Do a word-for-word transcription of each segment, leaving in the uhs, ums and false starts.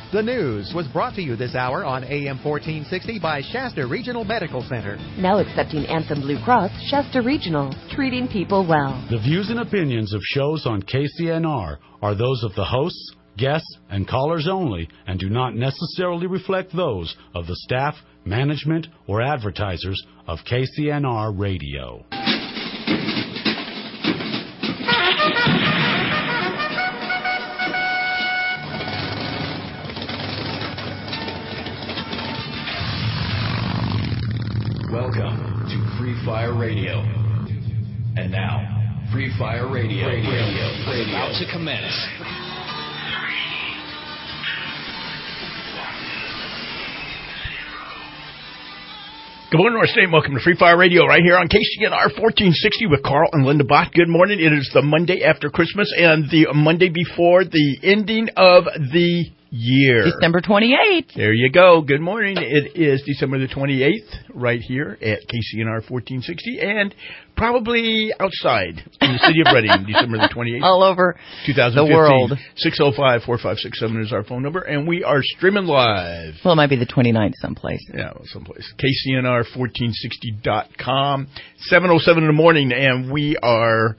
The news was brought to you this hour on A M fourteen sixty by Shasta Regional Medical Center. Now accepting Anthem Blue Cross, Shasta Regional, treating people well. The views and opinions of shows on K C N R are those of the hosts, guests, and callers only, and do not necessarily reflect those of the staff, management, or advertisers of K C N R Radio. Welcome to Free Fire Radio. And now, Free Fire Radio, Radio, Radio, Radio. About to commence. Good morning, North State. Welcome to Free Fire Radio right here on K C N R fourteen sixty with Carl and Linda Bott. Good morning. It is the Monday after Christmas and the Monday before the ending of the year. December twenty-eighth. There you go. Good morning. It is December the twenty-eighth right here at K C N R fourteen sixty and probably outside in the city of Reading, December the twenty-eighth. All over the world. six oh five, four five six seven is our phone number, and we are streaming live. Well, it might be the twenty-ninth someplace. Yeah, someplace. K C N R fourteen sixty dot com. seven oh seven in the morning, and we are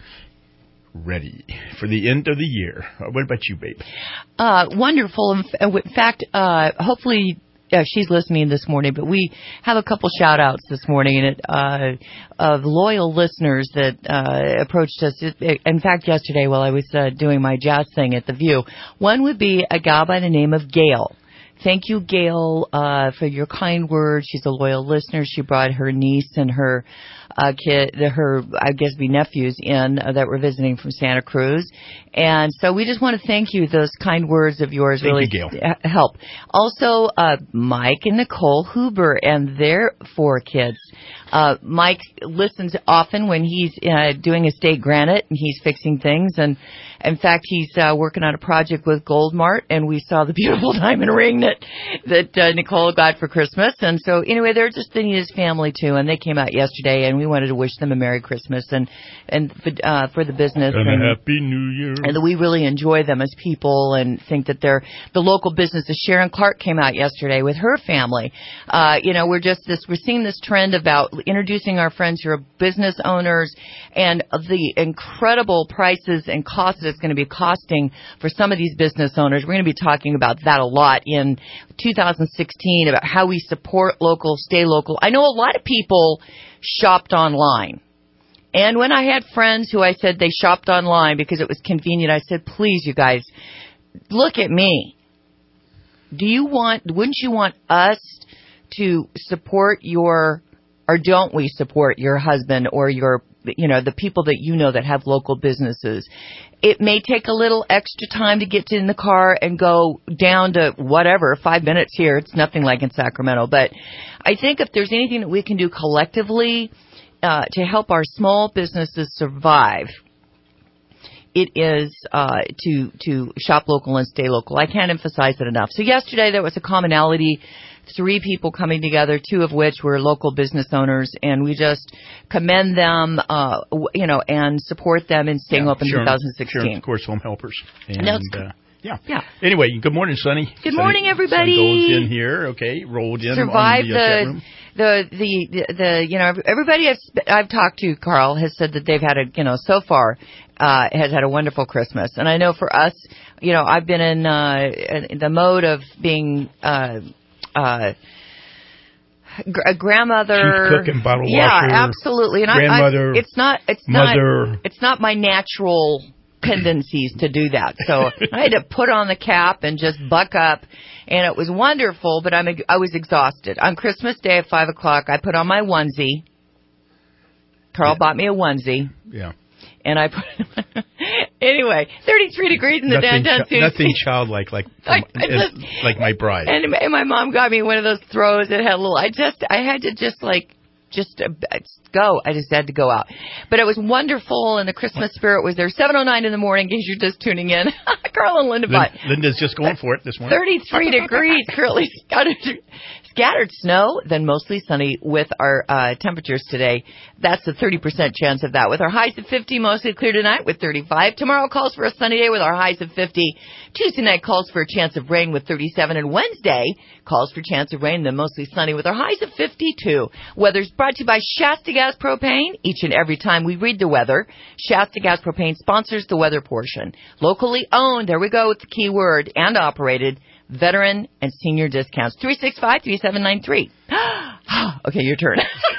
ready for the end of the year. What about you, babe? Uh, wonderful. In fact, uh, hopefully uh, she's listening this morning, but we have a couple shout-outs this morning and uh, of loyal listeners that uh, approached us. In fact, yesterday while I was uh, doing my jazz thing at The View, one would be a gal by the name of Gail. Thank you, Gail, uh, for your kind words. She's a loyal listener. She brought her niece and her uh, kid, her, I guess, be nephews in uh, that were visiting from Santa Cruz. And so we just want to thank you. Those kind words of yours thank really you, Gail. help. Also, uh, Mike and Nicole Huber and their four kids. Uh, Mike listens often when he's uh, doing estate granite and he's fixing things. And in fact, he's uh, working on a project with Goldmart, and we saw the beautiful diamond ring that that uh, Nicole got for Christmas. And so anyway, they're just in his family too, and they came out yesterday, and we wanted to wish them a Merry Christmas and and uh, for the business and, and a Happy New Year. And that we really enjoy them as people and think that they're the local businesses. Sharon Clark came out yesterday with her family. Uh, you know, we're just this we're seeing this trend about introducing our friends who are business owners and the incredible prices and costs it's going to be costing for some of these business owners. We're going to be talking about that a lot in two thousand sixteen, about how we support local, stay local. I know a lot of people shopped online. And when I had friends who I said they shopped online because it was convenient, I said, please, you guys, look at me. Do you want, wouldn't you want us to support your, or don't we support your husband or your, you know, the people that you know that have local businesses? It may take a little extra time to get in the car and go down to whatever, five minutes here. It's nothing like in Sacramento. But I think if there's anything that we can do collectively uh, to help our small businesses survive, it is uh, to to shop local and stay local. I can't emphasize it enough. So yesterday there was a commonality. Three people coming together, two of which were local business owners, and we just commend them, uh, you know, and support them in staying yeah, open in twenty sixteen. Sure, of course, home helpers. And, no, uh, yeah. yeah. Anyway, good morning, Sonny. Good Sonny, morning, everybody. Sonny goes in here, okay, rolled in. Survived on the, uh, chat room. the, the, the, the, you know, everybody I've, I've talked to, Carl, has said that they've had a, you know, so far, uh, has had a wonderful Christmas. And I know for us, you know, I've been in, uh, in the mode of being, uh, uh, a grandmother, chief cook and bottle yeah, washer, absolutely. And grandmother, I, I, it's not, it's mother. not, it's not my natural tendencies to do that. So I had to put on the cap and just buck up, and it was wonderful. But I'm, I was exhausted. On Christmas Day at five o'clock, I put on my onesie. Carl yeah. bought me a onesie. Yeah. And I put anyway, thirty-three degrees in the nothing downtown. Chi- nothing childlike, like like, I, I just, like my bride. And, and my mom got me one of those throws that had a little. I just I had to just like just uh, go. I just had to go out. But it was wonderful, and the Christmas spirit was there. seven oh nine in the morning, in case you're just tuning in. Carl and Linda. Lin- Linda's just going for it this morning. thirty-three degrees, currently scattered, scattered snow, then mostly sunny with our uh, temperatures today. That's a thirty percent chance of that. With our highs of fifty, mostly clear tonight with thirty-five. Tomorrow calls for a sunny day with our highs of fifty. Tuesday night calls for a chance of rain with thirty-seven. And Wednesday calls for chance of rain, then mostly sunny with our highs of fifty-two. Weather's brought to you by Shasta Gas Propane. Each and every time we read the weather, Shasta Gas Propane sponsors the weather portion. Locally owned, there we go with the key word, and operated, veteran and senior discounts. three six five, three seven nine three. Okay, your turn.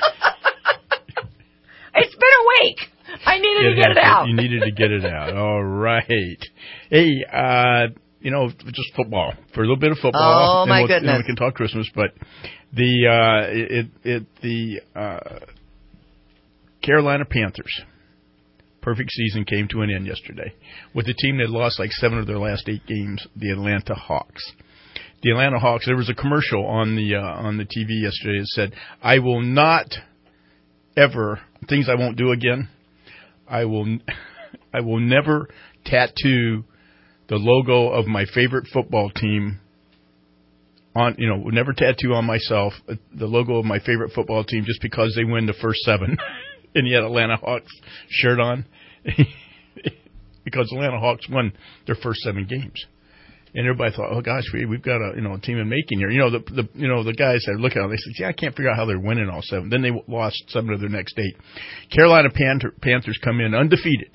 It's been a week. I needed it to get it out. You needed to get it out. All right. Hey, uh, you know, just football. For a little bit of football. Oh, my we'll, goodness. And we can talk Christmas, but the, uh, it, it, the, uh, Carolina Panthers perfect season came to an end yesterday with a team that lost like seven of their last eight games, the Atlanta Hawks. The Atlanta Hawks, there was a commercial on the, uh, on the T V yesterday that said, I will not ever, things I won't do again. I will, I will never tattoo the logo of my favorite football team on, you know, never tattoo on myself the logo of my favorite football team just because they win the first seven. And he had Atlanta Hawks shirt on because Atlanta Hawks won their first seven games. And everybody thought, oh gosh, we, we've got a, you know, a team in making here. You know, the, the, you know, the guys that look at it, they said, yeah, I can't figure out how they're winning all seven. Then they lost seven of their next eight. Carolina Panther, Panthers come in undefeated.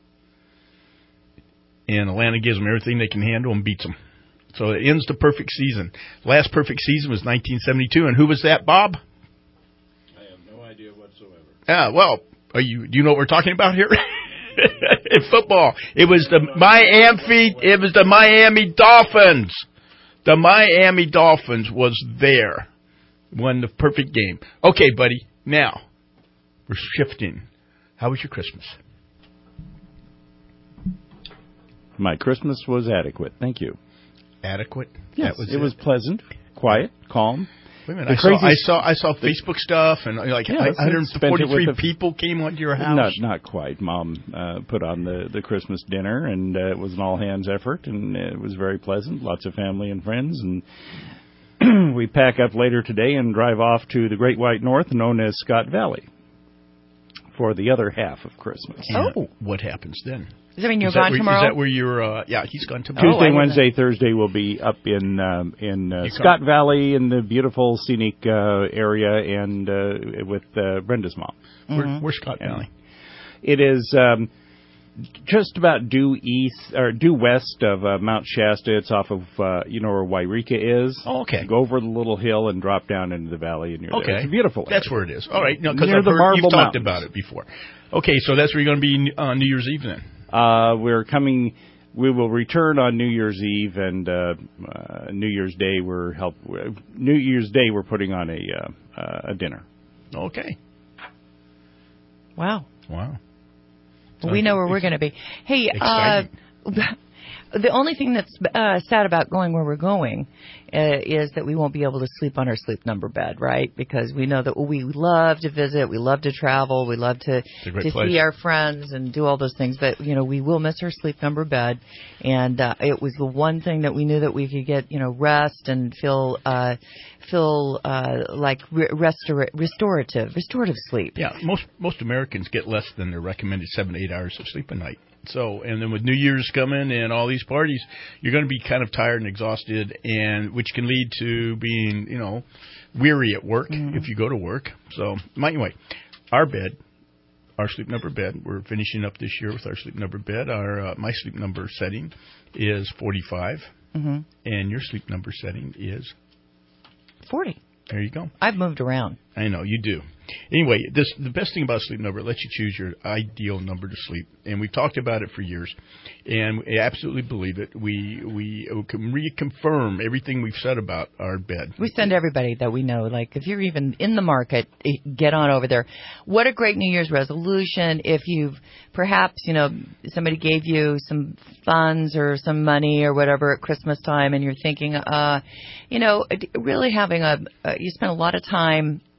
And Atlanta gives them everything they can handle and beats them. So it ends the perfect season. Last perfect season was nineteen seventy-two. And who was that, Bob? I have no idea whatsoever. Ah, well, are you, do you know what we're talking about here? In football, it was the Miami. It was the Miami Dolphins. The Miami Dolphins was there, won the perfect game. Okay, buddy. Now we're shifting. How was your Christmas? My Christmas was adequate. Thank you. Adequate. Yes, that was it, it was pleasant, quiet, calm. Wait a minute. I saw, I saw I saw Facebook stuff, and like yeah, one hundred forty-three the, people came onto your house. Not not quite. Mom uh, put on the, the Christmas dinner, and uh, it was an all hands effort, and it was very pleasant. Lots of family and friends, and we pack up later today and drive off to the Great White North, known as Scott Valley, for the other half of Christmas. And oh, what happens then? Does that mean you're is gone where, tomorrow? Is that where you're? Uh, yeah, he's gone tomorrow. Tuesday, oh, Wednesday, Thursday we'll be up in um, in uh, Scott come? Valley in the beautiful scenic uh, area, and uh, with uh, Brenda's mom. Where, mm-hmm. Where's Scott Valley? It is um, just about due east or due west of uh, Mount Shasta. It's off of uh, you know where Wairika is. Oh, okay. Go over the little hill and drop down into the valley, and you're okay. there. It's beautiful. That's area. where it is. All right, because Near I've the heard Marble you've talked Mountains. about it before. Okay, so that's where you're going to be on New Year's Eve then. Uh, we're coming. We will return on New Year's Eve and uh, uh, New Year's Day. We're help. New Year's Day we're putting on a uh, uh, a dinner. Okay. Wow. Wow. Well, we know where we're going to be. Hey, uh, the only thing that's uh, sad about going where we're going uh, is that we won't be able to sleep on our sleep number bed, right? Because we know that we love to visit, we love to travel, we love to to see our friends and do all those things. But you know, we will miss our sleep number bed, and uh, it was the one thing that we knew that we could get, you know, rest and feel uh, feel uh, like re- restora- restorative, restorative sleep. Yeah, most most Americans get less than their recommended seven to eight hours of sleep a night. So, and then with New Year's coming and all these parties, you're going to be kind of tired and exhausted, and which can lead to being, you know, weary at work mm-hmm. if you go to work. So, anyway, our bed, our sleep number bed, we're finishing up this year with our sleep number bed. Our uh, my sleep number setting is forty-five, mm-hmm. and your sleep number setting is forty. There you go. I've moved around. I know, you do. Anyway, this the best thing about Sleep Number, it lets you choose your ideal number to sleep. And we've talked about it for years, and we absolutely believe it. We we can reconfirm everything we've said about our bed. We send everybody that we know, like, if you're even in the market, get on over there. What a great New Year's resolution. If you've perhaps, you know, somebody gave you some funds or some money or whatever at Christmas time, and you're thinking, uh, you know, really having a, uh, you spend a lot of time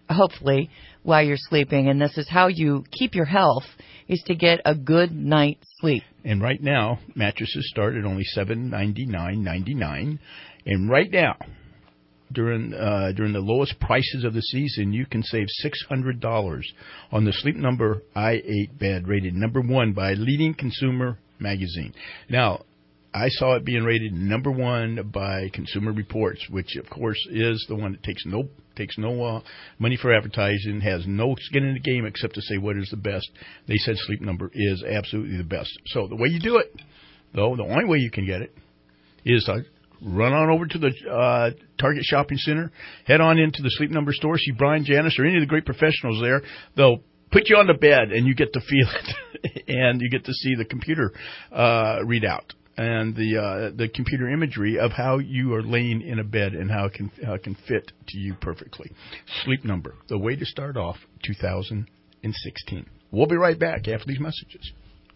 hopefully, while you're sleeping. And this is how you keep your health, is to get a good night's sleep. And right now, mattresses start at only seven ninety-nine ninety-nine. And right now, during uh, during the lowest prices of the season, you can save six hundred dollars on the Sleep Number i eight bed, rated number one by Leading Consumer Magazine. Now, I saw it being rated number one by Consumer Reports, which, of course, is the one that takes no takes no uh, money for advertising, has no skin in the game except to say what is the best. They said Sleep Number is absolutely the best. So the way you do it, though, the only way you can get it is to run on over to the uh, Target Shopping Center, head on into the Sleep Number store, see Brian, Janice, or any of the great professionals there. They'll put you on the bed, and you get to feel it, and you get to see the computer uh, readout and the uh, the computer imagery of how you are laying in a bed and how it can how it can fit to you perfectly. Sleep Number, the way to start off two thousand sixteen. We'll be right back after these messages.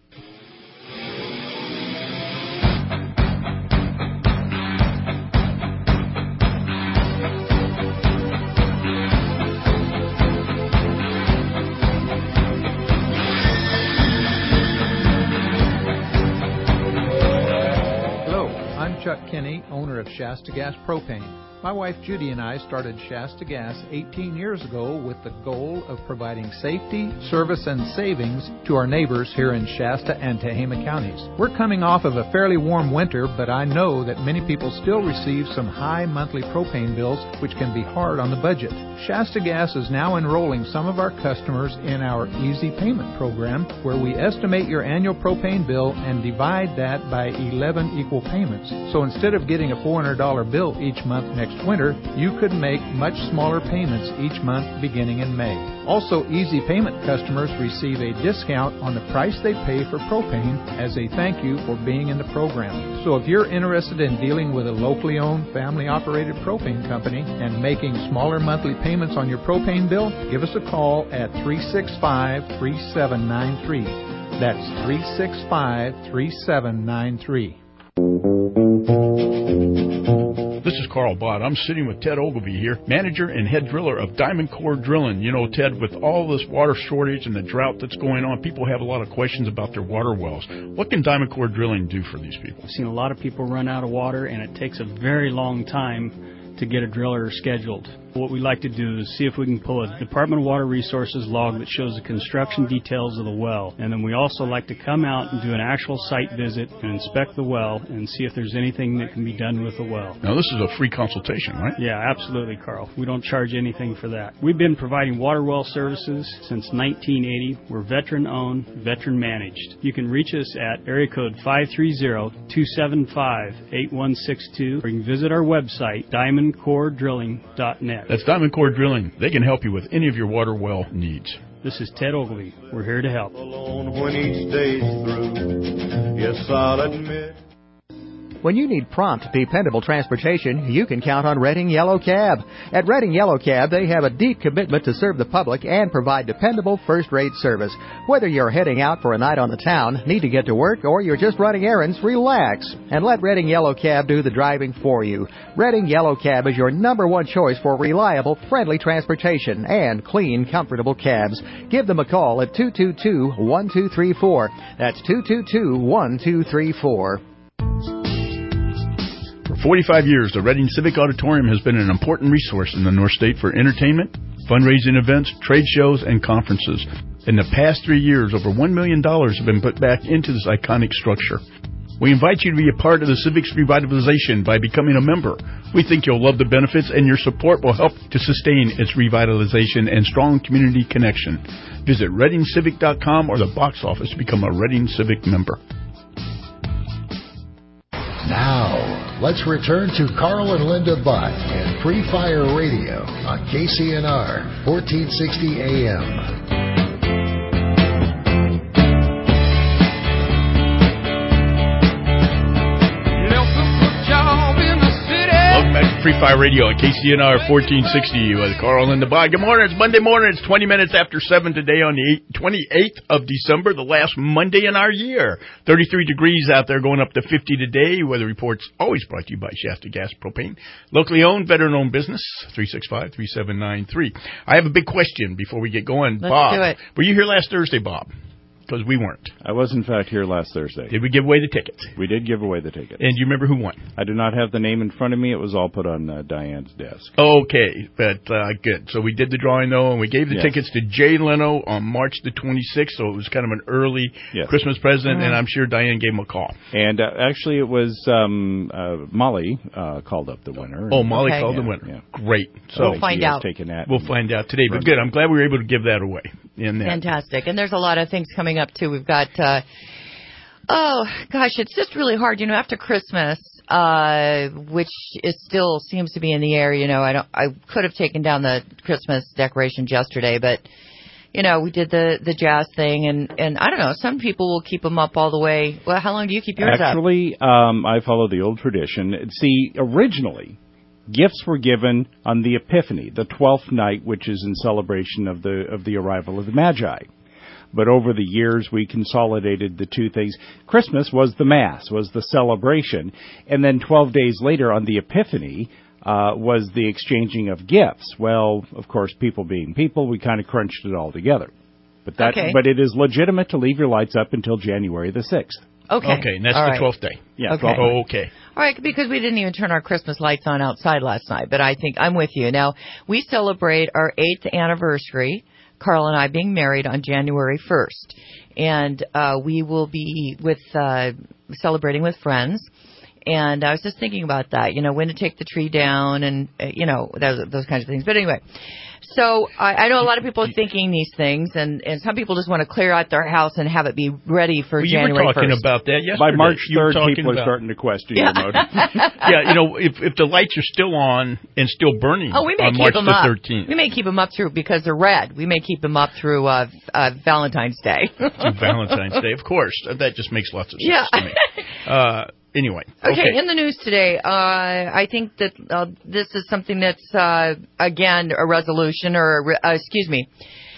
Chuck Kinney, owner of Shasta Gas Propane. My wife Judy and I started Shasta Gas eighteen years ago with the goal of providing safety, service, and savings to our neighbors here in Shasta and Tehama counties. We're coming off of a fairly warm winter, but I know that many people still receive some high monthly propane bills, which can be hard on the budget. Shasta Gas is now enrolling some of our customers in our Easy Payment program, where we estimate your annual propane bill and divide that by eleven equal payments. So instead of getting a four hundred dollars bill each month next winter, you could make much smaller payments each month beginning in May. Also, Easy Payment customers receive a discount on the price they pay for propane as a thank you for being in the program. So if you're interested in dealing with a locally owned, family-operated propane company and making smaller monthly payments on your propane bill, give us a call at three six five, three seven nine three. That's three six five, three seven nine three. This is Carl Bott. I'm sitting with Ted Ogilvie here, manager and head driller of Diamond Core Drilling. You know, Ted, with all this water shortage and the drought that's going on, people have a lot of questions about their water wells. What can Diamond Core Drilling do for these people? I've seen a lot of people run out of water, and it takes a very long time to get a driller scheduled. What we like to do is see if we can pull a Department of Water Resources log that shows the construction details of the well. And then we also like to come out and do an actual site visit and inspect the well and see if there's anything that can be done with the well. Now, this is a free consultation, right? Yeah, absolutely, Carl. We don't charge anything for that. We've been providing water well services since nineteen eighty. We're veteran-owned, veteran-managed. You can reach us at area code five three zero, two seven five, eight one six two, or you can visit our website, diamond core drilling dot net. That's Diamond Core Drilling. They can help you with any of your water well needs. This is Ted Ogilvie. We're here to help. When each day's through, yes, I'll admit. When you need prompt, dependable transportation, you can count on Redding Yellow Cab. At Redding Yellow Cab, they have a deep commitment to serve the public and provide dependable first-rate service. Whether you're heading out for a night on the town, need to get to work, or you're just running errands, relax and let Redding Yellow Cab do the driving for you. Redding Yellow Cab is your number one choice for reliable, friendly transportation and clean, comfortable cabs. Give them a call at two two two, one two three four. That's two two two, one two three four. For forty-five years, the Redding Civic Auditorium has been an important resource in the North State for entertainment, fundraising events, trade shows, and conferences. In the past three years, over one million dollars have been put back into this iconic structure. We invite you to be a part of the Civic's revitalization by becoming a member. We think you'll love the benefits, and your support will help to sustain its revitalization and strong community connection. Visit redding civic dot com or the box office to become a Redding Civic member. Now, let's return to Carl and Linda Bott and Free Fire Radio on K C N R fourteen sixty A M. Welcome back to Free Fire Radio on K C N R fourteen sixty with Carl and the Bod. Good morning. It's Monday morning. It's twenty minutes after seven today on the twenty-eighth of December, the last Monday in our year. thirty-three degrees out there, going up to fifty today. Weather reports always brought to you by Shasta Gas Propane. Locally owned, veteran-owned business, three six five, three seven nine three. I have a big question before we get going. Let's Bob, do it. were you here last Thursday, Bob? Because we weren't. I was, in fact, here last Thursday. Did we give away the tickets? We did give away the tickets. And do you remember who won? I do not have the name in front of me. It was all put on uh, Diane's desk. Okay, but uh, good. So we did the drawing, though, and we gave the yes. tickets to Jay Leno on March the twenty-sixth, so it was kind of an early yes. Christmas present, Mm-hmm. and I'm sure Diane gave him a call. And uh, actually, it was um, uh, Molly uh, called up the winner. Oh, Molly Okay. called yeah, the winner. Yeah. Great. So We'll find out. Taken that we'll find out today, but good. I'm glad we were able to give that away. In that. Fantastic. And there's a lot of things coming up, too. We've got, uh, oh, gosh, it's just really hard. You know, after Christmas, uh, which is still seems to be in the air, you know, I don't, I could have taken down the Christmas decorations yesterday, but, you know, we did the, the jazz thing, and, and I don't know, some people will keep them up all the way. Well, how long do you keep yours Actually, up? um, I follow the old tradition. See, originally, gifts were given on the Epiphany, the twelfth night, which is in celebration of the of the arrival of the Magi. But over the years, we consolidated the two things. Christmas was the Mass, was the celebration, and then twelve days later on the Epiphany uh, was the exchanging of gifts. Well, of course, people being people, we kind of crunched it all together. But that, Okay. but it is legitimate to leave your lights up until January the sixth. Okay. Okay, and that's All the right. twelfth day. Yeah, Okay. twelfth. Oh, okay. All right, because we didn't even turn our Christmas lights on outside last night, but I think I'm with you. Now, we celebrate our eighth anniversary, Carl and I being married on January first. And uh, we will be with uh, celebrating with friends. And I was just thinking about that, you know, when to take the tree down and, uh, you know, those, those kinds of things. But anyway, so I, I know a lot of people are thinking these things, and, and some people just want to clear out their house and have it be ready for Well, you January were talking first. about that yesterday. By March You were third, talking people are about- starting to question Yeah. your motive. Yeah, you know, if if the lights are still on and still burning Oh, we may on keep March them the up. thirteenth. We may keep them up through because they're red. We may keep them up through uh, uh, Valentine's Day. To Valentine's Day, of course. That just makes lots of sense Yeah. to me. Uh, anyway. Okay, Okay. in the news today, uh, I think that uh, this is something that's, uh, again, a resolution or, a re- uh, excuse me,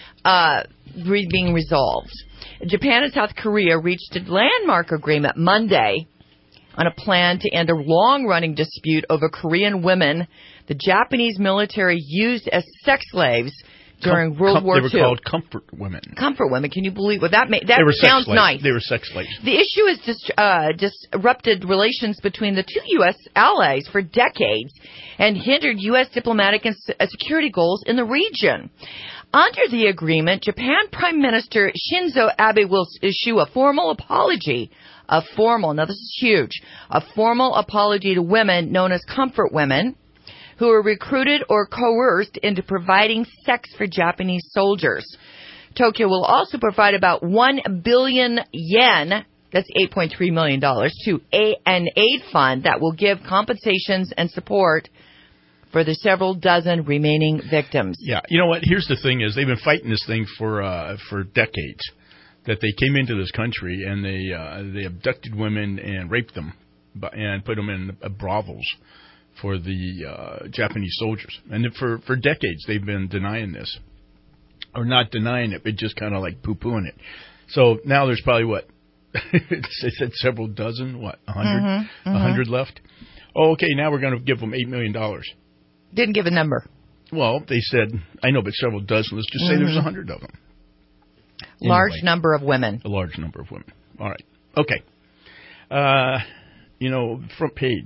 uh, re- being resolved. Japan and South Korea reached a landmark agreement Monday on a plan to end a long-running dispute over Korean women the Japanese military used as sex slaves during Com- World com- War They were Two. called comfort women. Comfort women. Can you believe what that ma- that they were sex sounds slaves. nice. They were sex slaves. The issue has dis- uh, disrupted relations between the two U S allies for decades and hindered U S diplomatic and s- uh, security goals in the region. Under the agreement, Japan Prime Minister Shinzo Abe will issue a formal apology, a formal, now this is huge, a formal apology to women known as comfort women who were recruited or coerced into providing sex for Japanese soldiers. Tokyo will also provide about one billion yen, that's eight point three million dollars, to a, an aid fund that will give compensations and support for the several dozen remaining victims. Yeah, you know what? Here's the thing: is they've been fighting this thing for uh, for decades. That they came into this country and they uh, they abducted women and raped them, bu- and put them in uh, brothels for the uh, Japanese soldiers. And for for decades they've been denying this, or not denying it, but just kind of like poo-pooing it. So now there's probably what they said several dozen, what a hundred, Mm-hmm, a mm-hmm. hundred left. Oh, okay, now we're going to give them eight million dollars. Didn't give a number. Well, they said, I know, but several dozen. Let's just say Mm-hmm. there's a hundred of them. Large Anyway, number of women. A large number of women. All right. Okay. Uh, you know, front page.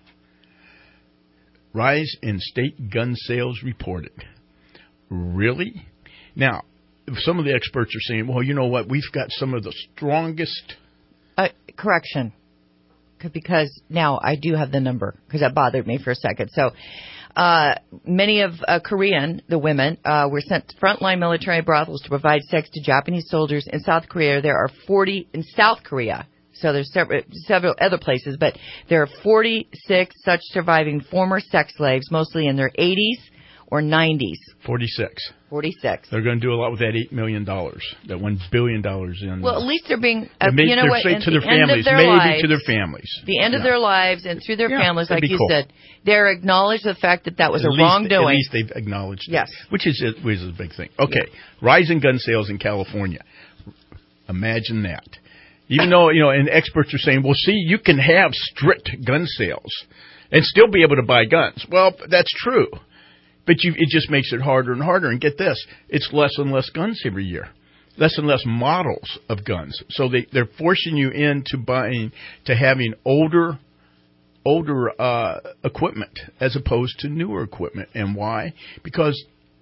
Rise in state gun sales reported. Really? Now, some of the experts are saying, well, you know what? We've got some of the strongest. Uh, correction. Because now I do have the number because that bothered me for a second. So uh, many of uh, Korean, the women, uh, were sent to frontline military brothels to provide sex to Japanese soldiers. In South Korea, there are forty in South Korea. So there's several, several other places, but there are forty-six such surviving former sex slaves, mostly in their eighties or nineties? forty-six. forty-six. They're going to do a lot with that eight million dollars, that one billion dollars in. Well, at least they're being, uh, maybe, you know what, to their the end families, of their maybe lives, to their families. The end yeah. of their lives and through their yeah, families, like you cool. said, they're acknowledged the fact that that was at a least, wrongdoing. At least they've acknowledged yes. it, which is, which is a big thing. Okay, yeah. Rising gun sales in California. Imagine that. Even though, you know, and experts are saying, well, see, you can have strict gun sales and still be able to buy guns. Well, that's true. But you, it just makes it harder and harder. And get this, it's less and less guns every year. Less and less models of guns. So they, they're forcing you into buying, to having older, older uh, equipment as opposed to newer equipment. And why? Because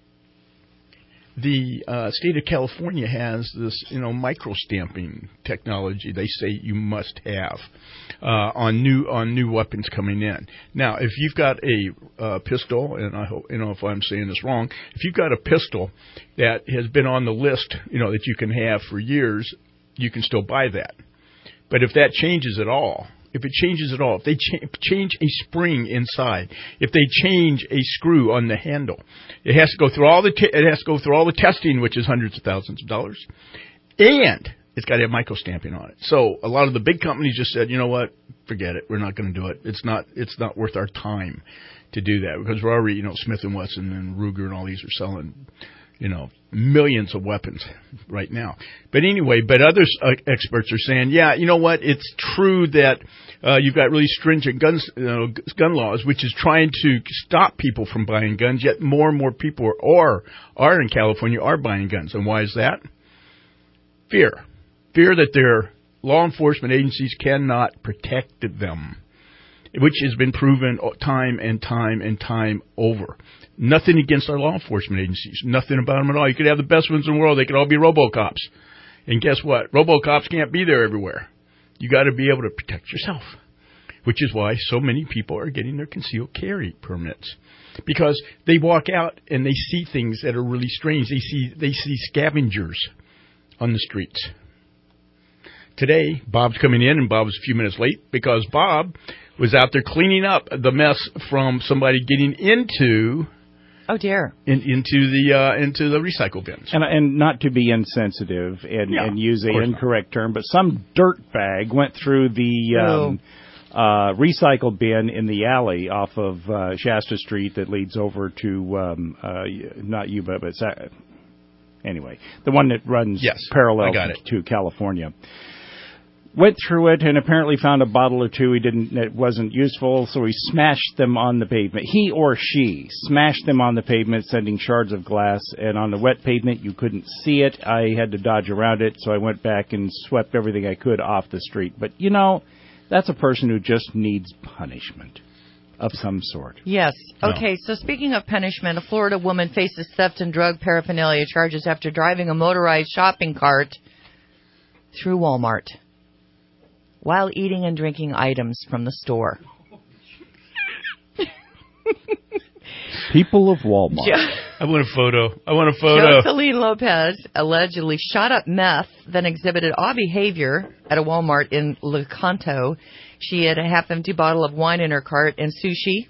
the uh, state of California has this, you know, micro-stamping technology they say you must have uh, on new on new weapons coming in. Now, if you've got a uh, pistol, and I hope, you know, if I'm saying this wrong, if you've got a pistol that has been on the list, you know, that you can have for years, you can still buy that. But if that changes at all, if it changes at all, if they cha- change a spring inside, if they change a screw on the handle, it has to go through all the t- it has to go through all the testing, which is hundreds of thousands of dollars, and it's got to have micro-stamping on it. So a lot of the big companies just said, you know what, forget it, we're not going to do it. It's not it's not worth our time to do that because we're already, you know, Smith and Wesson and Ruger and all these are selling, you know, millions of weapons right now. But anyway, but other uh, experts are saying, yeah, you know what? It's true that uh, you've got really stringent guns, you know, gun laws, which is trying to stop people from buying guns. Yet more and more people are are in California are buying guns. And why is that? Fear, fear that their law enforcement agencies cannot protect them, which has been proven time and time and time over. Nothing against our law enforcement agencies. Nothing about them at all. You could have the best ones in the world. They could all be RoboCops. And guess what? RoboCops can't be there everywhere. You got to be able to protect yourself, which is why so many people are getting their concealed carry permits because they walk out and they see things that are really strange. They see they see scavengers on the streets. Today, Bob's coming in, and Bob's a few minutes late because Bob was out there cleaning up the mess from somebody getting into. Oh dear! In, into the uh, into the recycle bins, and and not to be insensitive and, yeah, and use an incorrect not. term, but some dirt bag went through the um, uh, recycle bin in the alley off of uh, Shasta Street that leads over to um, uh, not Yuba, but it's, uh, anyway, the one that runs yes, parallel to California. Went through it and apparently found a bottle or two he didn't that wasn't useful, so he smashed them on the pavement. He or she smashed them on the pavement, sending shards of glass. And on the wet pavement, you couldn't see it. I had to dodge around it, so I went back and swept everything I could off the street. But, you know, that's a person who just needs punishment of some sort. Yes. Okay, no. So speaking of punishment, a Florida woman faces theft and drug paraphernalia charges after driving a motorized shopping cart through Walmart while eating and drinking items from the store. People of Walmart. Jo- I want a photo. I want a photo. Jocelyn Lopez allegedly shot up meth, then exhibited odd behavior at a Walmart in Lecanto. She had a half-empty bottle of wine in her cart and sushi,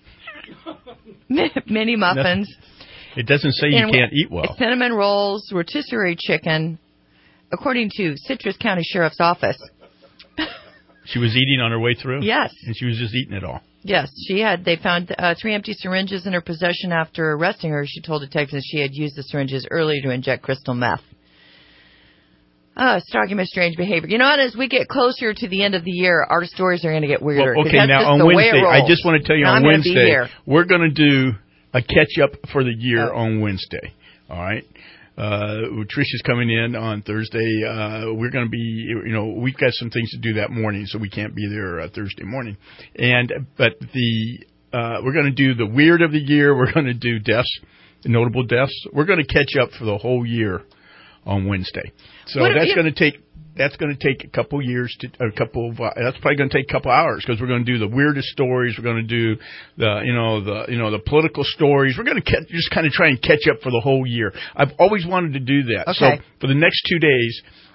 mini muffins. It doesn't say you can't eat well. Cinnamon rolls, rotisserie chicken, according to Citrus County Sheriff's Office. She was eating on her way through? Yes. And she was just eating it all? Yes. She had. They found uh, three empty syringes in her possession after arresting her. She told detectives she had used the syringes earlier to inject crystal meth. Uh, stalking my strange behavior. You know what? As we get closer to the end of the year, our stories are going to get weirder. Well, okay, that's now just on the Wednesday, way it I just want to tell you and on I'm Wednesday, we're going to do a catch-up for the year oh. on Wednesday. All right? Uh, Tricia's coming in on Thursday. Uh, we're going to be, you know, we've got some things to do that morning, so we can't be there uh, Thursday morning. And, but the, uh, we're going to do the weird of the year. We're going to do deaths, notable deaths. We're going to catch up for the whole year on Wednesday. So what that's going to take, that's going to take a couple years to, a couple of, uh, that's probably going to take a couple hours because we're going to do the weirdest stories. We're going to do the, you know, the, you know, the political stories. We're going to catch, just kind of try and catch up for the whole year. I've always wanted to do that. Okay. So for the next two days,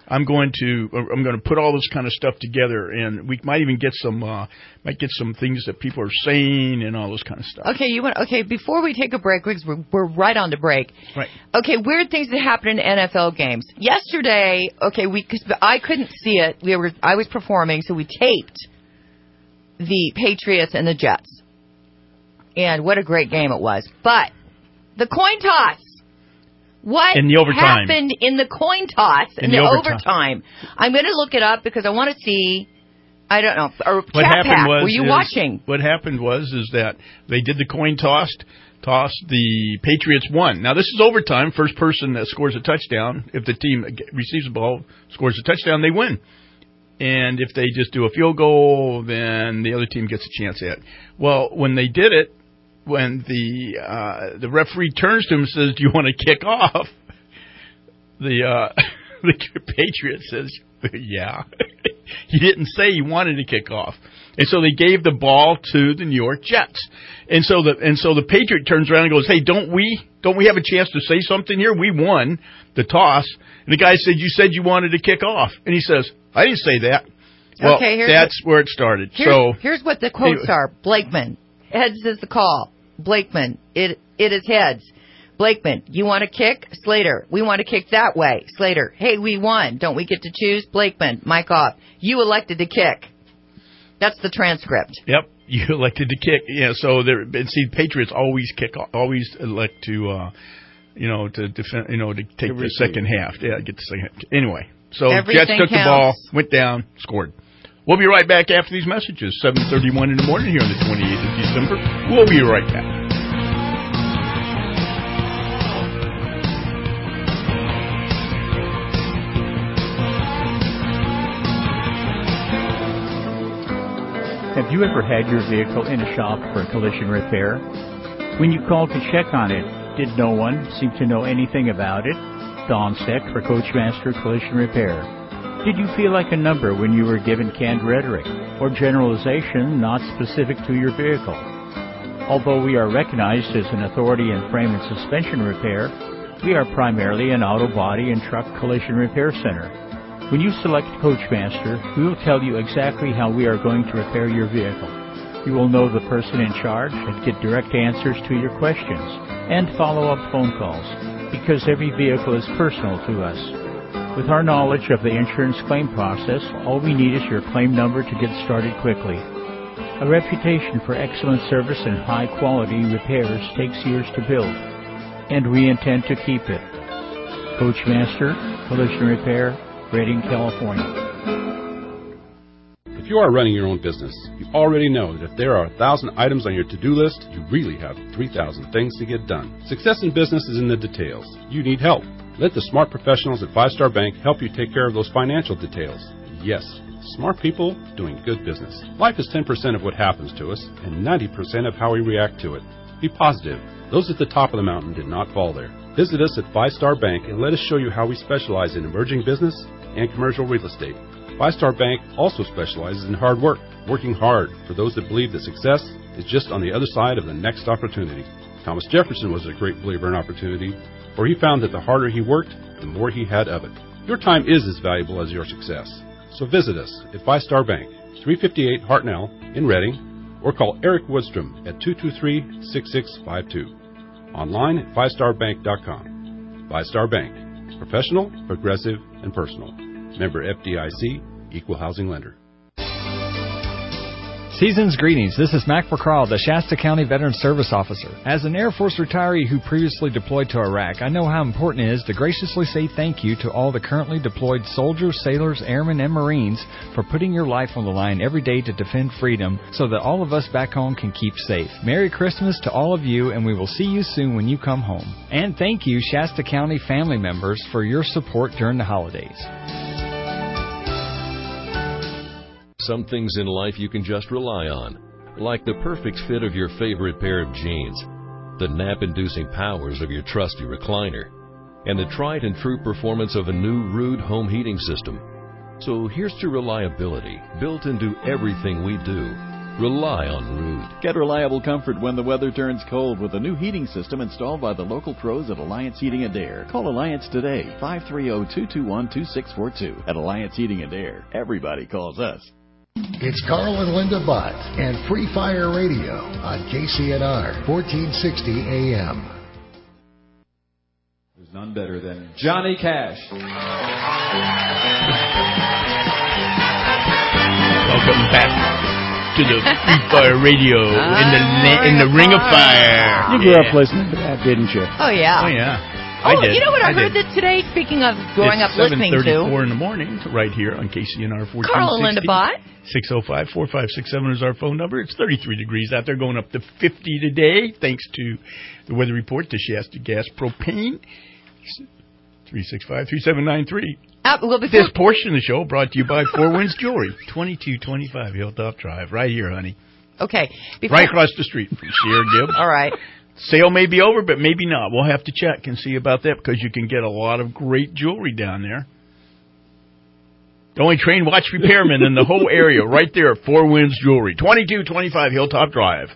I'm going to I'm going to put all this kind of stuff together, and we might even get some uh, might get some things that people are saying and all this kind of stuff. Okay, you want okay before we take a break, because we're, we're right on to break. Right. Okay, weird things that happen in N F L games. Yesterday, okay, we cause I couldn't see it. We were I was performing, so we taped the Patriots and the Jets, and what a great game it was. But the coin toss. What in the overtime. happened in the coin toss in, in the, the overtime. overtime? I'm going to look it up because I want to see. I don't know. Or what happened Pack, was, were you is, watching? What happened was is that they did the coin toss. Toss. The Patriots won. Now this is overtime. First person that scores a touchdown, if the team receives the ball, scores a touchdown, they win. And if they just do a field goal, then the other team gets a chance at it. Well, when they did it. When the uh, the referee turns to him and says, "Do you want to kick off?" The uh, the Patriot says, "Yeah." He didn't say he wanted to kick off, and so they gave the ball to the New York Jets. And so the and so the Patriot turns around and goes, "Hey, don't we don't we have a chance to say something here? We won the toss." And the guy said, "You said you wanted to kick off," and he says, "I didn't say that." Well, okay, that's where it started. Here's, so here's what the quotes are: Blakeman, heads is the call. Blakeman, it it is heads. Blakeman, you want to kick? Slater, we want to kick that way. Slater, hey, we won. Don't we get to choose? Blakeman, mic off. You elected to kick. That's the transcript. Yep, you elected to kick. Yeah, so there. And see, Patriots always kick, always elect to, uh, you know, to defend, you know, to take Every the second half. Yeah, get the second. Half. Anyway, so Everything Jets took counts. the ball, went down, scored. We'll be right back after these messages. seven thirty-one in the morning here on the twenty-eighth of December. We'll be right back. Have you ever had your vehicle in a shop for collision repair? When you called to check on it, did no one seem to know anything about it? Don Steck for Coachmaster Collision Repair. Did you feel like a number when you were given canned rhetoric or generalization not specific to your vehicle? Although we are recognized as an authority in frame and suspension repair, we are primarily an auto body and truck collision repair center. When you select Coachmaster, we will tell you exactly how we are going to repair your vehicle. You will know the person in charge and get direct answers to your questions and follow-up phone calls because every vehicle is personal to us. With our knowledge of the insurance claim process, all we need is your claim number to get started quickly. A reputation for excellent service and high-quality repairs takes years to build, and we intend to keep it. Coachmaster, Collision Repair, Redding, California. If you are running your own business, you already know that if there are a thousand items on your to-do list, you really have three thousand things to get done. Success in business is in the details. You need help. Let the smart professionals at Five Star Bank help you take care of those financial details. Yes, smart people doing good business. Life is ten percent of what happens to us and ninety percent of how we react to it. Be positive. Those at the top of the mountain did not fall there. Visit us at Five Star Bank and let us show you how we specialize in emerging business and commercial real estate. Five Star Bank also specializes in hard work, working hard for those that believe that success is just on the other side of the next opportunity. Thomas Jefferson was a great believer in opportunity, for he found that the harder he worked, the more he had of it. Your time is as valuable as your success. So visit us at Five Star Bank, three fifty-eight Hartnell in Redding, or call Eric Woodstrom at two two three, six six five two. Online at five star bank dot com. Five Star Bank. Professional, progressive, and personal. Member F D I C, Equal Housing Lender. Season's greetings. This is Mac McCraw, the Shasta County Veteran Service Officer. As an Air Force retiree who previously deployed to Iraq, I know how important it is to graciously say thank you to all the currently deployed soldiers, sailors, airmen, and Marines for putting your life on the line every day to defend freedom so that all of us back home can keep safe. Merry Christmas to all of you, and we will see you soon when you come home. And thank you, Shasta County family members, for your support during the holidays. Some things in life you can just rely on, like the perfect fit of your favorite pair of jeans, the nap-inducing powers of your trusty recliner, and the tried and true performance of a new Ruud home heating system. So here's to reliability built into everything we do. Rely on Rude. Get reliable comfort when the weather turns cold with a new heating system installed by the local pros at Alliance Heating and Air. Call Alliance today, five three zero, two two one, two six four two. At Alliance Heating and Air, everybody calls us. It's Carl and Linda Bott and Free Fire Radio on K C N R, fourteen sixty A M. There's none better than Johnny Cash. Welcome back to the Free Fire Radio in the la- in the Ring of Fire. You grew yeah. up listening to that, didn't you? Oh, yeah. Oh, yeah. Oh, I did. you know what I, I heard did. that today, speaking of growing it's up listening to? seven thirty-four in the morning, right here on K C N R fourteen sixty. Carl and Linda Bott. six oh five, four five six seven is our phone number. It's thirty-three degrees out there, going up to fifty today, thanks to the weather report to Shasta Gas Propane. three six five, three seven nine three. Uh, well, before- this portion of the show brought to you by Four Winds Jewelry, twenty-two twenty-five Hilltop Drive, right here, honey. Okay. Before- right across the street from Sierra Gibbs. All right. Sale may be over, but maybe not. We'll have to check and see about that because you can get a lot of great jewelry down there. The only trained watch repairman in the whole area, right there at Four Winds Jewelry, twenty-two twenty-five Hilltop Drive,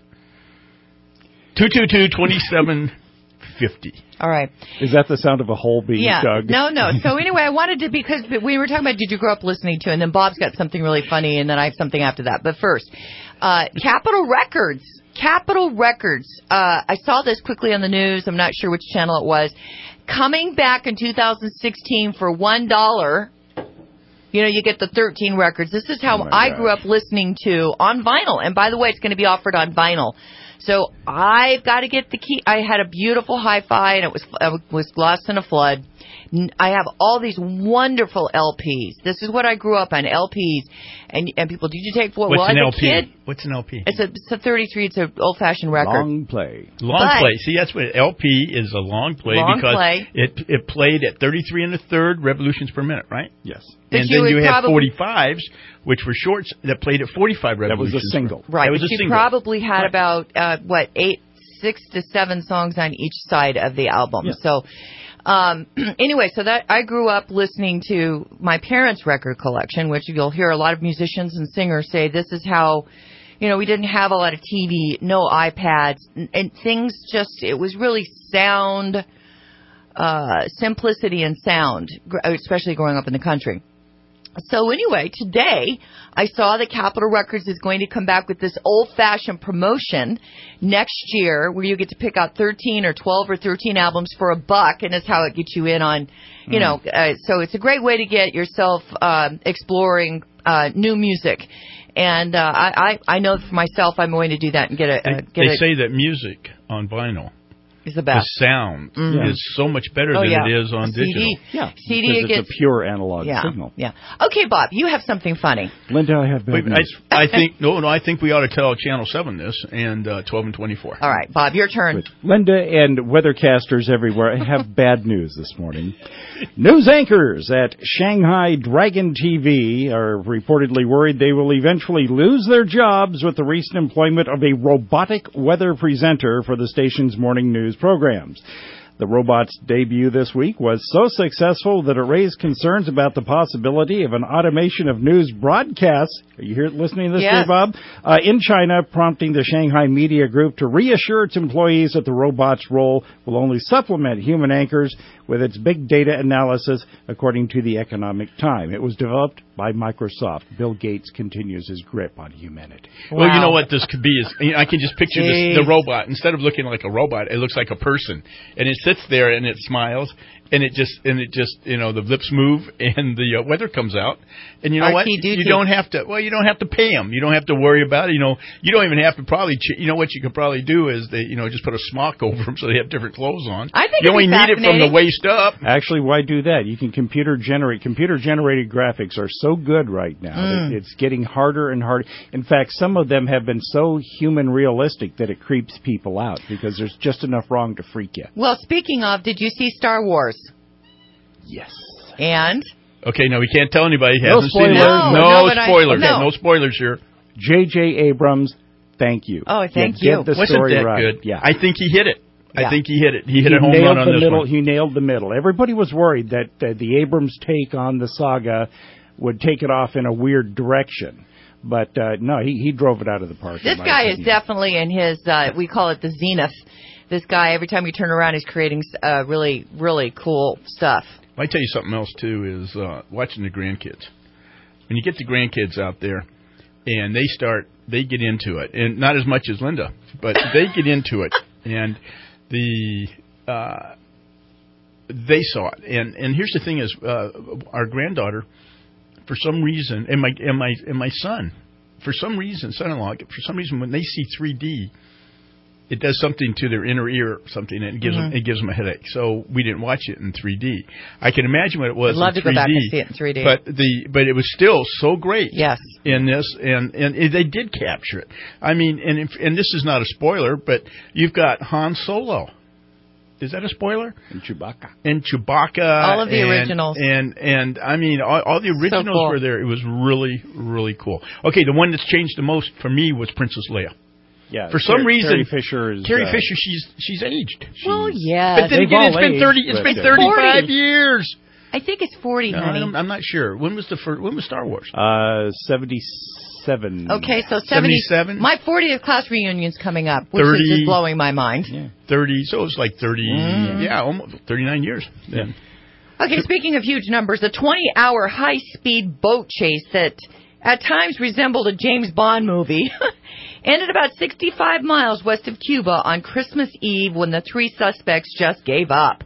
two two two, two seven five zero. All right. Is that the sound of a hole being yeah. dug? No, no. So anyway, I wanted to, because we were talking about did you grow up listening to, and then Bob's got something really funny, and then I have something after that. But first, uh, Capitol Records. Capitol Records. Uh, I saw this quickly on the news. I'm not sure which channel it was. Coming back in two thousand sixteen for one dollar. You know, you get the thirteen records. This is how oh I gosh. grew up listening to on vinyl. And by the way, it's going to be offered on vinyl. So I've got to get the key. I had a beautiful hi-fi, and it was it was lost in a flood. I have all these wonderful L Ps. This is what I grew up on, L Ps. And and people, did you take what What's was an a L P? kid? What's an L P? It's a it's a thirty-three. It's an old-fashioned record. Long play. Long But- play. See, that's what L P is, a long play Long because play. it it played at thirty-three and a third revolutions per minute, right? Yes. But and you then would you had probably- forty-fives, which were shorts that played at forty-five That was revolutions. a single. Right, That was but a you single. probably had Right. about, uh, what, eight, six to seven songs on each side of the album. Yeah. So, um, anyway, so that I grew up listening to my parents' record collection, which you'll hear a lot of musicians and singers say this is how, you know, we didn't have a lot of T V, no iPads, and, and things just, it was really sound, uh, simplicity and sound, gr- especially growing up in the country. So anyway, today I saw that Capitol Records is going to come back with this old-fashioned promotion next year where you get to pick out thirteen or twelve or thirteen albums for a buck, and that's how it gets you in on, you mm. know, uh, so it's a great way to get yourself um, exploring uh, new music. And uh, I, I I know for myself I'm going to do that and get a, They, uh, get they a, say that music on vinyl is the best. The sound Mm. is so much better Oh, than yeah. it is on A C D. digital. Yeah, C D because it it's gets- a pure analog yeah, signal. Yeah. Okay, Bob, you have something funny. Linda, I have bad Wait, news. I, I think no, no. I think we ought to tell Channel Seven this and uh, twelve and twenty-four. All right, Bob, your turn. But Linda and weathercasters everywhere have bad news this morning. News anchors at Shanghai Dragon T V are reportedly worried they will eventually lose their jobs with the recent employment of a robotic weather presenter for the station's morning news programs. The robot's debut this week was so successful that it raised concerns about the possibility of an automation of news broadcasts. Are you here listening to this, Yes. here, Bob? Uh, in China, prompting the Shanghai Media Group to reassure its employees that the robot's role will only supplement human anchors with its big data analysis, according to the Economic Times. It was developed by Microsoft. Bill Gates continues his grip on humanity. Well, you know what this could be is you know, I can just picture this, Jeez. the robot. Instead of looking like a robot, it looks like a person, and it sits there and it smiles, and it just and it just you know the lips move and the uh, weather comes out, and you know what? You don't have to. Well, you don't have to pay them. You don't have to worry about it. You know, you don't even have to probably. Ch- you know what you could probably do is they you know just put a smock over them so they have different clothes on. I think you it'd only be need it from the fascinating. waist up. Actually, why do that? You can computer generate. Computer generated graphics are so good right now. Mm. that It's getting harder and harder. In fact, some of them have been so human realistic that it creeps people out because there's just enough wrong to freak you. Well, speaking of, did you see Star Wars? Yes. And? Okay, now we can't tell anybody. No hasn't seen it. spoilers. No, no, no, but I- spoilers. no. no spoilers here. J J. Abrams, thank you. Oh, thank you. you. Did the Wasn't story that right. good? Yeah. I think he hit it. Yeah. I think he hit it. He hit he a home nailed run on the this middle. one. He nailed the middle. Everybody was worried that uh, the Abrams take on the saga would take it off in a weird direction. But uh, no, he he drove it out of the park. This guy is definitely in his. Uh, we call it the zenith. This guy, every time you turn around, he's creating uh, really, really cool stuff. I tell you something else too is uh, watching the grandkids. When you get the grandkids out there, and they start, they get into it, and not as much as Linda, but they get into it, and the uh, they saw it. And and here's the thing: is uh, our granddaughter, for some reason, and my and my and my son, for some reason, son-in-law, for some reason, when they see three D. It does something to their inner ear or something, and it gives mm-hmm. them it gives them a headache. So we didn't watch it in three D. I can imagine what it was. I'd love in to three D, go back and see it in three D. But the but it was still so great. Yes. In this, and and it, they did capture it. I mean, and if, and this is not a spoiler, but you've got Han Solo. Is that a spoiler? And Chewbacca. And Chewbacca. All of the and, originals. And and I mean, all, all the originals so cool. were there. It was really really cool. Okay, the one that's changed the most for me was Princess Leia. Yeah, for some Carrie, reason, Carrie Fisher is. Carrie uh, Fisher, she's she's aged. She's, well, yeah, but then again, it's been thirty. It's been thirty-five years. I think it's forty, no, honey. I'm, I'm not sure. When was the first? When was Star Wars? Uh, seventy-seven. Okay, so seventy-seven. My fortieth class reunion's coming up, which thirty, is just blowing my mind. Yeah. Thirty. So it's like thirty. Mm. Yeah, almost thirty-nine years. Yeah. Okay, speaking of huge numbers, a twenty-hour high-speed boat chase that at times resembled a James Bond movie ended about sixty-five miles west of Cuba on Christmas Eve when the three suspects just gave up.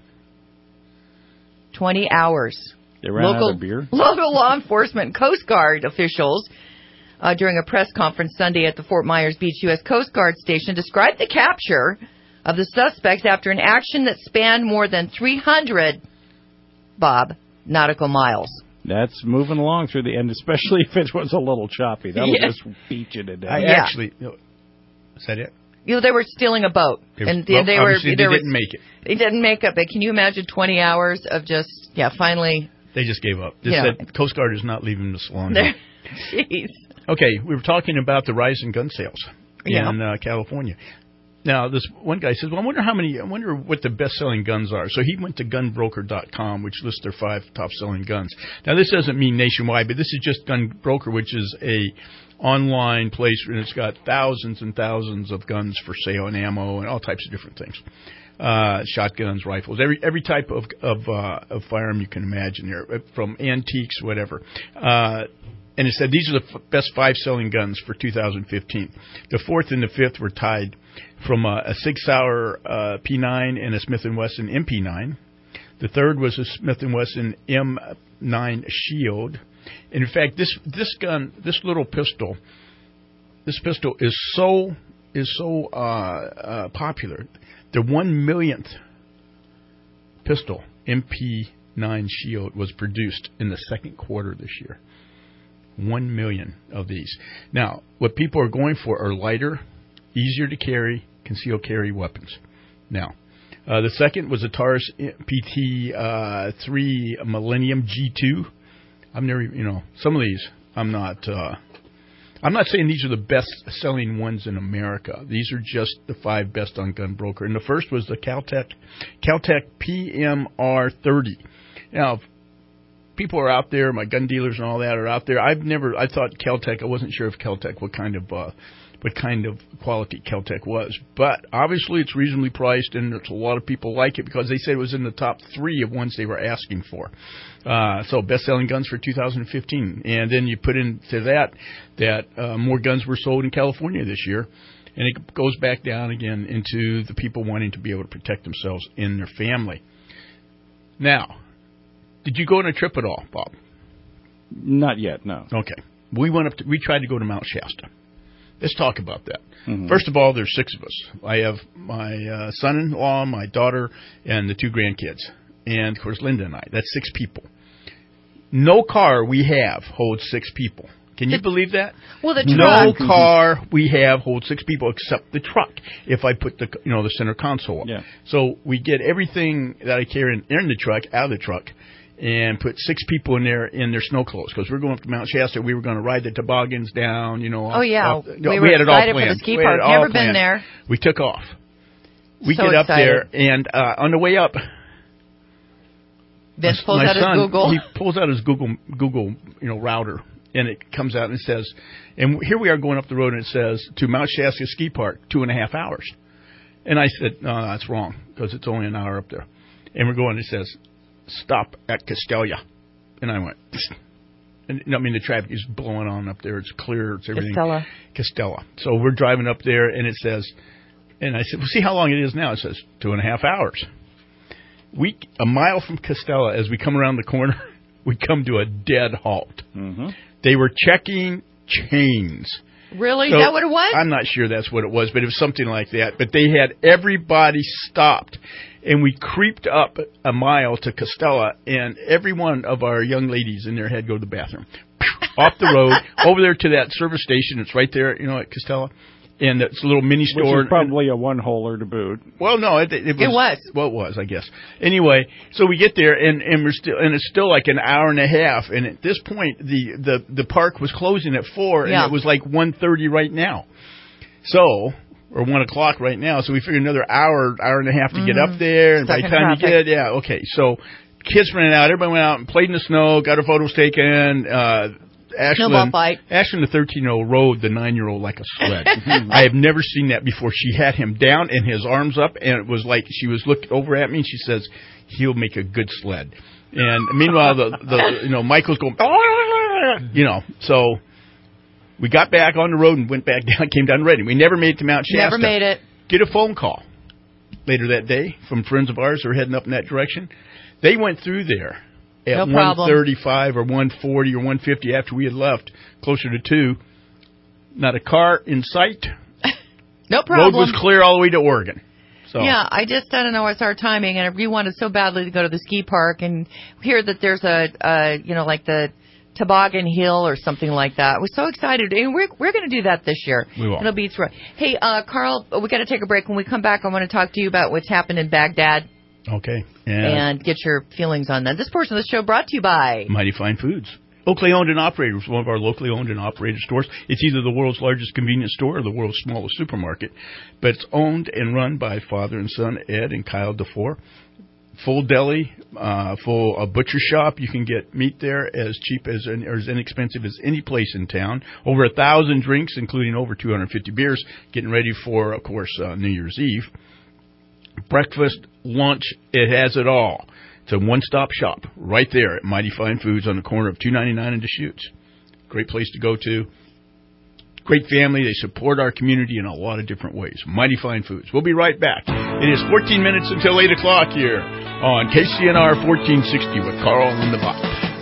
twenty hours. They ran local, out of beer? Local law enforcement and Coast Guard officials uh, during a press conference Sunday at the Fort Myers Beach U S Coast Guard Station described the capture of the suspects after an action that spanned more than three hundred, Bob, nautical miles. That's moving along through the end, especially if it was a little choppy. That'll yeah. just beat you to death. I yeah. actually, you know, is that it? You know, they were stealing a boat, They, and well, they were. they they were, didn't make it. They didn't make it. But can you imagine twenty hours of just yeah? Finally, they just gave up. They yeah. said Coast Guard is not leaving this long. Jeez. Okay, we were talking about the rise in gun sales yeah. in uh, California. Now, this one guy says, well, I wonder how many, I wonder what the best-selling guns are. So he went to gun broker dot com, which lists their five top-selling guns. Now, this doesn't mean nationwide, but this is just GunBroker, which is a online place, and it's got thousands and thousands of guns for sale and ammo and all types of different things. Uh, shotguns, rifles, every every type of of, uh, of firearm you can imagine here, from antiques, whatever. Uh, and it said these are the f- best five selling guns for two thousand fifteen. The fourth and the fifth were tied from a, a Sig Sauer uh, P nine and a Smith and Wesson M P nine. The third was a Smith and Wesson M nine Shield. And in fact, this this gun, this little pistol, this pistol is so is so uh, uh, popular. The one millionth pistol M P nine Shield was produced in the second quarter this year. One million of these. Now, what people are going for are lighter, easier to carry, concealed carry weapons. Now, uh, the second was a Taurus P T uh, three Millennium G two. I've never, you know, some of these I'm not. Uh, I'm not saying these are the best-selling ones in America. These are just the five best on GunBroker. And the first was the Caltech Caltech P M R thirty. Now, people are out there, my gun dealers and all that are out there. I've never, I thought Caltech, I wasn't sure if Caltech, what kind of, uh, what kind of quality Caltech was. But obviously it's reasonably priced, and there's a lot of people like it because they said it was in the top three of ones they were asking for. Uh, so best-selling guns for two thousand fifteen. And then you put into that that uh, more guns were sold in California this year. And it goes back down again into the people wanting to be able to protect themselves and their family. Now, did you go on a trip at all, Bob? Not yet, no. Okay. We went up to, we tried to go to Mount Shasta. Let's talk about that. Mm-hmm. First of all, there's six of us. I have my uh, son-in-law, my daughter, and the two grandkids. And, of course, Linda and I. That's six people. No car we have holds six people. Can you believe that? Well, the no truck. car we have holds six people except the truck. If I put the you know the center console up, yeah. So we get everything that I carry in, in the truck out of the truck, and put six people in there in their snow clothes because we're going up to Mount Shasta. We were going to ride the toboggans down. You know. Oh off, yeah, off, we, we were had it all excited planned. for the ski We had park. it all Never planned. been there. We took off. We So get up excited. there, and uh, on the way up. Vince my, pulls my out son, his Google. He pulls out his Google Google, you know, router, and it comes out and it says, and here we are going up the road, and it says, to Mount Shasta Ski Park, two and a half hours. And I said, no, that's wrong, because it's only an hour up there. And we're going, it says, stop at Castelia. And I went, and, I mean, the traffic is blowing on up there. It's clear. It's everything. Castella. Castella. So we're driving up there, and it says, and I said, well, see how long it is now. It says two and a half hours. We A mile from Castella, as we come around the corner, we come to a dead halt. Mm-hmm. They were checking chains. Really? So, Is that what it was? I'm not sure that's what it was, but it was something like that. But they had everybody stopped, and we creeped up a mile to Castella, and every one of our young ladies in there had to go to the bathroom. Off the road, over there to that service station. It's right there, you know, at Castella. And it's a little mini store. Which is probably a one-holer to boot. Well, no, it, it was. It was. Well, it was, I guess. Anyway, so we get there, and, and we're still, and it's still like an hour and a half. And at this point, the the, the park was closing at four, Yeah. and it was like one thirty right now. So, or one o'clock right now. So we figured another hour, hour and a half to Mm-hmm. get up there, and Stuck by the in time traffic. you get, yeah, okay. So, kids ran out. Everybody went out and played in the snow, got our photos taken. Uh, Snowball Ashlyn, fight. Ashlyn, the thirteen-year-old, rode the nine-year-old like a sled. I have never seen that before. She had him down and his arms up, and it was like she was looking over at me, and she says, he'll make a good sled. And meanwhile, the, the you know, Michael's going, you know, so we got back on the road and went back down, came down to Redding. We never made it to Mount Shasta. Never made it. Get a phone call later that day from friends of ours who are heading up in that direction. They went through there at No one problem. thirty-five or one forty or one fifty after we had left, closer to two. Not a car in sight. No problem. Road was clear all the way to Oregon. So Yeah, I just, I don't know, it's our timing, and we wanted so badly to go to the ski park and hear that there's a, uh, you know, like the Toboggan Hill or something like that. We're so excited, and we're we're going to do that this year. We will. It'll be through. Hey, uh, Carl, we got to take a break. When we come back, I want to talk to you about what's happened in Baghdad. Okay. And, and get your feelings on that. This portion of the show brought to you by Mighty Fine Foods. Locally owned and operated. It's one of our locally owned and operated stores. It's either the world's largest convenience store or the world's smallest supermarket. But it's owned and run by father and son, Ed and Kyle DeFore. Full deli, uh, full uh, butcher shop. You can get meat there as cheap as or as inexpensive as any place in town. Over a thousand drinks, including over two hundred fifty beers. Getting ready for, of course, uh, New Year's Eve. Breakfast, lunch, it has it all. It's a one-stop shop right there at Mighty Fine Foods on the corner of two ninety-nine and Deschutes. Great place to go to. Great family. They support our community in a lot of different ways. Mighty Fine Foods. We'll be right back. It is fourteen minutes until eight o'clock here on K C N R fourteen sixty with Carl and the Bot.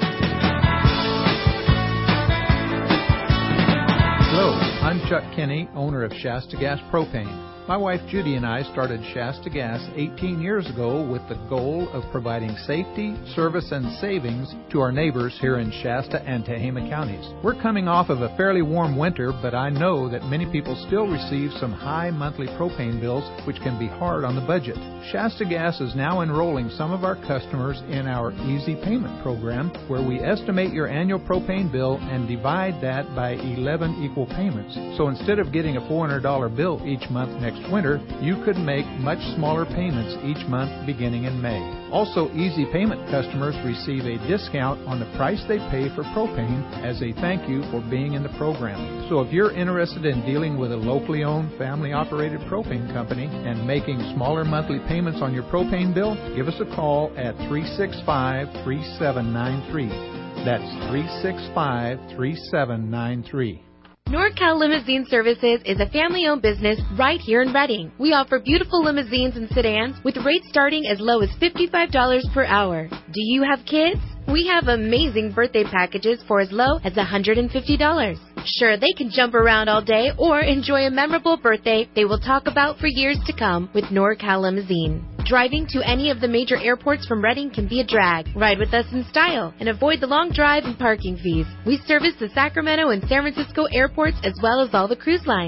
Hello, I'm Chuck Kinney, owner of Shasta Gas Propane. My wife Judy and I started Shasta Gas eighteen years ago with the goal of providing safety, service, and savings to our neighbors here in Shasta and Tehama counties. We're coming off of a fairly warm winter, but I know that many people still receive some high monthly propane bills, which can be hard on the budget. Shasta Gas is now enrolling some of our customers in our Easy Payment program, where we estimate your annual propane bill and divide that by eleven equal payments. So instead of getting a four hundred dollars bill each month next winter, you could make much smaller payments each month beginning in May. Also, Easy Payment customers receive a discount on the price they pay for propane as a thank you for being in the program. So if you're interested in dealing with a locally owned, family-operated propane company and making smaller monthly payments on your propane bill, give us a call at three six five, three seven nine three. That's three six five, three seven nine three. NorCal Limousine Services is a family-owned business right here in Redding. We offer beautiful limousines and sedans with rates starting as low as fifty-five dollars per hour. Do you have kids? We have amazing birthday packages for as low as one hundred fifty dollars. Sure, they can jump around all day or enjoy a memorable birthday they will talk about for years to come with NorCal Limousine. Driving to any of the major airports from Redding can be a drag. Ride with us in style and avoid the long drive and parking fees. We service the Sacramento and San Francisco airports as well as all the cruise lines.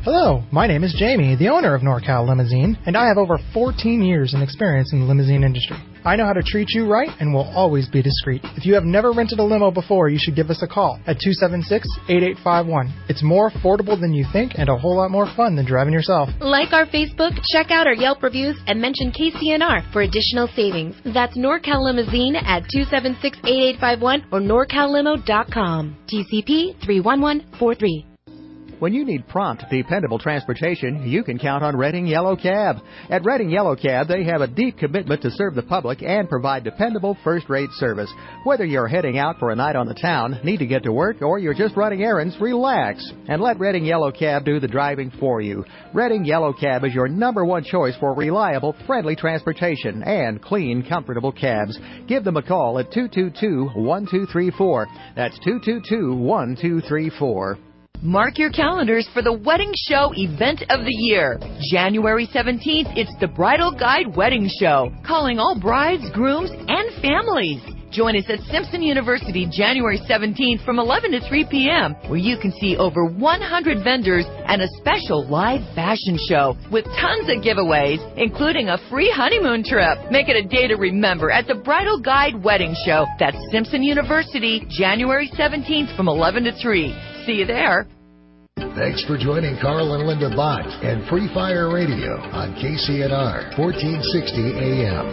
Hello, my name is Jamie, the owner of NorCal Limousine, and I have over fourteen years in experience in the limousine industry. I know how to treat you right and will always be discreet. If you have never rented a limo before, you should give us a call at two seven six, eight eight five one. It's more affordable than you think and a whole lot more fun than driving yourself. Like our Facebook, check out our Yelp reviews, and mention K C N R for additional savings. That's NorCal Limousine at two seven six, eight eight five one or norcal limo dot com. T C P three one one four three. When you need prompt, dependable transportation, you can count on Redding Yellow Cab. At Redding Yellow Cab, they have a deep commitment to serve the public and provide dependable first-rate service. Whether you're heading out for a night on the town, need to get to work, or you're just running errands, relax and let Redding Yellow Cab do the driving for you. Redding Yellow Cab is your number one choice for reliable, friendly transportation and clean, comfortable cabs. Give them a call at two two two, one two three four. That's two two two, one two three four. Mark your calendars for the Wedding Show event of the year. January seventeenth, it's the Bridal Guide Wedding Show, calling all brides, grooms, and families. Join us at Simpson University January seventeenth from eleven to three p.m., where you can see over one hundred vendors and a special live fashion show with tons of giveaways, including a free honeymoon trip. Make it a day to remember at the Bridal Guide Wedding Show. That's Simpson University January seventeenth from eleven to three. See you there. Thanks for joining Carl and Linda Bott and Free Fire Radio on K C N R fourteen sixty A M.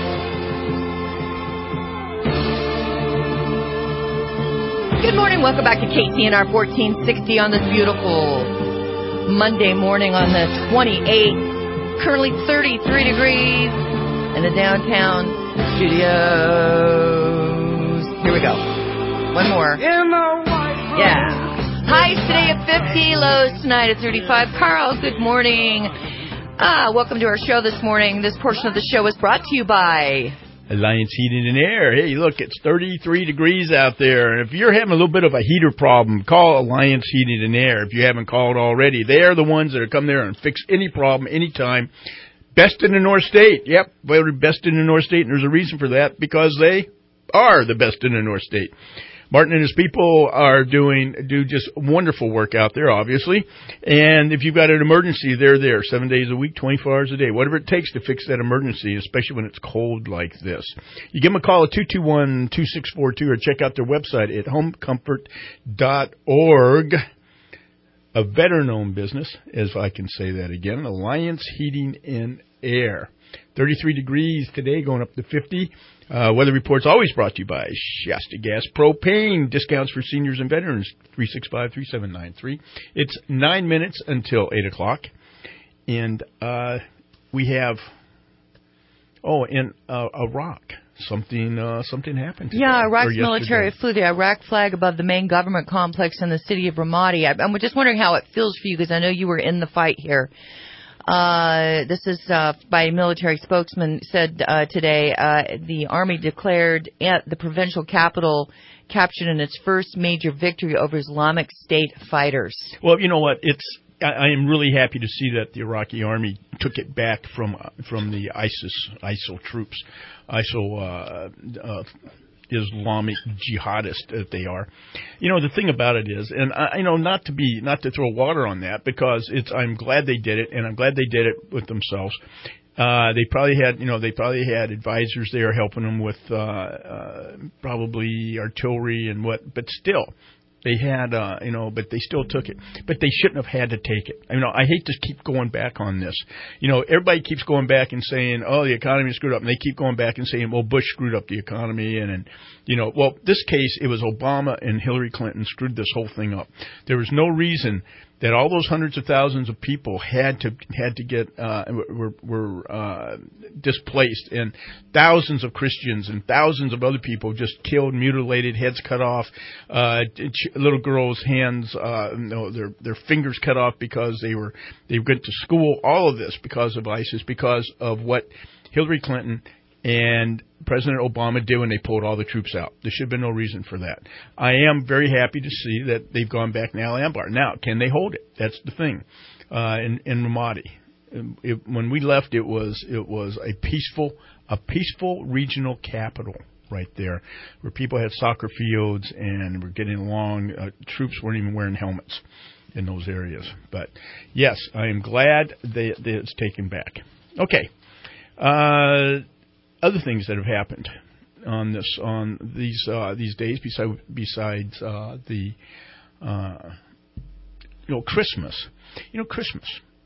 Good morning. Welcome back to K C N R fourteen sixty on this beautiful Monday morning on the twenty-eighth. Currently thirty-three degrees in the downtown studios. Here we go. One more. Yeah. Highs today at fifty, lows tonight at thirty-five. Carl, good morning. Ah, welcome to our show this morning. This portion of the show is brought to you by Alliance Heating and Air. Hey, look, it's thirty-three degrees out there. And if you're having a little bit of a heater problem, call Alliance Heating and Air if you haven't called already. They are the ones that are come there and fix any problem anytime. Best in the North State. Yep, they're best in the North State, and there's a reason for that, because they are the best in the North State. Martin and his people are doing do just wonderful work out there, obviously. And if you've got an emergency, they're there seven days a week, twenty-four hours a day, whatever it takes to fix that emergency, especially when it's cold like this. You give them a call at two two one, two six four two or check out their website at home comfort dot org. A veteran-owned business, as I can say that again, Alliance Heating and Air. thirty-three degrees today, going up to fifty. Uh, weather reports always brought to you by Shasta Gas Propane. Discounts for seniors and veterans, three six five, three seven nine three. It's nine minutes until eight o'clock. And uh, we have, oh, in uh, Iraq, something uh, something happened today. Yeah, Iraq's military flew the Iraq flag above the main government complex in the city of Ramadi. I'm just wondering how it feels for you, because I know you were in the fight here. Uh, this is uh, by a military spokesman said uh, today uh, the Army declared at the provincial capital captured in its first major victory over Islamic State fighters. Well, you know what? It's I, I am really happy to see that the Iraqi Army took it back from uh, from the ISIS ISIL troops, ISIL uh, uh, Islamic jihadists that they are. You know, the thing about it is, and I, you know, not to be, not to throw water on that, because it's, I'm glad they did it, and I'm glad they did it with themselves. Uh, they probably had, you know, they probably had advisors there helping them with, uh, uh, probably artillery and what, but still, they had, uh, you know, but they still took it. But they shouldn't have had to take it. You know, I hate to keep going back on this. You know, everybody keeps going back and saying, oh, the economy screwed up. And they keep going back and saying, well, Bush screwed up the economy. And, and you know, well, this case, it was Obama and Hillary Clinton screwed this whole thing up. There was no reason that all those hundreds of thousands of people had to had to get uh, were were uh, displaced, and thousands of Christians and thousands of other people just killed, mutilated, heads cut off, uh, little girls' hands, uh, no, their their fingers cut off because they were they went to school. All of this because of ISIS, because of what Hillary Clinton and President Obama did when they pulled all the troops out. There should have been no reason for that. I am very happy to see that they've gone back now to Anbar. Now, can they hold it? That's the thing. Uh, in, in Ramadi, it, when we left, it was it was a peaceful a peaceful regional capital right there, where people had soccer fields and were getting along. Uh, troops weren't even wearing helmets. in those areas. But yes, I am glad that, that it's taken back. Okay, uh, other things that have happened on this on these uh, these days besides besides uh, the uh, you know Christmas. You know Christmas.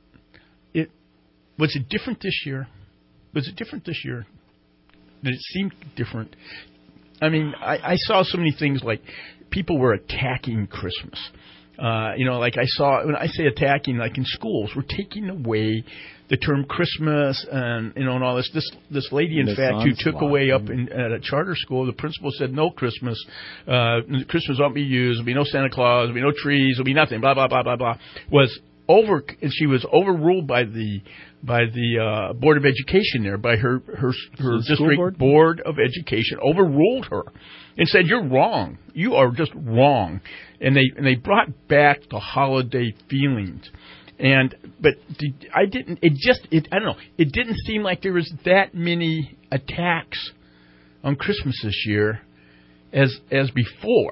It was it different this year? Was it different this year? Did it seem different? I mean, I, I saw so many things like people were attacking Christmas. Uh, you know, like I saw, when I say attacking, like in schools, we're taking away the term Christmas and, you know, and all this. This this lady, in fact, who took away up in, at a charter school, the principal said, no Christmas. Uh, Christmas won't be used. There'll be no Santa Claus. There'll be no trees. There'll be nothing. Blah, blah, blah, blah, blah. Was over, and she was overruled by the by the uh, Board of Education there, by her her her district board? board of Education, overruled her and said, "You're wrong. You are just wrong." And they and they brought back the holiday feelings. And but did, I didn't. It just it I don't know. It didn't seem like there was that many attacks on Christmas this year as as before.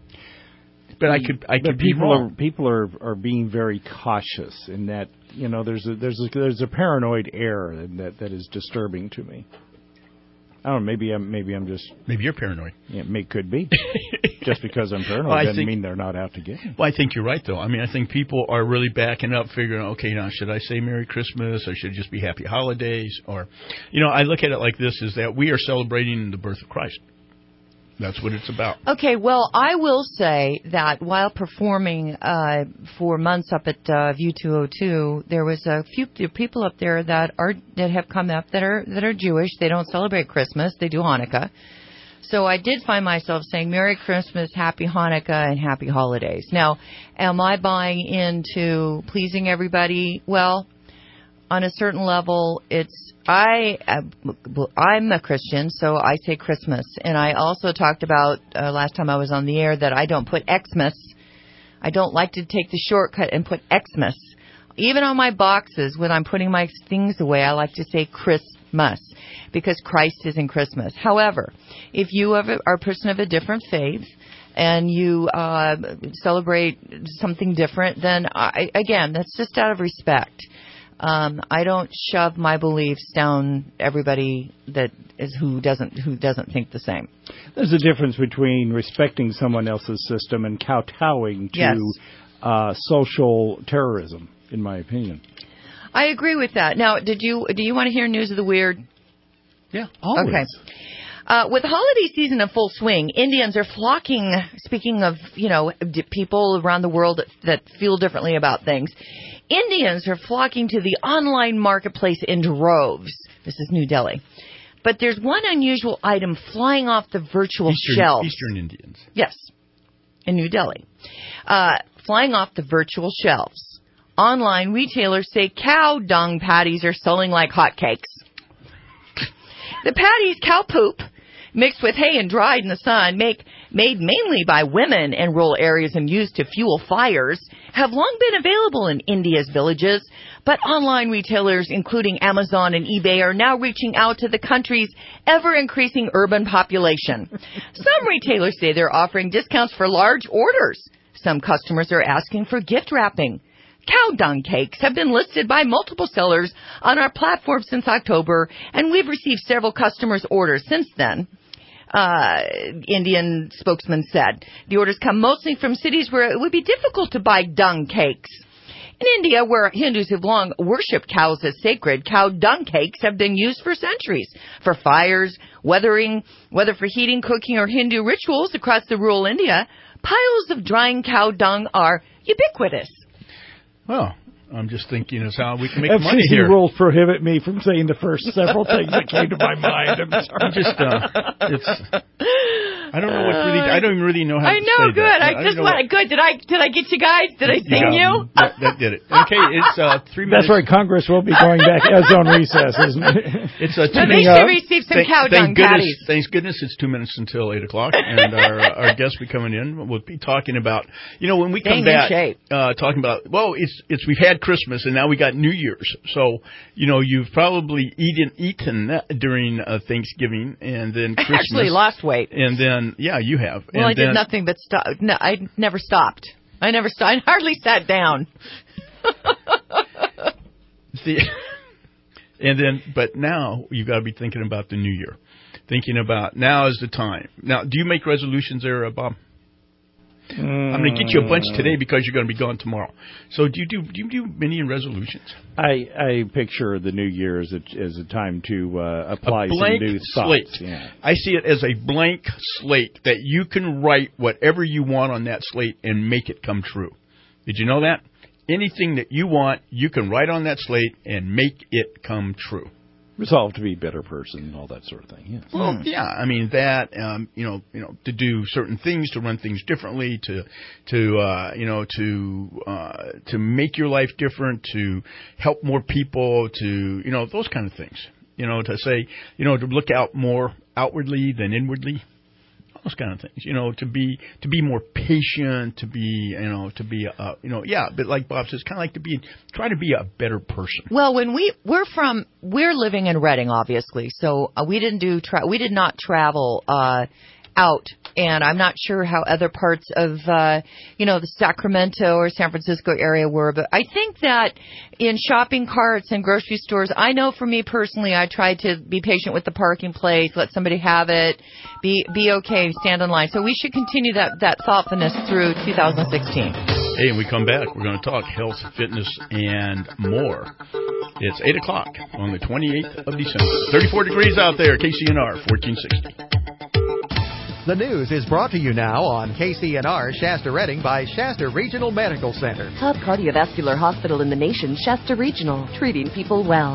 But I could, I could but people be wrong. Are, people are, are being very cautious in that, you know, there's a, there's a, there's a paranoid air that that is disturbing to me. I don't know. Maybe I'm maybe I'm just maybe you're paranoid. Yeah, may could be. Just because I'm paranoid well, doesn't think, mean they're not out to get me. Well, I think you're right, though. I mean, I think people are really backing up, figuring, okay, now should I say Merry Christmas or should it just be Happy Holidays? Or, you know, I look at it like this: is that we are celebrating the birth of Christ. That's what it's about. Okay, well, I will say that while performing uh, for months up at uh, View two oh two, there was a few people up there that are that have come up that are that are Jewish. They don't celebrate Christmas; they do Hanukkah. So I did find myself saying Merry Christmas, Happy Hanukkah, and Happy Holidays. Now, am I buying into pleasing everybody? Well, on a certain level, it's I, uh, I'm a Christian, so I say Christmas. And I also talked about uh, last time I was on the air that I don't put Xmas. I don't like to take the shortcut and put Xmas. Even on my boxes, when I'm putting my things away, I like to say Christmas because Christ is in Christmas. However, if you are a person of a different faith and you uh, celebrate something different, then I, again, that's just out of respect. Um, I don't shove my beliefs down everybody that is who doesn't who doesn't think the same. There's a difference between respecting someone else's system and kowtowing to yes. uh, social terrorism, in my opinion. I agree with that. Now, did you do you want to hear news of the weird? Yeah, always. Okay. Uh, with the holiday season in full swing, Indians are flocking. Speaking of, you know, people around the world that, that feel differently about things, Indians are flocking to the online marketplace in droves. This is New Delhi. But there's one unusual item flying off the virtual Eastern, shelves. Eastern Indians. Yes, in New Delhi. Uh, flying off the virtual shelves. Online retailers say cow dung patties are selling like hotcakes. The patties, cow poop, mixed with hay and dried in the sun, make made mainly by women in rural areas and used to fuel fires, have long been available in India's villages, but online retailers, including Amazon and eBay, are now reaching out to the country's ever-increasing urban population. Some retailers say they're offering discounts for large orders. Some customers are asking for gift wrapping. Cow dung cakes have been listed by multiple sellers on our platform since October, and we've received several customers' orders since then. Uh, Indian spokesman said. The orders come mostly from cities where it would be difficult to buy dung cakes. In India, where Hindus have long worshipped cows as sacred, cow dung cakes have been used for centuries for fires, weathering, whether for heating, cooking, or Hindu rituals across the rural India. Piles of drying cow dung are ubiquitous. Well, I'm just thinking is how we can make F C C money here. rules prohibit me from saying the first several things that came to my mind. I'm sorry. I'm just, uh, it's, I don't know what really, I don't even really know how I to know, say good. that. I, I just know want what, good. Did I did I get you guys? Did I sing yeah, you? That, that did it. Okay, it's uh, three minutes. That's right. Congress will be going back as on recess, isn't it? It's uh, two They minutes. should receive some Thank, cow thank dung goodness, patties. Thank goodness it's two minutes until eight o'clock, and our uh, our guest will be coming in. We'll be talking about, you know, when we come Staying in back, shape. uh, talking about, well, it's it's we've had Christmas and now we got New Year's, so you know you've probably eaten eaten during uh, Thanksgiving and then Christmas. I actually lost weight. And then yeah, you have. Well, and I did then, nothing but stop. No, I never stopped. I never, I hardly sat down. See, and then, but now you've got to be thinking about the new year. Thinking about now is the time. Now, do you make resolutions there, Bob? I'm going to get you a bunch today because you're going to be gone tomorrow. So do you do, do you do many resolutions? I, I picture the new year as a, as a time to uh, apply a blank some new slate. thoughts. Yeah. I see it as a blank slate that you can write whatever you want on that slate and make it come true. Did you know that? Anything that you want, you can write on that slate and make it come true. Resolve to be a better person, all that sort of thing. Yes. Well, yeah, I mean that. Um, you know, you know, to do certain things, to run things differently, to, to, uh, you know, to, uh, to make your life different, to help more people, to, you know, those kind of things. You know, to say, you know, to look out more outwardly than inwardly. Those kind of things, you know, to be to be more patient, to be, you know, to be, uh, you know, yeah, but like Bob says, kind of like to be, try to be a better person. Well, when we we're from, we're living in Reading, obviously, so uh, we didn't do, tra- we did not travel uh, out, and I'm not sure how other parts of, uh, you know, the Sacramento or San Francisco area were, but I think that in shopping carts and grocery stores, I know for me personally, I tried to be patient with the parking place, let somebody have it, be be okay, stand in line. So we should continue that, that thoughtfulness through two thousand sixteen. Hey, when we come back, we're going to talk health, fitness, and more. It's eight o'clock on the twenty-eighth of December. thirty-four degrees out there, K C N R, fourteen sixty. The news is brought to you now on K C N R Shasta Reading by Shasta Regional Medical Center. Top cardiovascular hospital in the nation, Shasta Regional, treating people well.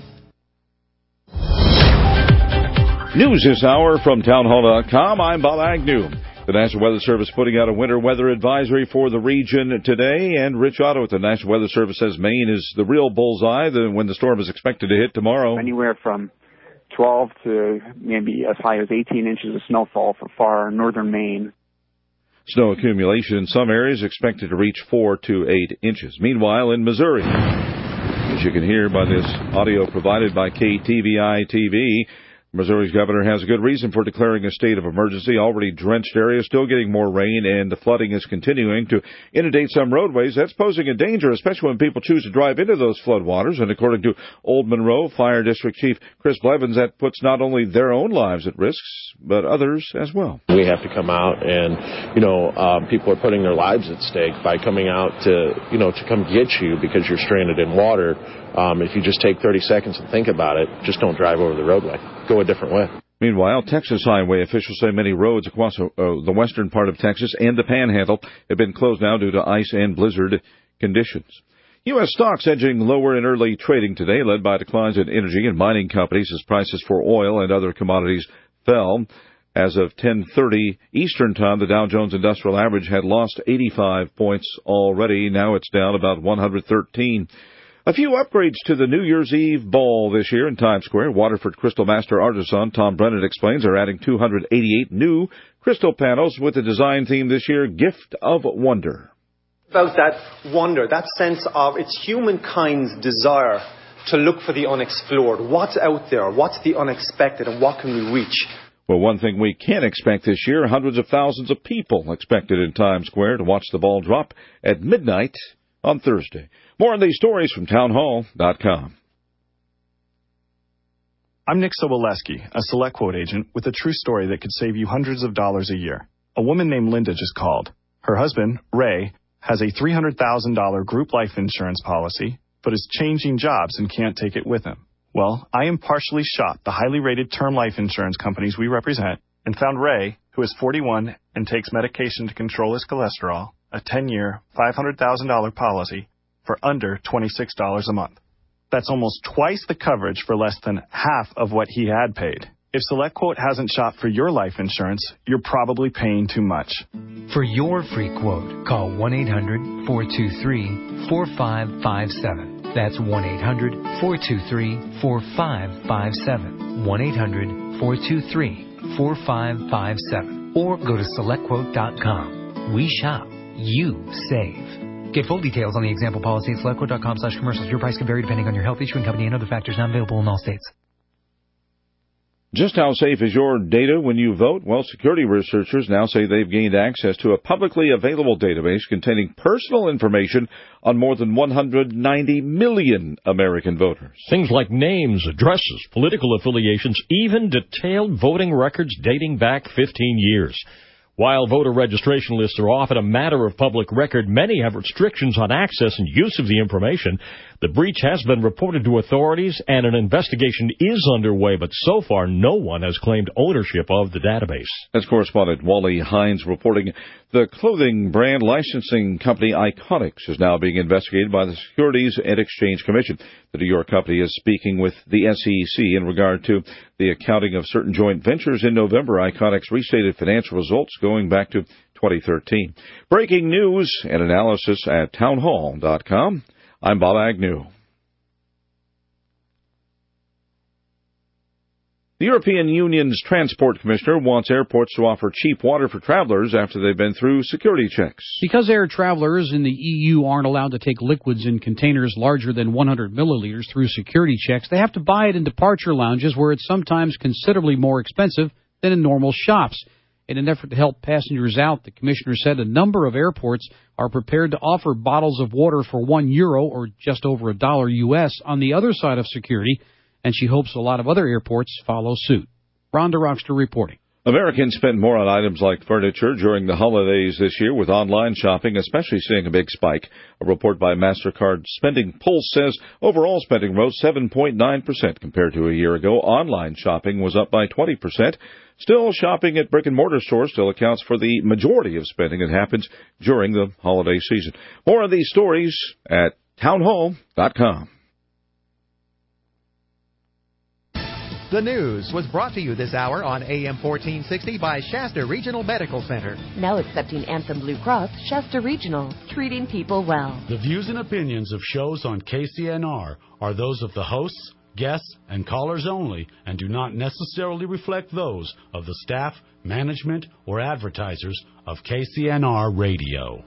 News this hour from townhall dot com. I'm Bob Agnew. The National Weather Service putting out a winter weather advisory for the region today. And Rich Otto at the National Weather Service says Maine is the real bullseye when the storm is expected to hit tomorrow. Anywhere from twelve to maybe as high as eighteen inches of snowfall for far northern Maine. Snow accumulation in some areas expected to reach four to eight inches. Meanwhile, in Missouri, as you can hear by this audio provided by K T V I T V, Missouri's governor has a good reason for declaring a state of emergency. Already drenched areas still getting more rain, and the flooding is continuing to inundate some roadways. That's posing a danger, especially when people choose to drive into those floodwaters. And according to Old Monroe Fire District Chief Chris Blevins, that puts not only their own lives at risk, but others as well. We have to come out, and, you know, um, people are putting their lives at stake by coming out to, you know, to come get you because you're stranded in water. Um, if you just take thirty seconds and think about it, just don't drive over the roadway. Go a different way. Meanwhile, Texas highway officials say many roads across uh, the western part of Texas and the Panhandle have been closed now due to ice and blizzard conditions. U S stocks edging lower in early trading today, led by declines in energy and mining companies as prices for oil and other commodities fell. As of ten thirty Eastern Time, the Dow Jones Industrial Average had lost eighty-five points already. Now it's down about one hundred thirteen. A few upgrades to the New Year's Eve ball this year in Times Square. Waterford Crystal Master artisan Tom Brennan explains they're adding two hundred eighty-eight new crystal panels with the design theme this year, Gift of Wonder. About that wonder, that sense of it's humankind's desire to look for the unexplored. What's out there? What's the unexpected? And what can we reach? Well, one thing we can expect this year, hundreds of thousands of people expected in Times Square to watch the ball drop at midnight on Thursday. More on these stories from townhall dot com. I'm Nick Soboleski, a SelectQuote agent with a true story that could save you hundreds of dollars a year. A woman named Linda just called. Her husband, Ray, has a three hundred thousand dollars group life insurance policy, but is changing jobs and can't take it with him. Well, I impartially shopped the highly rated term life insurance companies we represent and found Ray, who is forty-one and takes medication to control his cholesterol, a ten-year, five hundred thousand dollars policy for under twenty-six dollars a month. That's almost twice the coverage for less than half of what he had paid. If SelectQuote hasn't shopped for your life insurance, you're probably paying too much. For your free quote, call one eight hundred, four two three, four five five seven. That's one eight hundred, four two three, four five five seven. one eight hundred, four two three, four five five seven. Or go to select quote dot com. We shop. You save. Get full details on the example policy at select quote dot com slash commercials. Your price can vary depending on your health, issuing company, and other factors not available in all states. Just how safe is your data when you vote? Well, security researchers now say they've gained access to a publicly available database containing personal information on more than one hundred ninety million American voters. Things like names, addresses, political affiliations, even detailed voting records dating back fifteen years. While voter registration lists are often a matter of public record, many have restrictions on access and use of the information. The breach has been reported to authorities, and an investigation is underway, but so far no one has claimed ownership of the database. As correspondent Wally Hines reporting, the clothing brand licensing company Iconics is now being investigated by the Securities and Exchange Commission. The New York company is speaking with the S E C in regard to the accounting of certain joint ventures. In November, Iconics restated financial results going back to twenty thirteen. Breaking news and analysis at townhall dot com. I'm Bob Agnew. The European Union's Transport Commissioner wants airports to offer cheap water for travelers after they've been through security checks. Because air travelers in the E U aren't allowed to take liquids in containers larger than one hundred milliliters through security checks, they have to buy it in departure lounges where it's sometimes considerably more expensive than in normal shops. In an effort to help passengers out, the commissioner said a number of airports are prepared to offer bottles of water for one euro or just over a dollar U S on the other side of security, and she hopes a lot of other airports follow suit. Rhonda Rockster reporting. Americans spent more on items like furniture during the holidays this year, with online shopping especially seeing a big spike. A report by MasterCard Spending Pulse says overall spending rose seven point nine percent compared to a year ago. Online shopping was up by twenty percent. Still, shopping at brick-and-mortar stores still accounts for the majority of spending that happens during the holiday season. More of these stories at townhall dot com. The news was brought to you this hour on A M fourteen sixty by Shasta Regional Medical Center. Now accepting Anthem Blue Cross, Shasta Regional, treating people well. The views and opinions of shows on K C N R are those of the hosts, guests, and callers only, and do not necessarily reflect those of the staff, management, or advertisers of K C N R Radio.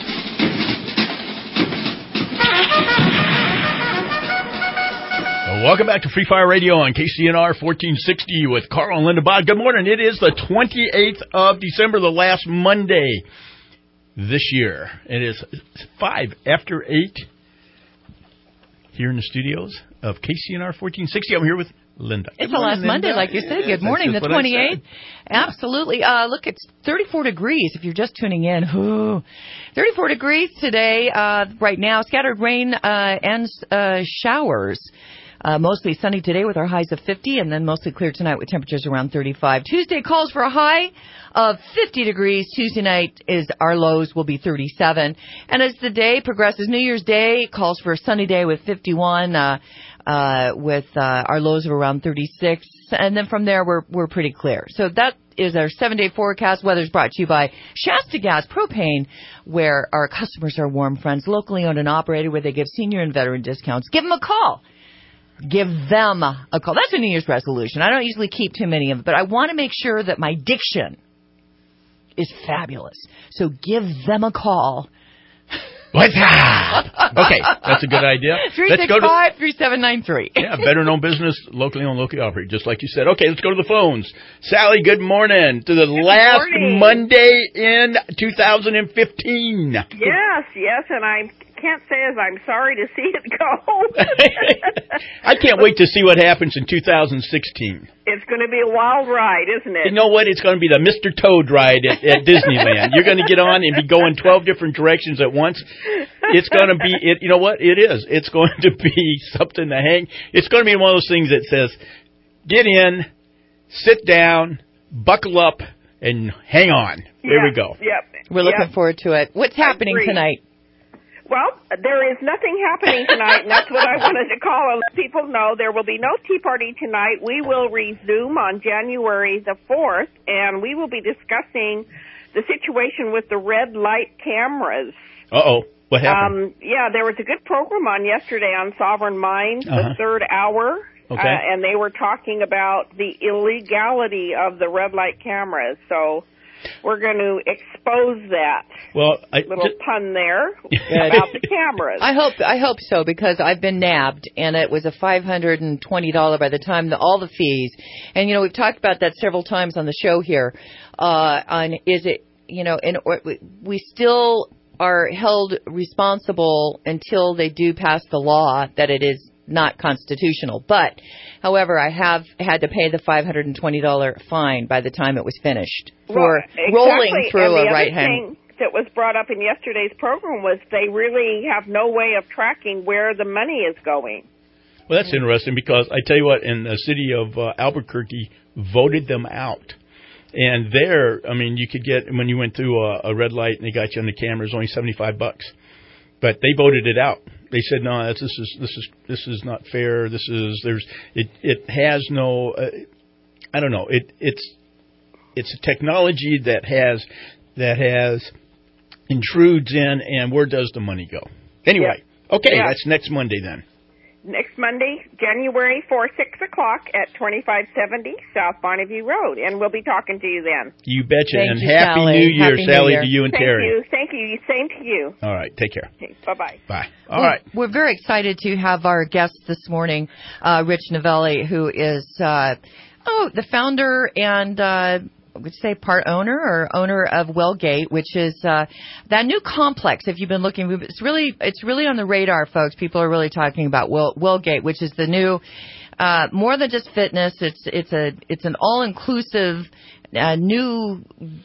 Welcome back to Free Fire Radio on K C N R fourteen sixty with Carl and Linda Bod. Good morning. It is the twenty-eighth of December, the last Monday this year. It is five after eight here in the studios of K C N R fourteen sixty. I'm here with Linda. It's the last Monday, like you said. Good morning, the twenty-eighth. Absolutely. Uh, look, it's thirty-four degrees if you're just tuning in. Ooh. thirty-four degrees today, uh, right now. Scattered rain uh, and uh, showers. Uh, mostly sunny today with our highs of fifty, and then mostly clear tonight with temperatures around thirty-five. Tuesday calls for a high of fifty degrees. Tuesday night is our lows will be thirty-seven. And as the day progresses, New Year's Day calls for a sunny day with fifty-one, uh, uh, with uh, our lows of around thirty-six. And then from there, we're we're pretty clear. So that is our seven-day forecast. Weather's brought to you by Shasta Gas Propane, where our customers are warm friends, locally owned and operated, where they give senior and veteran discounts. Give them a call. Give them a call. That's a New Year's resolution. I don't usually keep too many of them, but I want to make sure that my diction is fabulous. So give them a call. What's that? Okay, that's a good idea. three six five, three seven nine three. Yeah, veteran-owned business, locally owned, locally operated, just like you said. Okay, let's go to the phones. Sally, good morning. To the good last morning. Monday in two thousand fifteen. Yes, yes, and I can't say as I'm sorry to see it go. I can't wait to see what happens in two thousand sixteen. It's going to be a wild ride, isn't it? You know what? It's going to be the Mister Toad ride at, at Disneyland. You're going to get on and be going twelve different directions at once. It's going to be, it. You know what? It is. It's going to be something to hang. It's going to be one of those things that says, get in, sit down, buckle up, and hang on. There yep, we go. Yep. We're looking yep. forward to it. What's happening tonight? Well, there is nothing happening tonight, and that's what I wanted to call and let people know. There will be no Tea Party tonight. We will resume on January the fourth, and we will be discussing the situation with the red light cameras. Uh-oh. What happened? Um, yeah, there was a good program on yesterday on Sovereign Mind, uh-huh. the third hour, okay. uh, and they were talking about the illegality of the red light cameras. So we're going to expose that. Well, I, little just, pun there about the cameras. I hope I hope so, because I've been nabbed, and it was a five hundred twenty dollars by the time the, all the fees. And you know, we've talked about that several times on the show here. Uh, on is it you know, and we still are held responsible until they do pass the law that it is not constitutional. But, however, I have had to pay the five hundred twenty dollars fine by the time it was finished for well, exactly. rolling through and a right hand. Thing that was brought up in yesterday's program was they really have no way of tracking where the money is going. Well, that's interesting, because I tell you what, in the city of uh, Albuquerque voted them out. And there, I mean, you could get, when you went through a, a red light and they got you on the camera, it was only seventy-five bucks. But they voted it out. They said, no, that's, this is this is this is not fair. This is there's it it has no, uh, I don't know. It it's it's a technology that has that has intrudes in, and where does the money go? Anyway, yeah. okay, yeah. That's next Monday then. Next Monday, January fourth, six o'clock at twenty-five seventy South Bonneview Road. And we'll be talking to you then. You betcha. Thank and you, Happy Sally. New Year, Happy Sally, New Year. to you and Thank Terry. you. Thank you. Same to you. All right. Take care. Okay, bye-bye. Bye. All we're, right. We're very excited to have our guest this morning, uh, Rich Novelli, who is uh, oh the founder and uh, would say part owner or owner of Wellgate, which is uh, that new complex. If you've been looking, it's really it's really on the radar, folks. People are really talking about Well, Wellgate, which is the new, uh, more than just fitness. It's it's a it's an all inclusive. Uh, new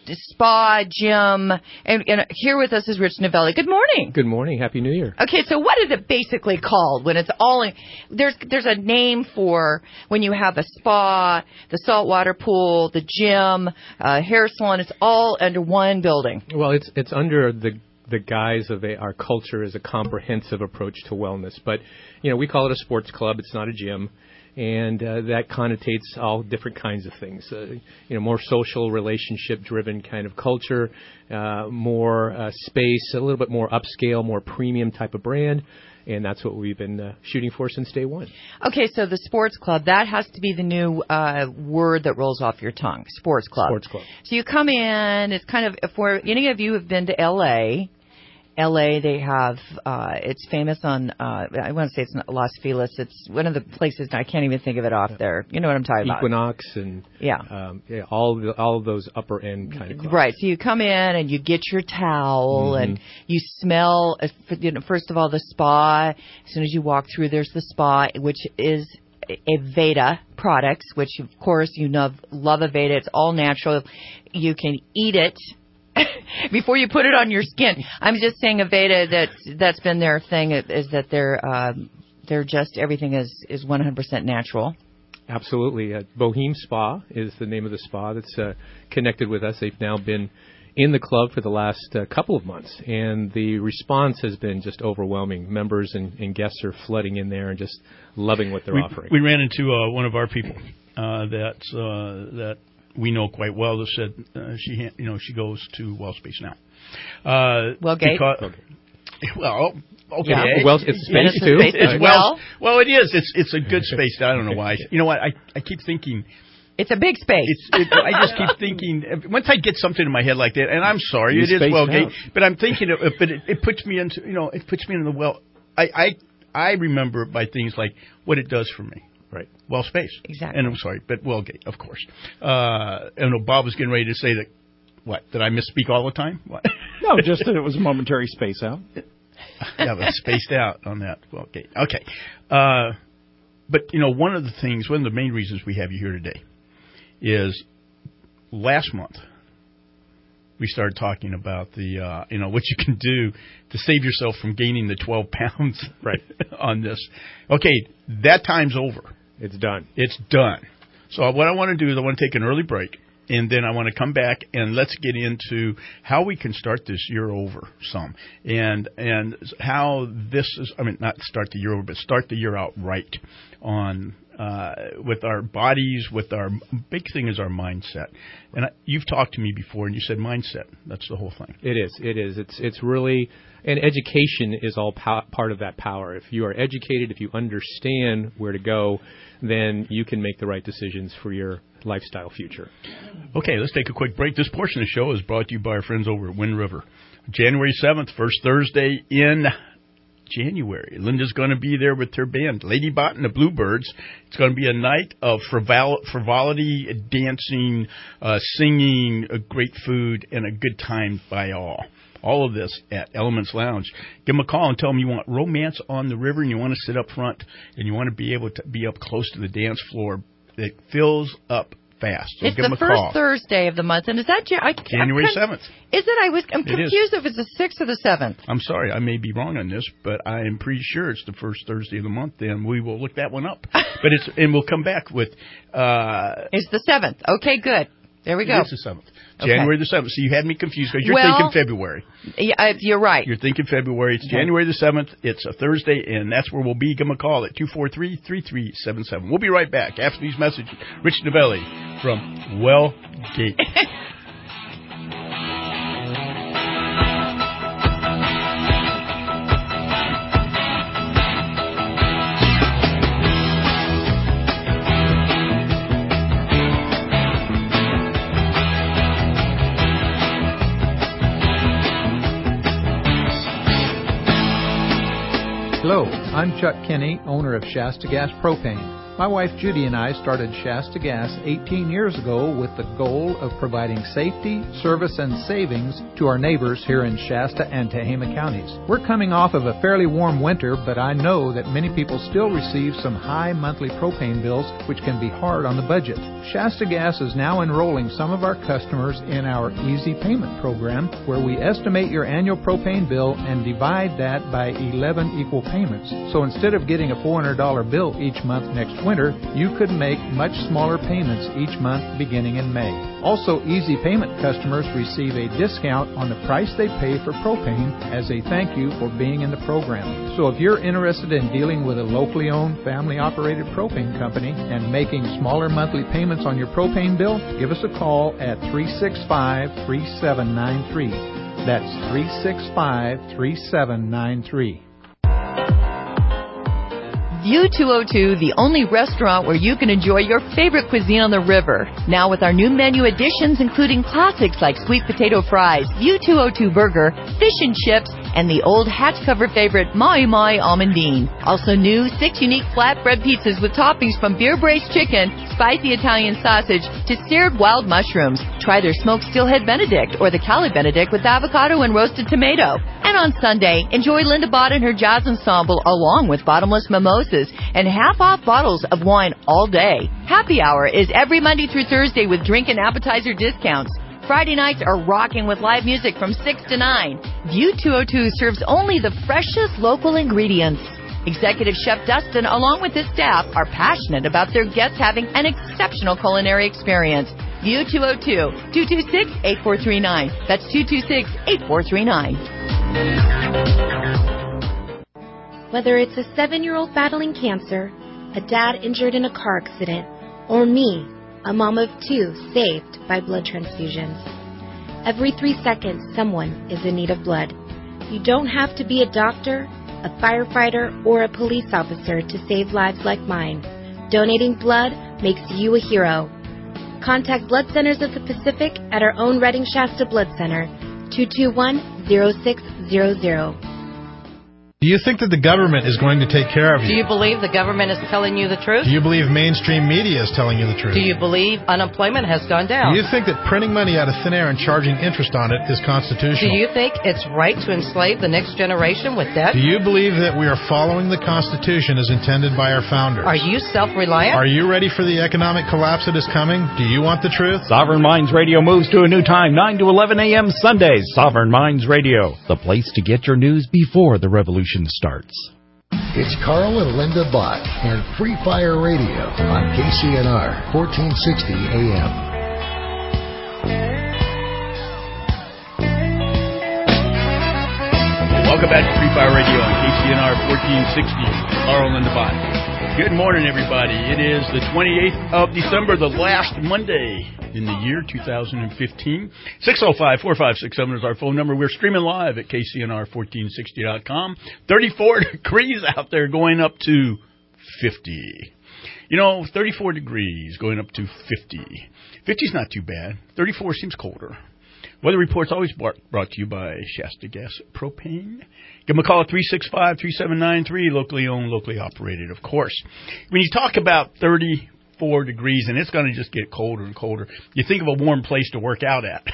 spa, gym, and, and here with us is Rich Novelli. Good morning. Good morning. Happy New Year. Okay, so what is it basically called when it's all in, there's there's a name for when you have a spa, the saltwater pool, the gym, uh, hair salon. It's all under one building. Well, it's it's under the the guise of a, our culture is a comprehensive approach to wellness, but you know we call it a sports club. It's not a gym. And uh, that connotates all different kinds of things. Uh, you know, more social, relationship-driven kind of culture, uh, more uh, space, a little bit more upscale, more premium type of brand. And that's what we've been uh, shooting for since day one. Okay, so the sports club, that has to be the new uh, word that rolls off your tongue, sports club. Sports club. So you come in, it's kind of, if we're, any of you have been to L A, L A, they have, uh, it's famous on, uh, I want to say it's not Los Feliz. It's one of the places, I can't even think of it off there. You know what I'm talking about. Equinox and yeah. Um, yeah, all the, all of those upper end kind of clubs. Right. So you come in and you get your towel mm-hmm. and you smell, you know, first of all, the spa. As soon as you walk through, there's the spa, which is Aveda products, which of course you love, love Aveda. It's all natural. You can eat it before you put it on your skin. I'm just saying Aveda, that that's been their thing, is that they're um, they're just, everything is is one hundred percent natural. Absolutely. Uh, Boheme Spa is the name of the spa that's uh, connected with us. They've now been in the club for the last uh, couple of months, and the response has been just overwhelming. Members and, and guests are flooding in there and just loving what they're we, offering. We ran into uh, one of our people uh, that uh, that we know quite well that said uh, she ha- you know she goes to WellSpace now. Uh, Wellgate. Because, okay. Well, okay. Yeah. Well, it's space it's too. Space It's well. well, it is. It's it's a good space. I don't know why. You know what? I I keep thinking. It's a big space. It's, it, I just keep thinking, once I get something in my head like that, and I'm sorry, You it is Wellgate, out. but I'm thinking, of, but it, it puts me into, you know, it puts me into the well. I, I I remember it by things like what it does for me. Right. Well, space. Exactly. And I'm sorry, but Wellgate, of course. Uh, and Bob was getting ready to say that, what, did I misspeak all the time? What? No, just that it was a momentary space out. Yeah, but spaced out on that. Wellgate. Okay. Uh, but, you know, one of the things, one of the main reasons we have you here today is last month we started talking about the, uh, you know, what you can do to save yourself from gaining the twelve pounds right. on this. Okay, that time's over. It's done. It's done. So what I want to do is I want to take an early break, and then I want to come back and let's get into how we can start this year over some, and and how this is. I mean, not start the year over, but start the year out right on uh, with our bodies, with our big thing is our mindset. And I, you've talked to me before, and you said mindset. That's the whole thing. It is. It is. It's it's really, and education is all pow- part of that power. If you are educated, if you understand where to go, then you can make the right decisions for your lifestyle future. Okay, let's take a quick break. This portion of the show is brought to you by our friends over at Wind River. January seventh, first Thursday in January. Linda's going to be there with her band, Lady Bot and the Bluebirds. It's going to be a night of frivol- frivolity, dancing, uh, singing, uh, great food, and a good time by all. All of this at Elements Lounge. Give them a call and tell them you want romance on the river and you want to sit up front and you want to be able to be up close to the dance floor. It fills up fast. So it's give them the a first call. Thursday of the month, and is that Jan- I, January seventh? Is it? I was. I'm It confused if it's the sixth or the seventh. I'm sorry, I may be wrong on this, but I am pretty sure it's the first Thursday of the month. And we will look that one up. But it's and we'll come back with. Uh, it's the seventh. Okay, good. There we go. It's the seventh. January Okay. the seventh. So you had me confused because you're Well, thinking February. Yeah, uh, you're right. You're thinking February. It's Okay. January the seventh. It's a Thursday, and that's where we'll be. Give them a call at two four three, three three seven seven. We'll be right back after these messages. Rich Novelli from Wellgate. Hello, I'm Chuck Kinney, owner of Shasta Gas Propane. My wife Judy and I started Shasta Gas eighteen years ago with the goal of providing safety, service, and savings to our neighbors here in Shasta and Tehama counties. We're coming off of a fairly warm winter, but I know that many people still receive some high monthly propane bills, which can be hard on the budget. Shasta Gas is now enrolling some of our customers in our Easy Payment program, where we estimate your annual propane bill and divide that by eleven equal payments. So instead of getting a four hundred dollars bill each month next winter, you could make much smaller payments each month beginning in May. Also, Easy Payment customers receive a discount on the price they pay for propane as a thank you for being in the program. So if you're interested in dealing with a locally owned, family-operated propane company and making smaller monthly payments on your propane bill, give us a call at three six five, three seven nine three. That's three six five, three seven nine three. View two oh two, the only restaurant where you can enjoy your favorite cuisine on the river. Now with our new menu additions, including classics like sweet potato fries, View two oh two burger, fish and chips, and the old hatch cover favorite, Mai Mai Almondine. Also new, six unique flatbread pizzas with toppings from beer braised chicken, spicy Italian sausage, to seared wild mushrooms. Try their smoked steelhead Benedict or the Cali Benedict with avocado and roasted tomato. And on Sunday, enjoy Linda Bott and her jazz ensemble along with bottomless mimosas and half-off bottles of wine all day. Happy Hour is every Monday through Thursday with drink and appetizer discounts. Friday nights are rocking with live music from six to nine. View two oh two serves only the freshest local ingredients. Executive Chef Dustin, along with his staff, are passionate about their guests having an exceptional culinary experience. View two oh two, two two six, eight four three nine. That's two two six, eight four three nine. Whether it's a seven-year-old battling cancer, a dad injured in a car accident, or me, a mom of two saved by blood transfusions. Every three seconds, someone is in need of blood. You don't have to be a doctor, a firefighter, or a police officer to save lives like mine. Donating blood makes you a hero. Contact Blood Centers of the Pacific at our own Redding Shasta Blood Center, two two one, zero six zero zero. Do you think that the government is going to take care of Do you? you believe the government is telling you the truth? Do you believe mainstream media is telling you the truth? Do you believe unemployment has gone down? Do you think that printing money out of thin air and charging interest on it is Do constitutional? you think it's right to enslave the next generation with debt? Do you believe that we are following the Constitution as intended by our founders? Are you self-reliant? Are you ready for the economic collapse that is coming? Do you want the truth? Sovereign Minds Radio moves to a new time, nine to eleven a.m. Sundays. Sovereign Minds Radio, the place to get your news before the revolution starts. It's Carl and Linda Bott and Free Fire Radio on K C N R fourteen sixty A M. Welcome back to Free Fire Radio on K C N R fourteen sixty. Carl and Linda Bott. Good morning, everybody. It is the twenty-eighth of December, the last Monday in the year two thousand fifteen. six oh five, four five six seven is our phone number. We're streaming live at K C N R fourteen sixty dot com. thirty-four degrees out there, going up to fifty. You know, thirty-four degrees going up to fifty. fifty is not too bad. thirty-four seems colder. Weather Report's always brought to you by Shasta Gas Propane. Give them a call at three six five, three seven nine three, locally owned, locally operated, of course. When you talk about thirty-four degrees, and it's going to just get colder and colder, you think of a warm place to work out at.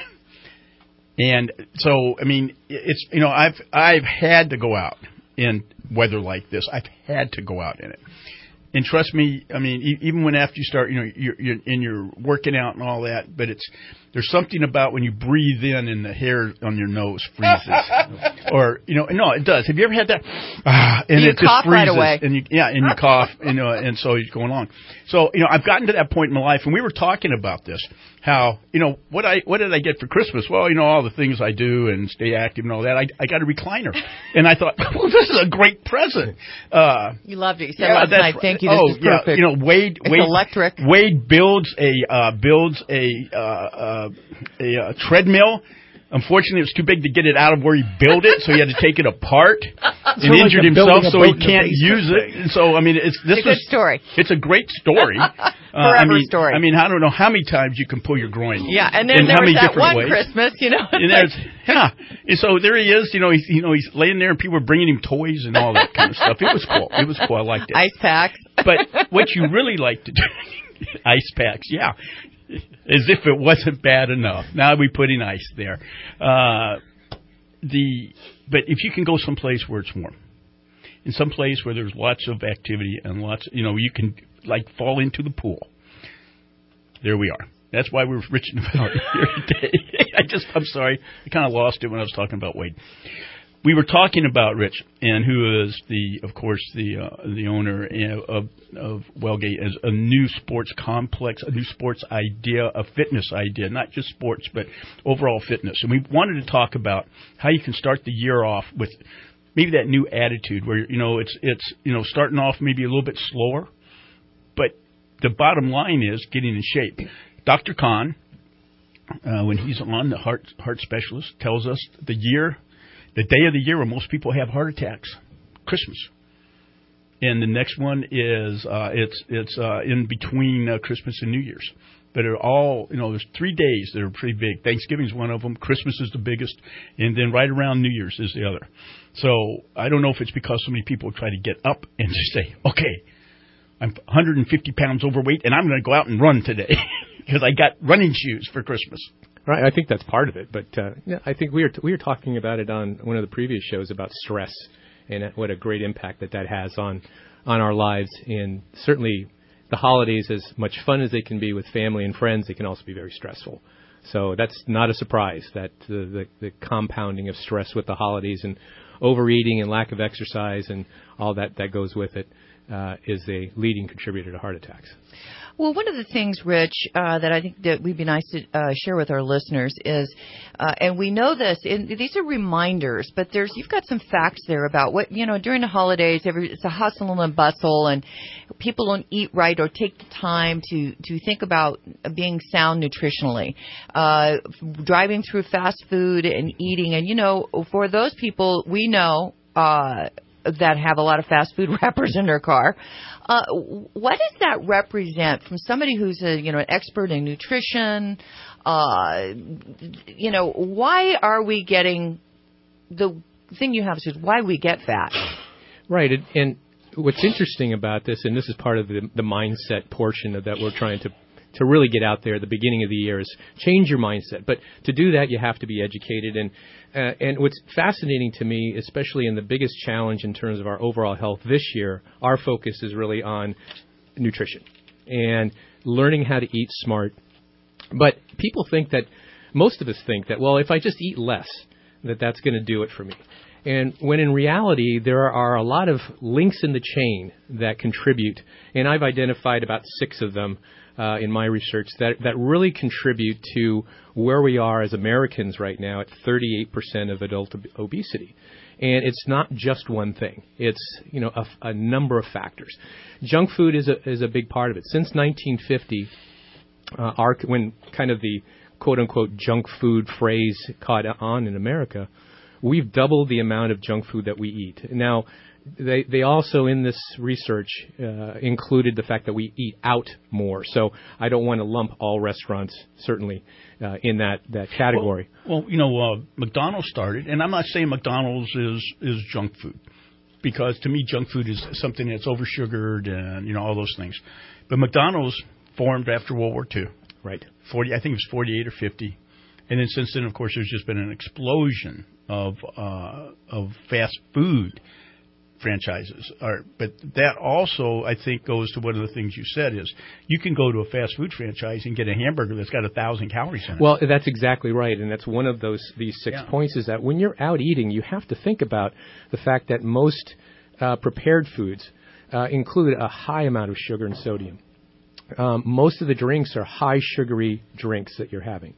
And so, I mean, it's, you know, I've I've had to go out in weather like this. I've had to go out in it. And trust me, I mean, e- even when after you start, you know, you're, you're and you're working out and all that, but it's there's something about when you breathe in and the hair on your nose freezes, or you know, no, it does. Have you ever had that? Ah, and you it just cough freezes, right away. and you, yeah, and you cough, you know, and so it's going on. So you know, I've gotten to that point in my life, and we were talking about this. How, you know, what I what did I get for Christmas? Well, you know, all the things I do and stay active and all that. I, I got a recliner. And I thought, well, this is a great present. Uh, you loved it. You said yeah, last night, thank you, this oh, is perfect. Yeah, you know, Wade, it's Wade, electric. Wade builds a, uh, builds a, uh, uh, a, uh, treadmill. Unfortunately, it was too big to get it out of where he built it, so he had to take it apart and so injured like himself, so he can't basement. use it. And so, I mean, it's this it's a was, good story. It's a great story. uh, Forever I mean, story. I mean, I don't know how many times you can pull your groin. Yeah, and then in there how was many that one ways. Christmas, you know. And there's, yeah, and so there he is. You know, he's you know he's laying there, and people are bringing him toys and all that kind of stuff. It was cool. It was cool. I liked it. Ice packs. But what you really like to do, ice packs, yeah. As if it wasn't bad enough. Now we're putting ice there. Uh, the but if you can go someplace where it's warm, in some place where there's lots of activity and lots, you know, you can like fall into the pool. There we are. That's why we're rich about it here today. I just, I'm sorry, I kind of lost it when I was talking about Wade. We were talking about Rich, and who is the, of course, the uh, the owner of, of Wellgate, as a new sports complex, a new sports idea, a fitness idea, not just sports, but overall fitness. And we wanted to talk about how you can start the year off with maybe that new attitude, where you know it's it's you know starting off maybe a little bit slower, but the bottom line is getting in shape. Doctor Kahn, uh, when he's on, the heart heart specialist, tells us the year. The day of the year where most people have heart attacks, Christmas, and the next one is uh, it's it's uh, in between uh, Christmas and New Year's. But they're all, you know, there's three days that are pretty big. Thanksgiving's one of them. Christmas is the biggest, and then right around New Year's is the other. So I don't know if it's because so many people try to get up and just say, okay, I'm one hundred fifty pounds overweight, and I'm going to go out and run today because I got running shoes for Christmas. Right, I think that's part of it, but uh, yeah, I think we were t- we were talking about it on one of the previous shows about stress and what a great impact that that has on on our lives. And certainly, the holidays, as much fun as they can be with family and friends, they can also be very stressful. So that's not a surprise that the the, the compounding of stress with the holidays and overeating and lack of exercise and all that that goes with it uh, is a leading contributor to heart attacks. Well, one of the things, Rich, uh, that I think that would be nice to uh, share with our listeners is, uh, and we know this, and these are reminders, but there's you've got some facts there about what, you know, during the holidays, every, it's a hustle and bustle, and people don't eat right or take the time to, to think about being sound nutritionally. Uh, driving through fast food and eating, and, you know, for those people, we know uh, that have a lot of fast food wrappers in their car. Uh, what does that represent from somebody who's a, you know, an expert in nutrition? Uh, you know, why are we getting, the thing you have is why we get fat? Right. And, and what's interesting about this, and this is part of the, the mindset portion of that we're trying to to really get out there at the beginning of the year, is change your mindset. But to do that, you have to be educated. And uh, and what's fascinating to me, especially in the biggest challenge in terms of our overall health this year, our focus is really on nutrition and learning how to eat smart. But people think that, most of us think that, well, if I just eat less, that that's going to do it for me. And when in reality, there are a lot of links in the chain that contribute, and I've identified about six of them uh, in my research that, that really contribute to where we are as Americans right now at thirty-eight percent of adult ob- obesity. And it's not just one thing. It's, you know, a, a number of factors. Junk food is a, is a big part of it. Since nineteen fifty, uh, our, when kind of the quote-unquote junk food phrase caught on in America, we've doubled the amount of junk food that we eat. Now, they, they also, in this research, uh, included the fact that we eat out more. So I don't want to lump all restaurants, certainly, uh, in that, that category. Well, well you know, uh, McDonald's started, and I'm not saying McDonald's is, is junk food, because to me junk food is something that's over-sugared and, you know, all those things. But McDonald's formed after World War Two. Right. forty, I think it was forty-eight or fifty. And then since then, of course, there's just been an explosion of uh, of fast food franchises. Are, but that also, I think, goes to one of the things you said is you can go to a fast food franchise and get a hamburger that's got a thousand calories in it. Well, that's exactly right, and that's one of those these six yeah. points is that when you're out eating, you have to think about the fact that most uh, prepared foods uh, include a high amount of sugar and sodium. Um, most of the drinks are high sugary drinks that you're having.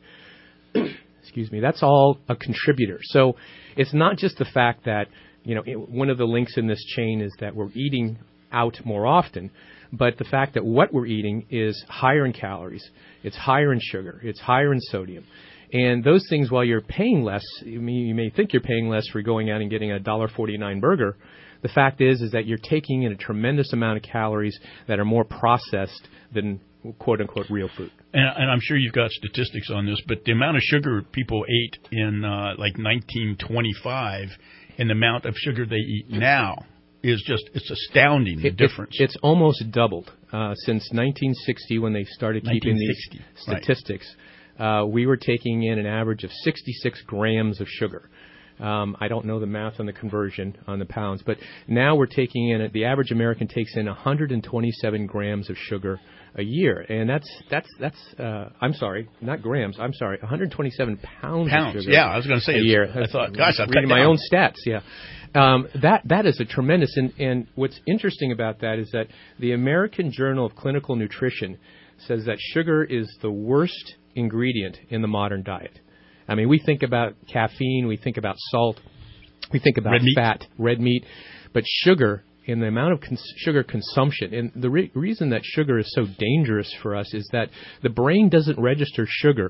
Excuse me. That's all a contributor. So it's not just the fact that, you know, it, one of the links in this chain is that we're eating out more often, but the fact that what we're eating is higher in calories, it's higher in sugar, it's higher in sodium. And those things, while you're paying less, you may, you may think you're paying less for going out and getting a one dollar forty-nine burger. The fact is, is that you're taking in a tremendous amount of calories that are more processed than quote-unquote real food. And, and I'm sure you've got statistics on this, but the amount of sugar people ate in uh, like nineteen twenty-five and the amount of sugar they eat now is just, it's astounding, the it, difference. It, it's almost doubled uh, since nineteen sixty when they started keeping these statistics. Right. Uh, we were taking in an average of sixty-six grams of sugar. Um, I don't know the math on the conversion on the pounds, but now we're taking in, the average American takes in one hundred twenty-seven grams of sugar a year. And that's, that's, that's, uh, I'm sorry, not grams, I'm sorry, one hundred twenty-seven pounds, pounds of sugar. Yeah, I was going to say a year. I thought, gosh, I've reading cut my down. own stats, yeah. Um, that, that is a tremendous, and, and what's interesting about that is that the American Journal of Clinical Nutrition says that sugar is the worst ingredient in the modern diet. I mean, we think about caffeine, we think about salt, we think about red fat, red meat, but sugar, in the amount of cons- sugar consumption, and the re- reason that sugar is so dangerous for us is that the brain doesn't register sugar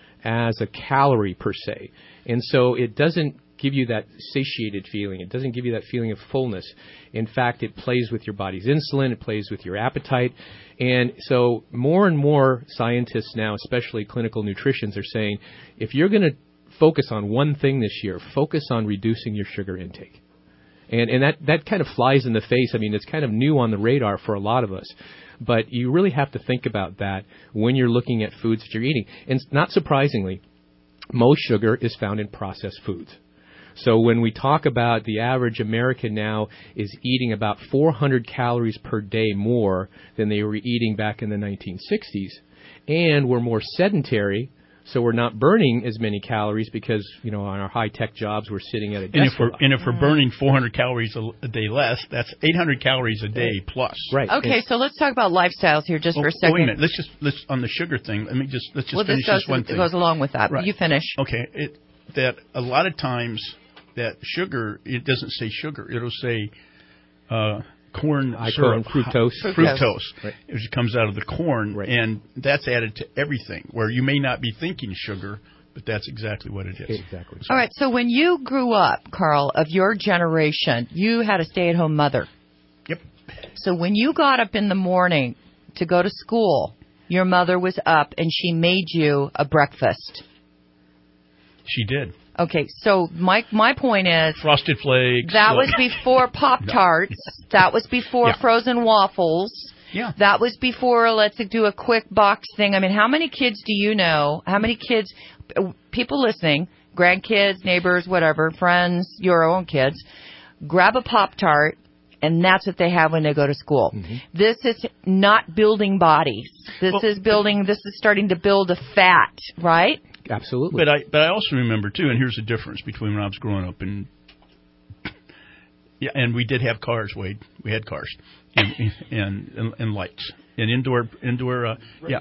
as a calorie per se, and so it doesn't give you that satiated feeling. It doesn't give you that feeling of fullness. In fact, it plays with your body's insulin. It plays with your appetite. And so more and more scientists now, especially clinical nutritionists, are saying, if you're going to focus on one thing this year, focus on reducing your sugar intake. And, and that, that kind of flies in the face. I mean, it's kind of new on the radar for a lot of us. But you really have to think about that when you're looking at foods that you're eating. And not surprisingly, most sugar is found in processed foods. So when we talk about the average American now is eating about four hundred calories per day more than they were eating back in the nineteen sixties, and we're more sedentary, so we're not burning as many calories because, you know, on our high-tech jobs we're sitting at a desk. And if we're, and if we're burning four hundred calories a, a day less, that's eight hundred calories a day plus. Right. Okay, so let's talk about lifestyles here just well, for a second. Wait a minute. Let's just let's on the sugar thing. Let me just let's just well, finish this, goes, this one thing. It goes along with that. Right. You finish. Okay. It, that a lot of times that sugar, it doesn't say sugar. It'll say uh, corn I syrup. Corn, fructose. Fructose. fructose right. Which comes out of the corn, right. and that's added to everything, where you may not be thinking sugar, but that's exactly what it is. Exactly. All right, so when you grew up, Carl, of your generation, you had a stay-at-home mother. Yep. So when you got up in the morning to go to school, your mother was up and she made you a breakfast. She did. Okay, so my my point is... Frosted Flakes. That look. was before Pop-Tarts. No. That was before yeah. frozen waffles. Yeah. That was before, let's do a quick box thing. I mean, how many kids do you know, how many kids, people listening, grandkids, neighbors, whatever, friends, your own kids, grab a Pop-Tart, and that's what they have when they go to school. Mm-hmm. This is not building bodies. This well, is building, this is starting to build a fat, right? Absolutely. But I but I also remember, too, and here's the difference between when I was growing up and Yeah, and we did have cars, Wade. We had cars and and, and, and lights and indoor indoor. Uh, yeah,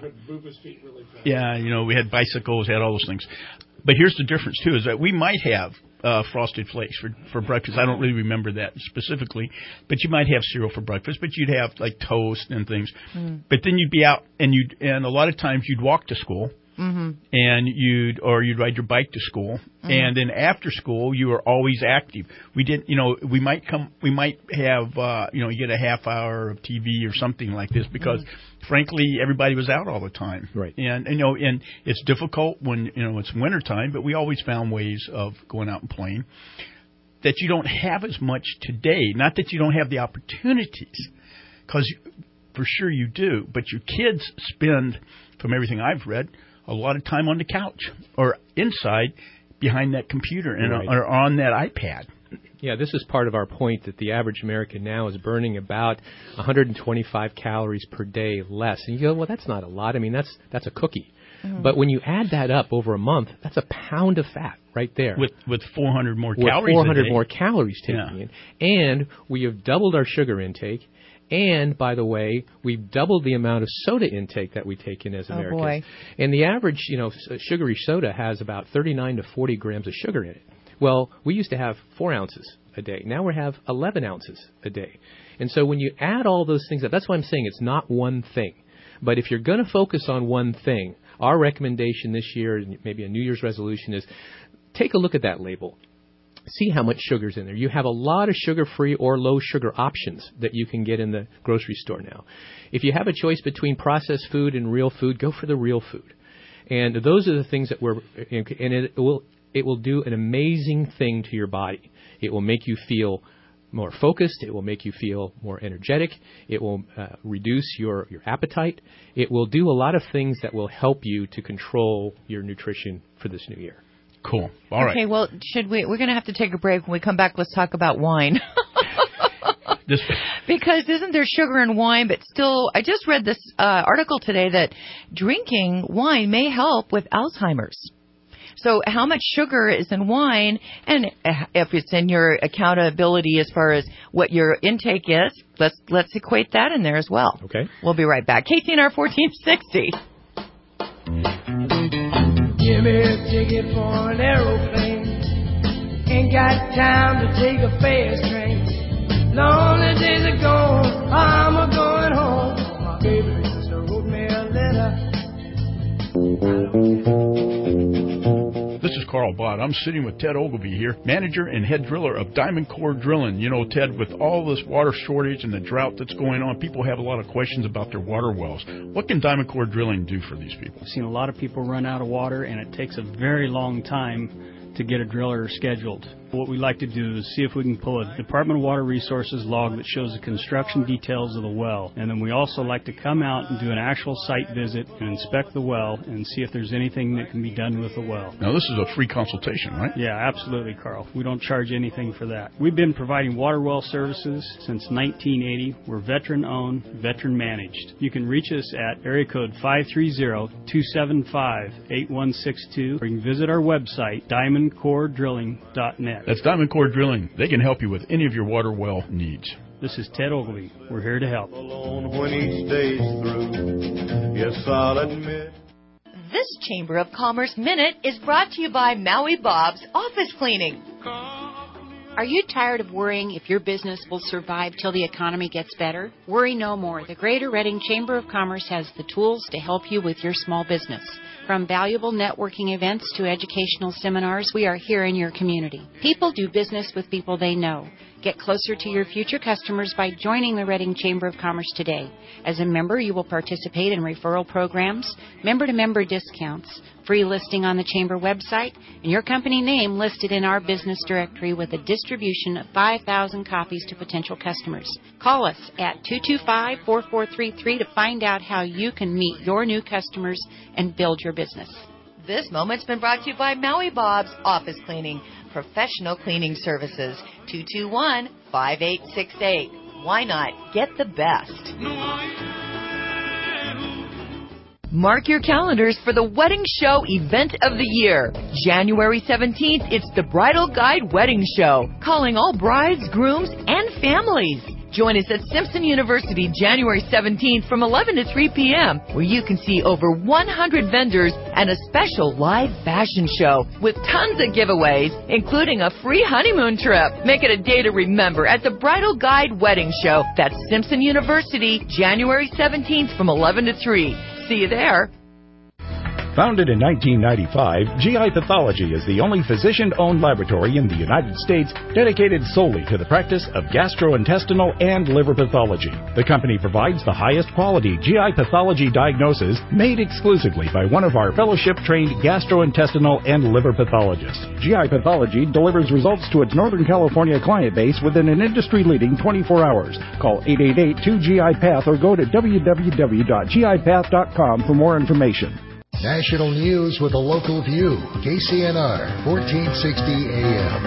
yeah. You know, we had bicycles, had all those things. But here's the difference too: is that we might have uh, frosted flakes for for breakfast. I don't really remember that specifically, but you might have cereal for breakfast. But you'd have like toast and things. Mm. But then you'd be out, and you would and a lot of times you'd walk to school. Mm-hmm. And you'd or you'd ride your bike to school, mm-hmm. and then after school you were always active. We didn't, you know, we might come, we might have, uh, you know, you get a half hour of T V or something like this because, mm-hmm. frankly, everybody was out all the time. Right. And you know, and it's difficult when you know it's wintertime, but we always found ways of going out and playing that you don't have as much today. Not that you don't have the opportunities, because for sure you do, but your kids spend, from everything I've read, a lot of time on the couch or inside behind that computer and right. or on that iPad. Yeah, this is part of our point that the average American now is burning about one hundred twenty-five calories per day less. And you go, well, that's not a lot. I mean, that's that's a cookie. Mm-hmm. But when you add that up over a month, that's a pound of fat right there. With with four hundred more with calories four hundred a day. more calories taking yeah. in. And we have doubled our sugar intake. And, by the way, we've doubled the amount of soda intake that we take in as Americans. Oh, boy. And the average, you know, sugary soda has about thirty-nine to forty grams of sugar in it. Well, we used to have four ounces a day. Now we have eleven ounces a day. And so when you add all those things up, that's why I'm saying it's not one thing. But if you're going to focus on one thing, our recommendation this year, and maybe a New Year's resolution, is take a look at that label. See how much sugar's in there. You have a lot of sugar-free or low-sugar options that you can get in the grocery store now. If you have a choice between processed food and real food, go for the real food. And those are the things that we're, and it will, it will do an amazing thing to your body. It will make you feel more focused. It will make you feel more energetic. It will uh, reduce your, your appetite. It will do a lot of things that will help you to control your nutrition for this new year. Cool. All right. Okay, well, should we? We're going to have to take a break. When we come back, let's talk about wine. this, because isn't there sugar in wine? But still, I just read this uh, article today that drinking wine may help with Alzheimer's. So how much sugar is in wine, and if it's in your accountability as far as what your intake is, let's let's equate that in there as well. Okay. We'll be right back. K C N R fourteen sixty. Give me a ticket for an aeroplane. Ain't got time to take a fast train. Lonely days are gone, I'm a going home. My baby just wrote me a letter. This is Carl Bott. I'm sitting with Ted Ogilvie here, manager and head driller of Diamond Core Drilling. You know, Ted, with all this water shortage and the drought that's going on, people have a lot of questions about their water wells. What can Diamond Core Drilling do for these people? I've seen a lot of people run out of water, and it takes a very long time to get a driller scheduled. What we like to do is see if we can pull a Department of Water Resources log that shows the construction details of the well. And then we also like to come out and do an actual site visit and inspect the well and see if there's anything that can be done with the well. Now, this is a free consultation, right? Yeah, absolutely, Carl. We don't charge anything for that. We've been providing water well services since nineteen eighty. We're veteran-owned, veteran-managed. You can reach us at area code five three zero, two seven five, eight one six two, or you can visit our website, diamond core drilling dot net. That's Diamond Core Drilling. They can help you with any of your water well needs. This is Ted Ogilvie. We're here to help. When each day's through, yes, I'll admit. This Chamber of Commerce Minute is brought to you by Maui Bob's Office Cleaning. Are you tired of worrying if your business will survive till the economy gets better? Worry no more. The Greater Reading Chamber of Commerce has the tools to help you with your small business. From valuable networking events to educational seminars, we are here in your community. People do business with people they know. Get closer to your future customers by joining the Reading Chamber of Commerce today. As a member, you will participate in referral programs, member-to-member discounts, free listing on the Chamber website, and your company name listed in our business directory with a distribution of five thousand copies to potential customers. Call us at two two five, four four three three to find out how you can meet your new customers and build your business. This moment's been brought to you by Maui Bob's Office Cleaning, professional cleaning services, two two one, five eight six eight. Why not get the best? Mark your calendars for the Wedding Show event of the year. January seventeenth, it's the Bridal Guide Wedding Show, calling all brides, grooms, and families. Join us at Simpson University January seventeenth from eleven to three p.m., where you can see over one hundred vendors and a special live fashion show with tons of giveaways, including a free honeymoon trip. Make it a day to remember at the Bridal Guide Wedding Show. That's Simpson University January seventeenth from eleven to three. See you there. Founded in nineteen ninety-five, G I Pathology is the only physician-owned laboratory in the United States dedicated solely to the practice of gastrointestinal and liver pathology. The company provides the highest quality G I pathology diagnosis made exclusively by one of our fellowship-trained gastrointestinal and liver pathologists. G I Pathology delivers results to its Northern California client base within an industry-leading twenty-four hours. Call eight eight eight, two G I Path or go to w w w dot g i path dot com for more information. National news with a local view. K C N R, fourteen sixty A M.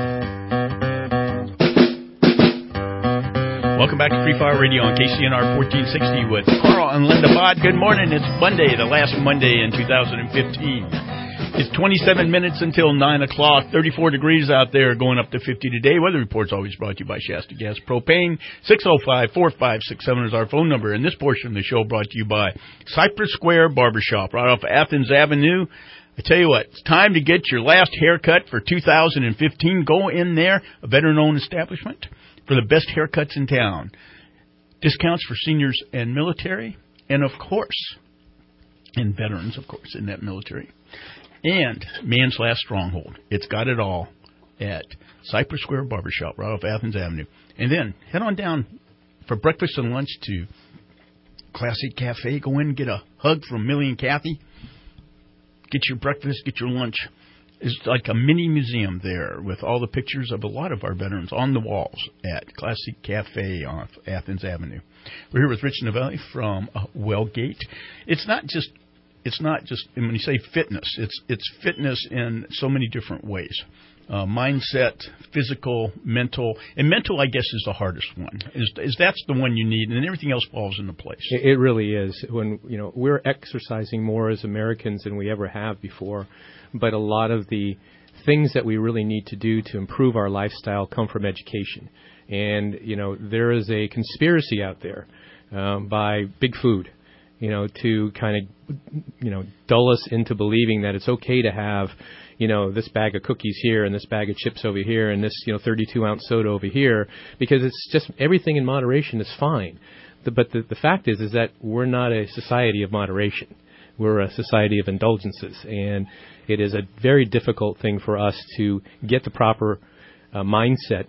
Welcome back to Free Fire Radio on K C N R fourteen sixty with Carl and Linda Bott. Good morning. It's Monday, the last Monday in two thousand fifteen. It's twenty-seven minutes until nine o'clock. thirty-four degrees out there, going up to fifty today. Weather report's always brought to you by Shasta Gas Propane. six oh five, four five six seven is our phone number. And this portion of the show brought to you by Cypress Square Barbershop, right off Athens Avenue. I tell you what, it's time to get your last haircut for two thousand fifteen. Go in there, a veteran-owned establishment, for the best haircuts in town. Discounts for seniors and military, and of course, and veterans, of course, in that military. And Man's Last Stronghold. It's got it all at Cypress Square Barbershop, right off Athens Avenue. And then head on down for breakfast and lunch to Classic Cafe. Go in and get a hug from Millie and Kathy. Get your breakfast, get your lunch. It's like a mini museum there with all the pictures of a lot of our veterans on the walls at Classic Cafe off Athens Avenue. We're here with Rich Novelli from uh, Wellgate. It's not just It's not just, and when you say fitness, it's it's fitness in so many different ways. Uh, mindset, physical, mental. And mental, I guess, is the hardest one. Is, is that's the one you need, and then everything else falls into place. It, it really is. When you know we're exercising more as Americans than we ever have before, but a lot of the things that we really need to do to improve our lifestyle come from education. And, you know, there is a conspiracy out there um, by Big Food, you know, to kind of, you know, dull us into believing that it's okay to have, you know, this bag of cookies here and this bag of chips over here and this, you know, thirty-two ounce soda over here, because it's just everything in moderation is fine. The, but the, the fact is, is that we're not a society of moderation. We're a society of indulgences, and it is a very difficult thing for us to get the proper uh, mindset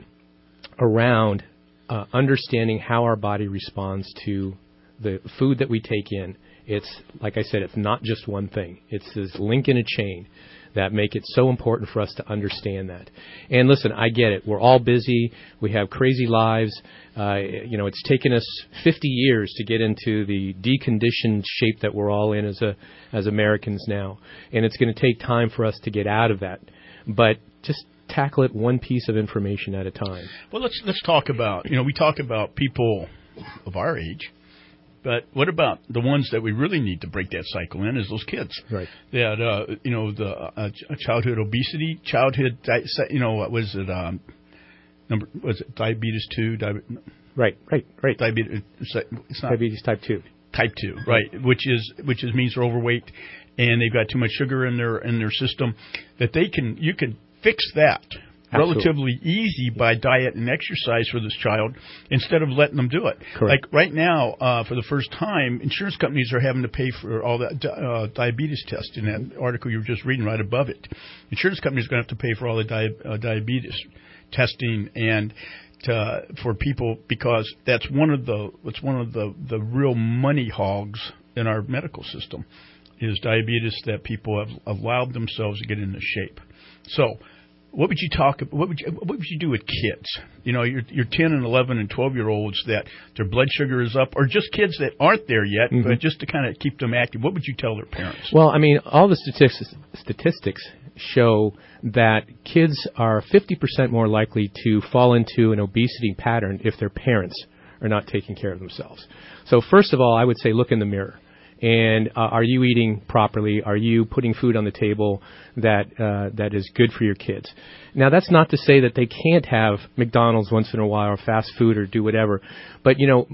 around uh, understanding how our body responds to the food that we take in. It's, like I said, it's not just one thing. It's this link in a chain that make it so important for us to understand that. And listen, I get it. We're all busy. We have crazy lives. Uh, you know, it's taken us fifty years to get into the deconditioned shape that we're all in as a as Americans now. And it's going to take time for us to get out of that. But just tackle it one piece of information at a time. Well, let's let's talk about, you know, we talk about people of our age. But what about the ones that we really need to break that cycle in is those kids. Right. That, uh, you know, the uh, childhood obesity, childhood, di- you know, what was it, um, number, was it diabetes two? Diabetes, right, right, right. Diabetes, it's not, diabetes type two. Type two, right, which is, which is means they're overweight and they've got too much sugar in their, in their system, that they can, you can fix that. Absolutely. Relatively easy by diet and exercise for this child instead of letting them do it. Correct. Like right now, uh, for the first time, insurance companies are having to pay for all that uh, diabetes tests. In that article you were just reading right above it, insurance companies are going to have to pay for all the di- uh, diabetes testing and to, for people, because that's one of the it's one of the, the real money hogs in our medical system is diabetes, that people have allowed themselves to get into shape. So. What would you talk? What would you? What would you do with kids? You know, you're you're ten and eleven and twelve year olds that their blood sugar is up, or just kids that aren't there yet, mm-hmm. but just to kind of keep them active. What would you tell their parents? Well, I mean, all the statistics statistics show that kids are fifty percent more likely to fall into an obesity pattern if their parents are not taking care of themselves. So first of all, I would say look in the mirror And uh, are you eating properly? Are you putting food on the table that uh, that is good for your kids? Now, that's not to say that they can't have McDonald's once in a while or fast food or do whatever. But, you know,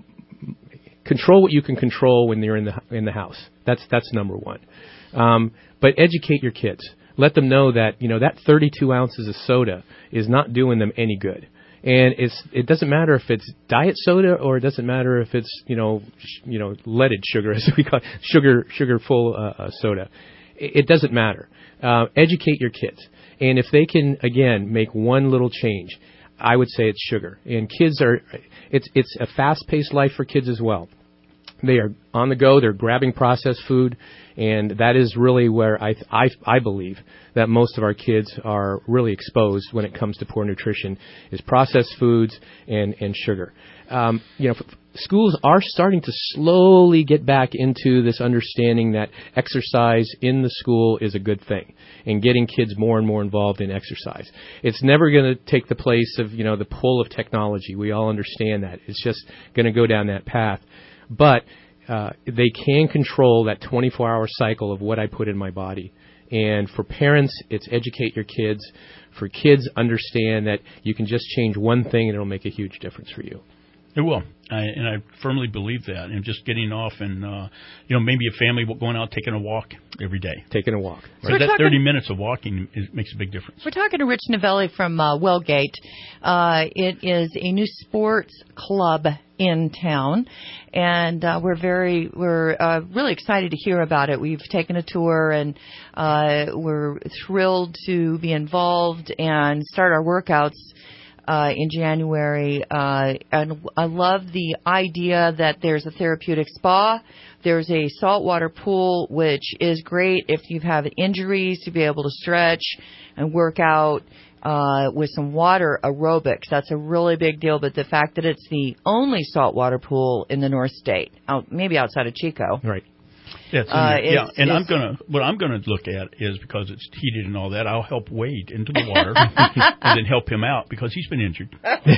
control what you can control when you're in the in the house. That's that's number one. Um, but educate your kids. Let them know that, you know, that thirty-two ounces of soda is not doing them any good. And it's it doesn't matter if it's diet soda or it doesn't matter if it's, you know, sh- you know, leaded sugar, as we call it, sugar, sugar full uh, uh, soda. It, it doesn't matter. Uh, educate your kids. And if they can, again, make one little change, I would say it's sugar. And kids are, it's it's a fast-paced life for kids as well. They are on the go. They're grabbing processed food, and that is really where I, I, I believe that most of our kids are really exposed when it comes to poor nutrition, is processed foods and, and sugar. Um, you know, f- schools are starting to slowly get back into this understanding that exercise in the school is a good thing, and getting kids more and more involved in exercise. It's never going to take the place of, you know, the pull of technology. We all understand that. It's just going to go down that path. But uh, they can control that twenty-four hour cycle of what I put in my body. And for parents, it's educate your kids. For kids, understand that you can just change one thing and it'll make a huge difference for you. It will, I, and I firmly believe that. And just getting off and, uh, you know, maybe a family going out taking a walk every day. Taking a walk. So Right. That talking, thirty minutes of walking is, makes a big difference. We're talking to Rich Novelli from uh, Wellgate. Uh, it is a new sports club in town, and uh, we're very we're uh, really excited to hear about it. We've taken a tour, and uh, we're thrilled to be involved and start our workouts Uh, in January, uh, and I love the idea that there's a therapeutic spa. There's a saltwater pool, which is great if you have injuries to be able to stretch and work out uh, with some water aerobics. That's a really big deal. But the fact that it's the only saltwater pool in the North State, out, maybe outside of Chico, right? Yeah, it's in Uh, there. it's- yeah, and I'm it's- gonna what I'm gonna look at is, because it's heated and all that, I'll help Wade into the water and then help him out because he's been injured.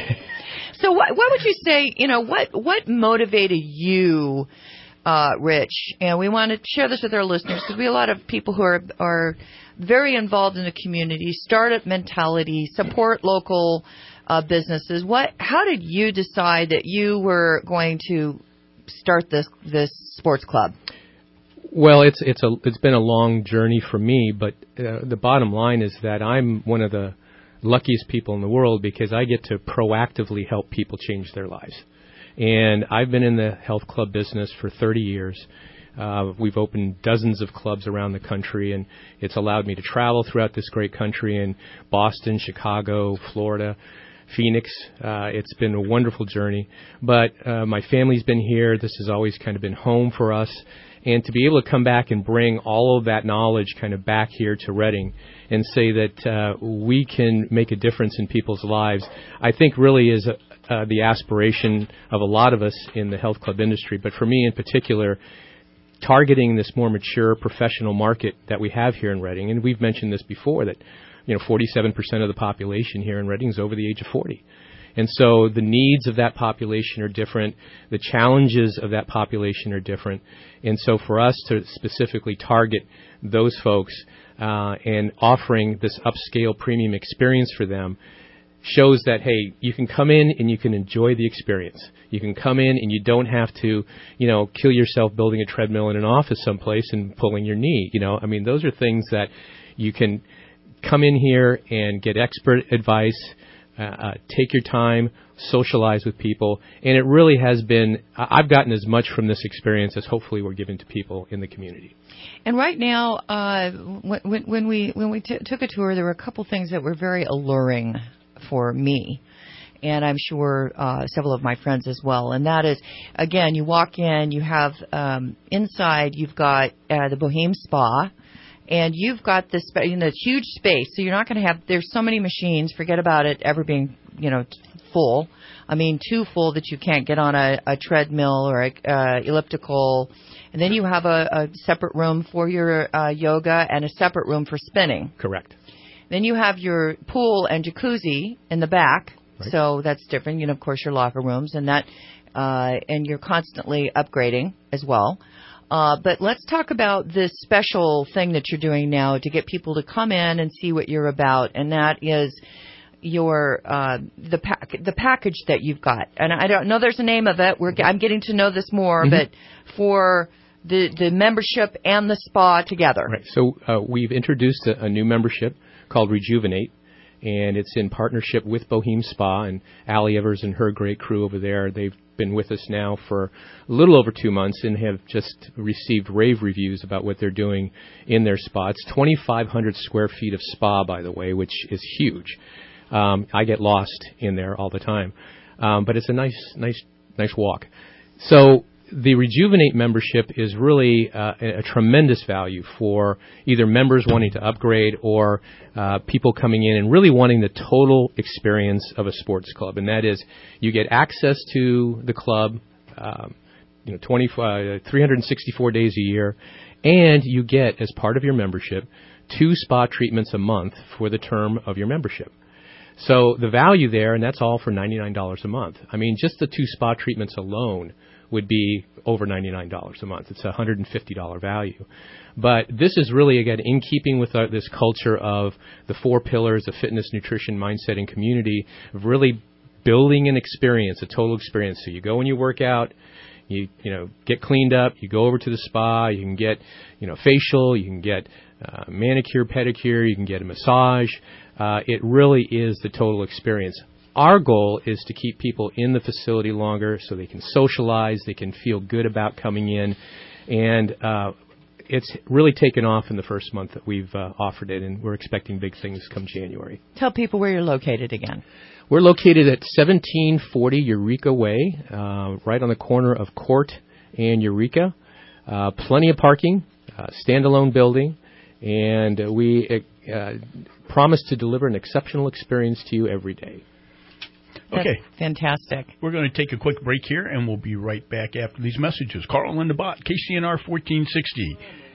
So what, what would you say, you know, what, what motivated you, uh, Rich? And we want to share this with our listeners because we have a lot of people who are, are very involved in the community, startup mentality, support local uh, businesses. What, how did you decide that you were going to start this, this sports club? Well, it's it's a it's been a long journey for me, but uh, the bottom line is that I'm one of the luckiest people in the world because I get to proactively help people change their lives. And I've been in the health club business for thirty years. Uh, we've opened dozens of clubs around the country, and it's allowed me to travel throughout this great country in Boston, Chicago, Florida, Phoenix. Uh, it's been a wonderful journey. But uh, my family's been here. This has always kind of been home for us. And to be able to come back and bring all of that knowledge kind of back here to Reading and say that uh, we can make a difference in people's lives, I think really is uh, the aspiration of a lot of us in the health club industry. But for me in particular, targeting this more mature professional market that we have here in Reading, and we've mentioned this before, that you know forty-seven percent of the population here in Reading is over the age of forty. And so the needs of that population are different. The challenges of that population are different. And so for us to specifically target those folks uh, and offering this upscale premium experience for them shows that, hey, you can come in and you can enjoy the experience. You can come in and you don't have to, you know, kill yourself building a treadmill in an office someplace and pulling your knee. You know, I mean, those are things that you can come in here and get expert advice, Uh, uh, take your time, socialize with people, and it really has been, I've gotten as much from this experience as hopefully we're giving to people in the community. And right now, uh, when, when we when we t- took a tour, there were a couple things that were very alluring for me, and I'm sure uh, several of my friends as well. And that is, again, you walk in, you have um, inside, you've got uh, the Boheme Spa. And you've got this, you know, huge space, so you're not going to have, there's so many machines, forget about it ever being, you know, full. I mean, too full that you can't get on a, a treadmill or a uh, elliptical. And then you have a, a separate room for your uh, yoga and a separate room for spinning. Correct. Then you have your pool and jacuzzi in the back, right. So that's different. You know, of course, your locker rooms and that, uh, and you're constantly upgrading as well. Uh, but let's talk about this special thing that you're doing now to get people to come in and see what you're about, and that is your uh, the pack the package that you've got. And I don't know there's a name of it. We're I'm getting to know this more, mm-hmm. but for the the membership and the spa together. Right. So uh, we've introduced a, a new membership called Rejuvenate, and it's in partnership with Boheme Spa and Allie Evers and her great crew over there. They've been with us now for a little over two months and have just received rave reviews about what they're doing in their spa. It's twenty-five hundred square feet of spa, by the way, which is huge. Um, I get lost in there all the time, um, but it's a nice, nice, nice walk. So the Rejuvenate membership is really uh, a, a tremendous value for either members wanting to upgrade or uh, people coming in and really wanting the total experience of a sports club. And that is, you get access to the club, um, you know, twenty, uh, three hundred sixty-four days a year, and you get, as part of your membership, two spa treatments a month for the term of your membership. So the value there, and that's all for ninety-nine dollars a month. I mean, just the two spa treatments alone would be over ninety-nine dollars a month. It's a one hundred fifty dollars value. But this is really, again, in keeping with our, this culture of the four pillars of fitness, nutrition, mindset, and community, of really building an experience, a total experience. So you go and you work out, you you know get cleaned up, you go over to the spa, you can get you know facial, you can get uh, manicure, pedicure, you can get a massage. Uh, it really is the total experience. Our goal is to keep people in the facility longer so they can socialize, they can feel good about coming in, and uh, it's really taken off in the first month that we've uh, offered it, and we're expecting big things come January. Tell people where you're located again. We're located at seventeen forty Eureka Way, uh, right on the corner of Court and Eureka. Uh, plenty of parking, uh, standalone building, and uh, we uh, promise to deliver an exceptional experience to you every day. That's okay. Fantastic. We're going to take a quick break here, and we'll be right back after these messages. Carl and Linda Bott, K C N R fourteen sixty.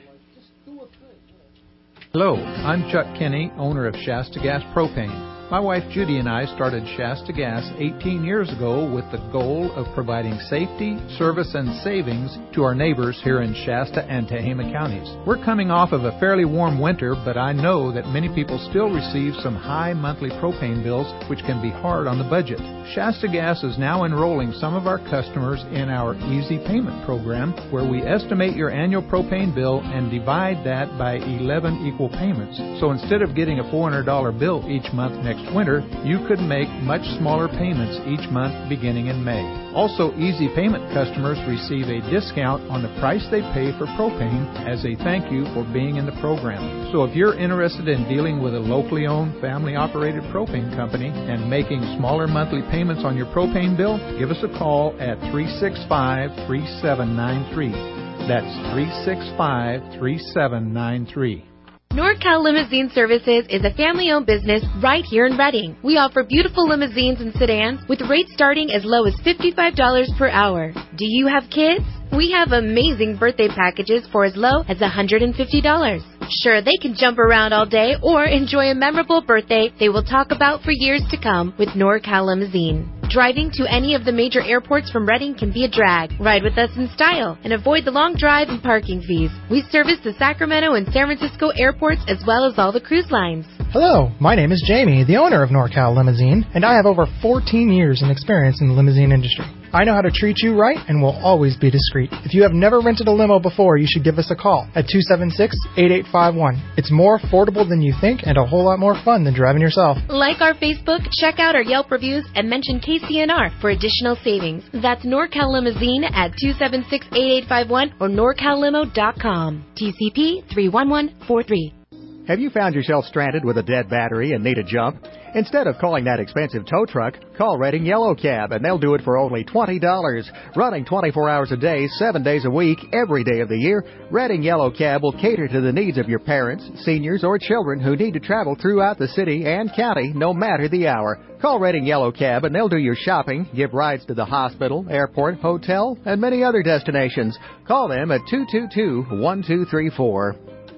Hello, I'm Chuck Kinney, owner of Shasta Gas Propane. My wife Judy and I started Shasta Gas eighteen years ago with the goal of providing safety, service, and savings to our neighbors here in Shasta and Tehama counties. We're coming off of a fairly warm winter, but I know that many people still receive some high monthly propane bills, which can be hard on the budget. Shasta Gas is now enrolling some of our customers in our Easy Payment program, where we estimate your annual propane bill and divide that by eleven equal payments. So instead of getting a four hundred dollars bill each month next winter, you could make much smaller payments each month beginning in May. Also, Easy Payment customers receive a discount on the price they pay for propane as a thank you for being in the program. So if you're interested in dealing with a locally owned, family-operated propane company and making smaller monthly payments on your propane bill, give us a call at three six five, three seven nine three. That's three six five, three seven nine three. NorCal Limousine Services is a family-owned business right here in Reading. We offer beautiful limousines and sedans with rates starting as low as fifty-five dollars per hour. Do you have kids? We have amazing birthday packages for as low as one hundred fifty dollars. Sure, they can jump around all day or enjoy a memorable birthday they will talk about for years to come with NorCal Limousine. Driving to any of the major airports from Reading can be a drag. Ride with us in style and avoid the long drive and parking fees. We service the Sacramento and San Francisco airports as well as all the cruise lines. Hello, my name is Jamie, the owner of NorCal Limousine, and I have over fourteen years in experience in the limousine industry. I know how to treat you right and will always be discreet. If you have never rented a limo before, you should give us a call at two seven six, eight eight five one. It's more affordable than you think and a whole lot more fun than driving yourself. Like our Facebook, check out our Yelp reviews, and mention K C N R for additional savings. That's NorCal Limousine at two seven six, eight eight five one or norcal limo dot com. T C P three one one four three. Have you found yourself stranded with a dead battery and need a jump? Instead of calling that expensive tow truck, call Reading Yellow Cab, and they'll do it for only twenty dollars. Running twenty-four hours a day, seven days a week, every day of the year, Reading Yellow Cab will cater to the needs of your parents, seniors, or children who need to travel throughout the city and county, no matter the hour. Call Reading Yellow Cab, and they'll do your shopping, give rides to the hospital, airport, hotel, and many other destinations. Call them at two two two, one two three four.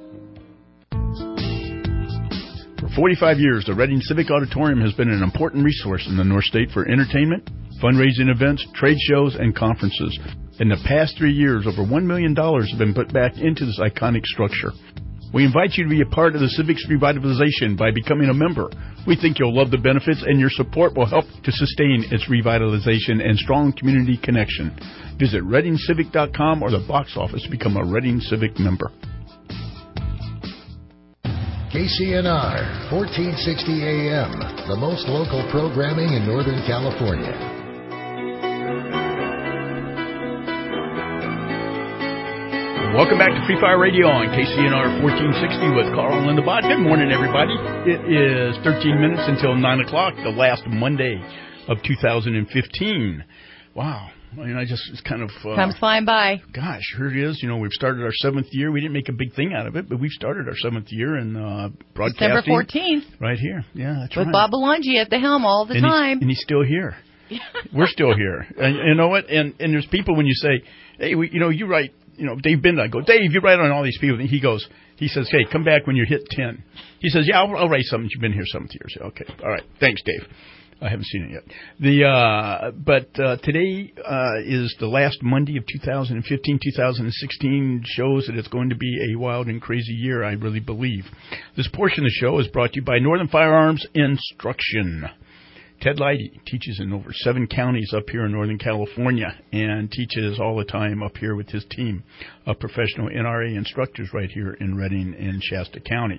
For forty-five years, the Reading Civic Auditorium has been an important resource in the North State for entertainment, fundraising events, trade shows, and conferences. In the past three years, over one million dollars have been put back into this iconic structure. We invite you to be a part of the Civics revitalization by becoming a member. We think you'll love the benefits, and your support will help to sustain its revitalization and strong community connection. Visit Reading Civic dot com or the box office to become a Reading Civic member. K C N R, fourteen sixty A M, the most local programming in Northern California. Welcome back to Free Fire Radio on K C N R fourteen sixty with Carl and Linda Bott. Good morning, everybody. It is thirteen minutes until nine o'clock, the last Monday of two thousand fifteen. Wow. I mean, I just, it's kind of... Uh, Time's flying by. Gosh, here it is. You know, we've started our seventh year. We didn't make a big thing out of it, but we've started our seventh year in uh, broadcasting. December fourteenth. Right here. Yeah, that's with right. With Bob Belangi at the helm all the and time. He's, and he's still here. We're still here. And you know what? And, and there's people when you say, hey, we, you know, you write... You know, Dave Binder, I go, Dave, you write on all these people. And he goes, he says, hey, come back when you hit ten. He says, yeah, I'll, I'll write something. You've been here seventh years. Okay. All right. Thanks, Dave. I haven't seen it yet. The, uh, but, uh, today, uh, is the last Monday of two thousand fifteen. two thousand sixteen shows that it's going to be a wild and crazy year, I really believe. This portion of the show is brought to you by Northern Firearms Instruction. Ted Leidy teaches in over seven counties up here in Northern California and teaches all the time up here with his team of professional N R A instructors right here in Redding and Shasta County.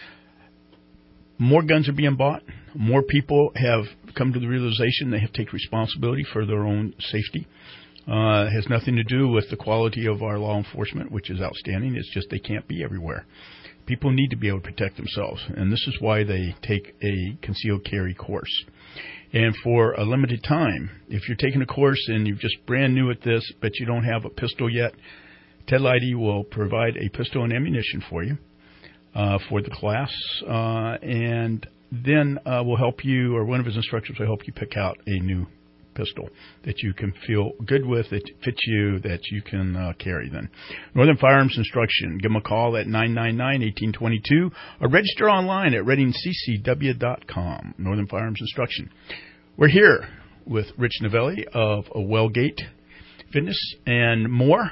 More guns are being bought. More people have come to the realization they have to take responsibility for their own safety. Uh, it has nothing to do with the quality of our law enforcement, which is outstanding. It's just they can't be everywhere. People need to be able to protect themselves, and this is why they take a concealed carry course. And for a limited time, if you're taking a course and you're just brand new at this, but you don't have a pistol yet, Ted Leidy will provide a pistol and ammunition for you uh, for the class, uh, and then uh, will help you, or one of his instructors will help you pick out a new pistol that you can feel good with, that fits you, that you can uh, carry then. Northern Firearms Instruction. Give them a call at nine nine nine, one eight two two or register online at reading c c w dot com. Northern Firearms Instruction. We're here with Rich Novelli of Wellgate Fitness and more.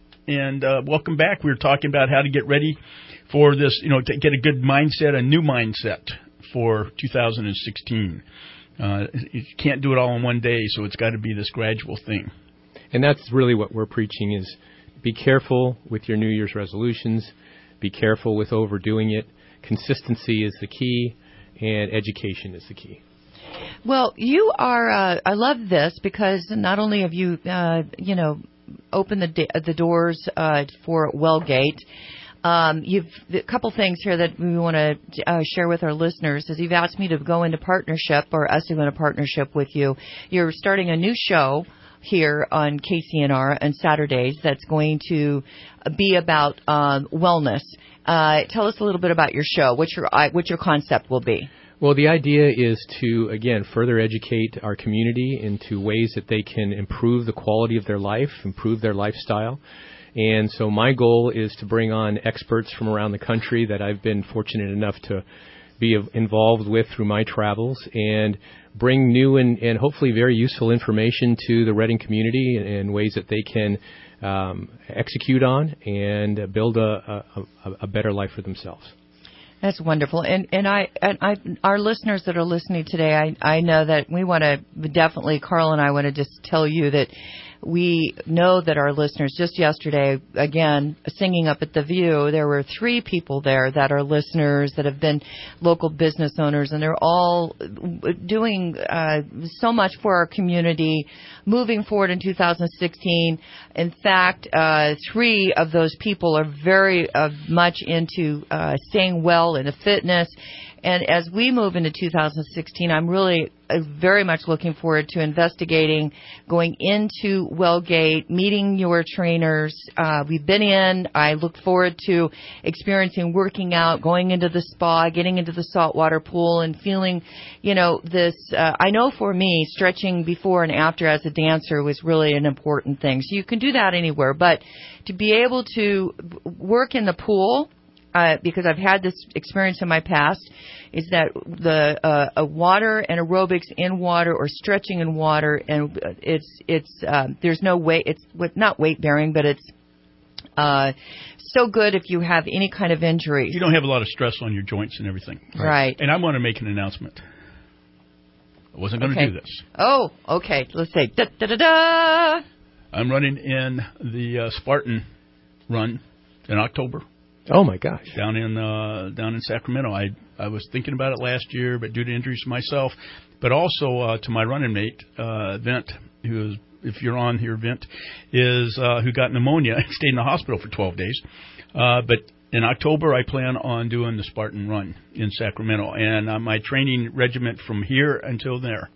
And uh, welcome back. We were talking about how to get ready for this, you know, to get a good mindset, a new mindset for two thousand sixteen. Uh, you can't do it all in one day, so it's got to be this gradual thing. And that's really what we're preaching is be careful with your New Year's resolutions. Be careful with overdoing it. Consistency is the key, and education is the key. Well, you are, uh, I love this because not only have you, uh, you know, opened the, da- the doors uh, for Wellgate, Um, you've a couple things here that we want to uh, share with our listeners. Is you've asked me to go into partnership, or us to go into partnership with you. You're starting a new show here on K C N R on Saturdays that's going to be about um, wellness. Uh, tell us a little bit about your show. What your uh, what your concept will be. Well, the idea is to, again, further educate our community into ways that they can improve the quality of their life, improve their lifestyle. And so my goal is to bring on experts from around the country that I've been fortunate enough to be involved with through my travels and bring new and, and hopefully very useful information to the Reading community in, in ways that they can um, execute on and build a, a, a better life for themselves. That's wonderful. And and I and I our listeners that are listening today, I, I know that we want to definitely, Carl and I want to just tell you that we know that our listeners, just yesterday, again, singing up at the View, there were three people there that are listeners that have been local business owners, and they're all doing uh, so much for our community, moving forward in two thousand sixteen. In fact, uh, three of those people are very uh, much into uh, staying well in the fitness. And as we move into two thousand sixteen, I'm really uh, very much looking forward to investigating, going into Wellgate, meeting your trainers. Uh, we've been in. I look forward to experiencing working out, going into the spa, getting into the saltwater pool, and feeling, you know, this. Uh, I know for me, stretching before and after as a dancer was really an important thing. So you can do that anywhere, but to be able to work in the pool uh, because I've had this experience in my past, is that the uh, a water and aerobics in water or stretching in water, and it's it's uh, there's no weight. It's not weight bearing, but it's uh, so good if you have any kind of injury. You don't have a lot of stress on your joints and everything. Right. And I want to make an announcement. I wasn't going to Okay. do this. Oh, okay. Let's say da da da da. I'm running in the uh, Spartan run in October. Oh my gosh! Down in uh, down in Sacramento. I I was thinking about it last year, but due to injuries to myself, but also uh, to my running mate, uh, Vint, who is, if you're on here, Vint, is uh, who got pneumonia and stayed in the hospital for twelve days. Uh, but in October, I plan on doing the Spartan run in Sacramento, and uh, my training regiment from here until there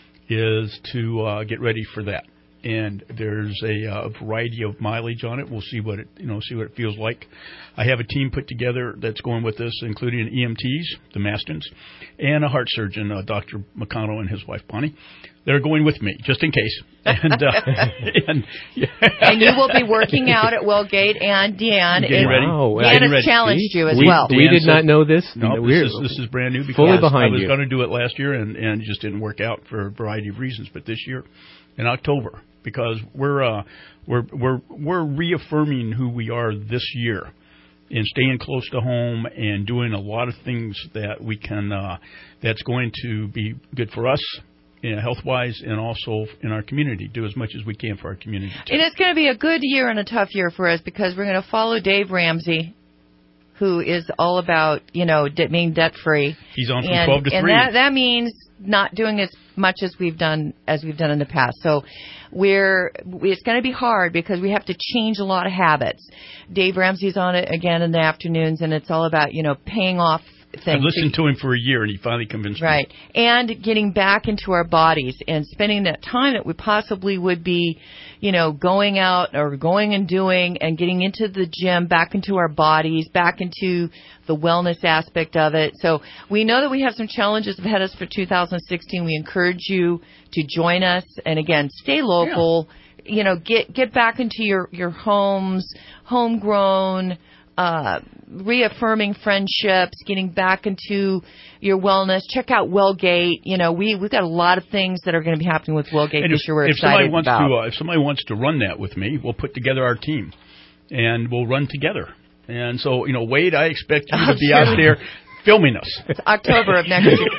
is to uh, get ready for that. And there's a uh, variety of mileage on it. We'll see what it, you know, see what it feels like. I have a team put together that's going with us, including E M Ts, the Mastons, and a heart surgeon, uh, Doctor McConnell and his wife Bonnie. They're going with me just in case. And, uh, and, yeah. And you will be working out at Wellgate, and Deanne, Getting is, ready. Wow. Deanne has ready. challenged you as we, well. We did said- not know this. No, We're this is, this is brand new because fully behind I was you. going to do it last year and, and it just didn't work out for a variety of reasons. But this year, in October, because we're uh, we're we're we're reaffirming who we are this year, and staying close to home and doing a lot of things that we can uh, that's going to be good for us, you know, health-wise, and also in our community. Do as much as we can for our community. And it's going to be a good year and a tough year for us because we're going to follow Dave Ramsey, who is all about, you know, de- being debt-free. He's on from and, twelve to and three. that, that means not doing as much as we've done as we've done in the past. So we're it's going to be hard because we have to change a lot of habits. Dave Ramsey's on it again in the afternoons, and it's all about, you know, paying off things. I've listened to him for a year, and he finally convinced me. Right. And getting back into our bodies and spending that time that we possibly would be, you know, going out or going and doing and getting into the gym, back into our bodies, back into the wellness aspect of it. So we know that we have some challenges ahead of us for two thousand sixteen. We encourage you to join us. And again, stay local. Yeah. You know, get get back into your, your homes, homegrown, uh, reaffirming friendships, getting back into your wellness. Check out Wellgate. You know, we, we've got a lot of things that are going to be happening with Wellgate And this if, year we're if somebody excited wants about. to, uh, if somebody wants to run that with me, we'll put together our team, and we'll run together. And so, you know, Wade, I expect you to be sure. out there filming us. It's October of next year.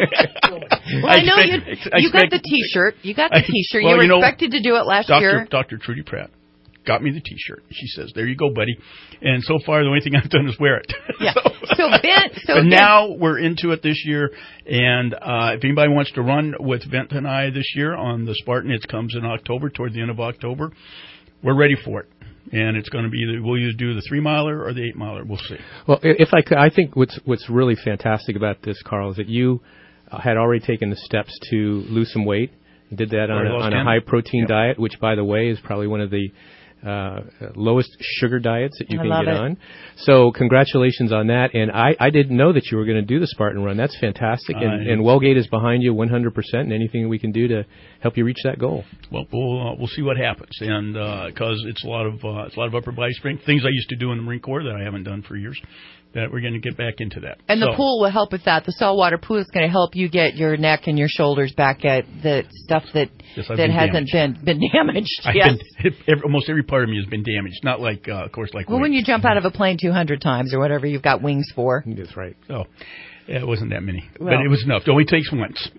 Well, I, I know expect- you. I You got expect- the T-shirt. You got the I- T-shirt. well, you were you know, expected to do it last Doctor year. Doctor Trudy Pratt got me the T-shirt. She says, "There you go, buddy." And so far, the only thing I've done is wear it. Yeah. So Vint. So but Vint- now we're into it this year, and uh, if anybody wants to run with Vint and I this year on the Spartan, it comes in October, toward the end of October. We're ready for it. And it's going to be either we'll either do the three miler or the eight miler. We'll see. Well, i- if I could, I think what's what's really fantastic about this, Carl, is that you uh, had already taken the steps to lose some weight. You did that on Already a, lost on a ten. high protein Yep. diet, which, by the way, is probably one of the uh, lowest sugar diets that you I can love get it. on. So congratulations on that. And I, I didn't know that you were going to do the Spartan run. That's fantastic. And, I- and Wellgate is behind you one hundred percent, and anything we can do to help you reach that goal. Well, we'll uh, we'll see what happens, and because it's a lot of uh, it's a lot of upper body strength things I used to do in the Marine Corps that I haven't done for years. That we're going to get back into that. And so, the pool will help with that. The saltwater pool is going to help you get your neck and your shoulders back at the stuff that Yes, I've that been hasn't damaged. been been damaged. I've yes. been, every, almost every part of me has been damaged. Not like, uh, of course, like. Well, weight. when you jump out of a plane two hundred times or whatever you've got wings for. That's right. So, yeah, it wasn't that many, Well. but it was enough. It only takes once.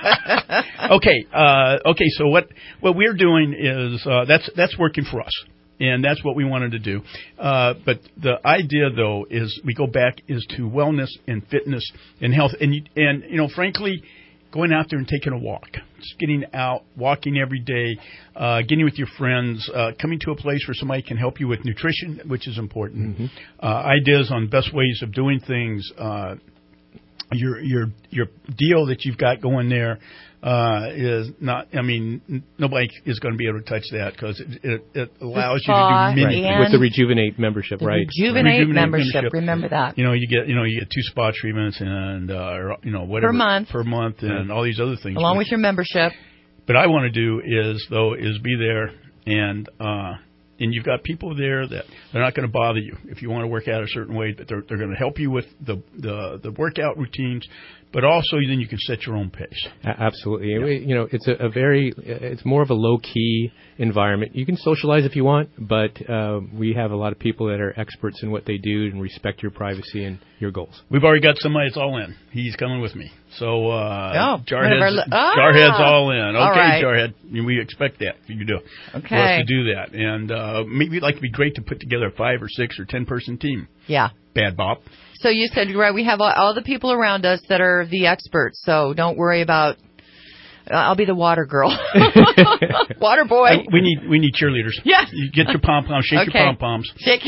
okay, uh, okay. So what what we're doing is uh, that's that's working for us, and that's what we wanted to do. Uh, but the idea, though, is we go back is to wellness and fitness and health, and you, and you know, frankly, going out there and taking a walk, just getting out, walking every day, uh, getting with your friends, uh, coming to a place where somebody can help you with nutrition, which is important. Mm-hmm. Uh, ideas on best ways of doing things. Uh, your your your deal that you've got going there uh, is not. I mean, n- nobody is going to be able to touch that because it, it, it allows you spa to do many and things. With the Rejuvenate membership, The right? Rejuvenate, Rejuvenate membership. membership. Remember that. You know, you get you know you get two spa treatments and uh, or, you know whatever Per month. per month and all these other things. Along with your membership. But I want to do is though is be there and uh, And you've got people there that they're not going to bother you if you want to work out a certain way, but they're, they're going to help you with the, the, the workout routines, but also then you can set your own pace. Absolutely. Yeah. You know, it's a, a very, it's more of a low-key environment. You can socialize if you want, but uh, we have a lot of people that are experts in what they do and respect your privacy and your goals. We've already got somebody that's all in. He's coming with me. So uh, oh, Jarhead's, li- ah, Jarhead's all in. Okay, all right. Jarhead, we expect that you do okay. for us to do that. And uh, maybe it'd like to be great to put together a five or six or ten person team. Yeah. Bad Bob. So you said, right, we have all, all the people around us that are the experts, so don't worry about, uh, I'll be the water girl. Water boy. I, we need we need cheerleaders. Yeah. You get your pom-poms, shake okay. your pom-poms. Shake.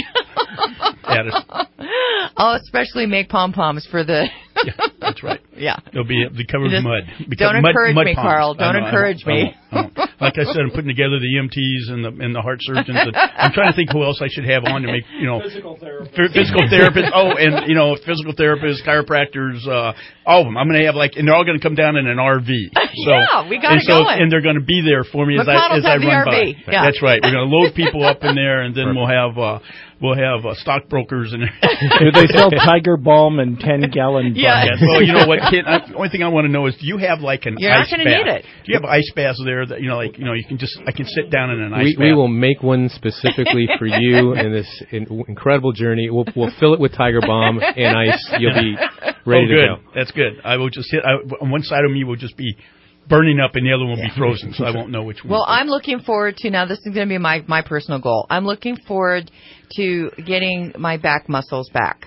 At us. I'll especially make pom-poms for the... yeah, that's right. Yeah. They'll be, be covered with mud. Don't mud, encourage mud me, palms. Carl. Don't know, encourage I won't, me. I won't, I won't. Like I said, I'm putting together the E M Ts and the and the heart surgeons. And I'm trying to think who else I should have on to make, you know, physical therapists. Physical therapists. Oh, and, you know, physical therapists, chiropractors, uh, all of them. I'm going to have like, and they're all going to come down in an R V. So, yeah, we got it so, going. And they're going to be there for me as McConnell's I, as I run R V. by. Yeah. That's right. We're going to load people up in there, and then we'll have, uh, we'll have uh, stockbrokers and do they sell Tiger Balm in ten gallon yeah. buckets? Well, you know what, Kit, I, the only thing I want to know is, do you have like an You're ice not bath? Need it. Do you have ice baths there that, you know, like, you know, you can just, I can sit down in an ice we, bath? We will make one specifically for you in this in, incredible journey. We'll, we'll fill it with Tiger Balm and ice. You'll be ready oh, good. to go. That's good. I will just hit, I, on one side of me will just be burning up and the other one will be frozen, so I won't know which one. Well, I'm looking forward to, now this is going to be my, my personal goal. I'm looking forward to getting my back muscles back.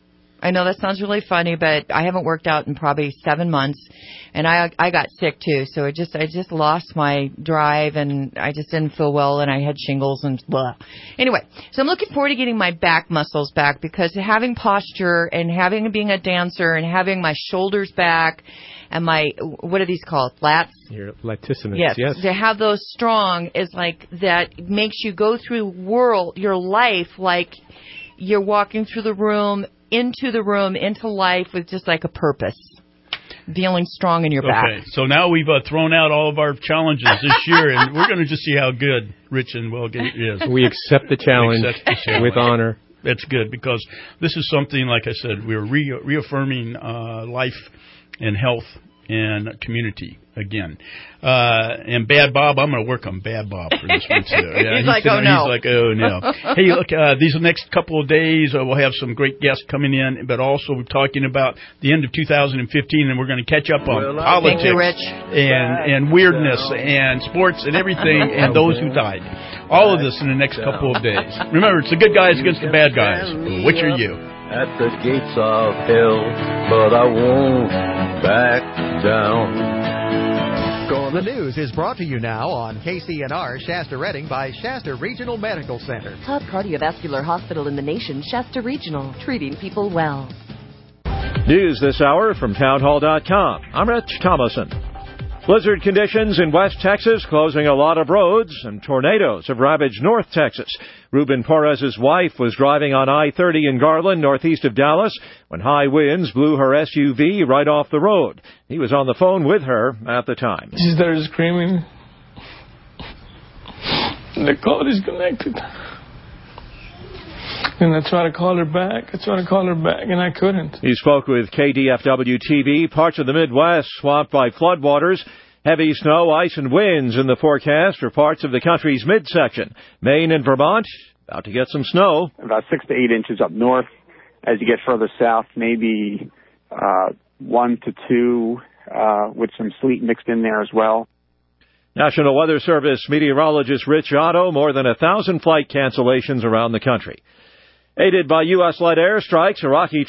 I know that sounds really funny, but I haven't worked out in probably seven months, and I I got sick too. So it just I just lost my drive, and I just didn't feel well, and I had shingles and blah. Anyway, so I'm looking forward to getting my back muscles back, because having posture and having being a dancer and having my shoulders back and my, what are these called, lats? Your latissimus, yes. yes. To have those strong is like, that makes you go through world your life like you're walking through the room, into the room, into life with just like a purpose. Feeling strong in your back. Okay, so now we've uh, thrown out all of our challenges this year, and we're going to just see how good Rich and Wellgate is. We accept the challenge, accept the challenge. with honor. That's good, because this is something, like I said, we're re- reaffirming uh, life and health and community again. Uh, and Bad Bob, I'm going to work on Bad Bob for this one, too. Yeah, he's, he's like, oh, no. He's like, oh, no. Hey, look, uh, these next couple of days, uh, we'll have some great guests coming in, but also we're talking about the end of two thousand fifteen, and we're going to catch up on well, politics you, Rich. and, and weirdness and sports and everything and those who died. All of this in the next couple of days. Remember, it's the good guys against the bad guys. Which are you? At the gates of hell, but I won't back down. The news is brought to you now on K C N R Shasta Redding by Shasta Regional Medical Center. Top cardiovascular hospital in the nation, Shasta Regional, treating people well. News this hour from townhall dot com. I'm Rich Thomason. Blizzard conditions in West Texas closing a lot of roads, and tornadoes have ravaged North Texas. Ruben Perez's wife was driving on I thirty in Garland, northeast of Dallas, when high winds blew her S U V right off the road. He was on the phone with her at the time. She started screaming. The call disconnected. And I tried to call her back. I tried to call her back, and I couldn't. He spoke with K D F W T V. Parts of the Midwest swamped by floodwaters. Heavy snow, ice, and winds in the forecast for parts of the country's midsection. Maine and Vermont about to get some snow. About six to eight inches up north. As you get further south, maybe uh, one to two uh, with some sleet mixed in there as well. National Weather Service meteorologist Rich Otto, more than a thousand flight cancellations around the country. Aided by U S-led airstrikes, Iraqi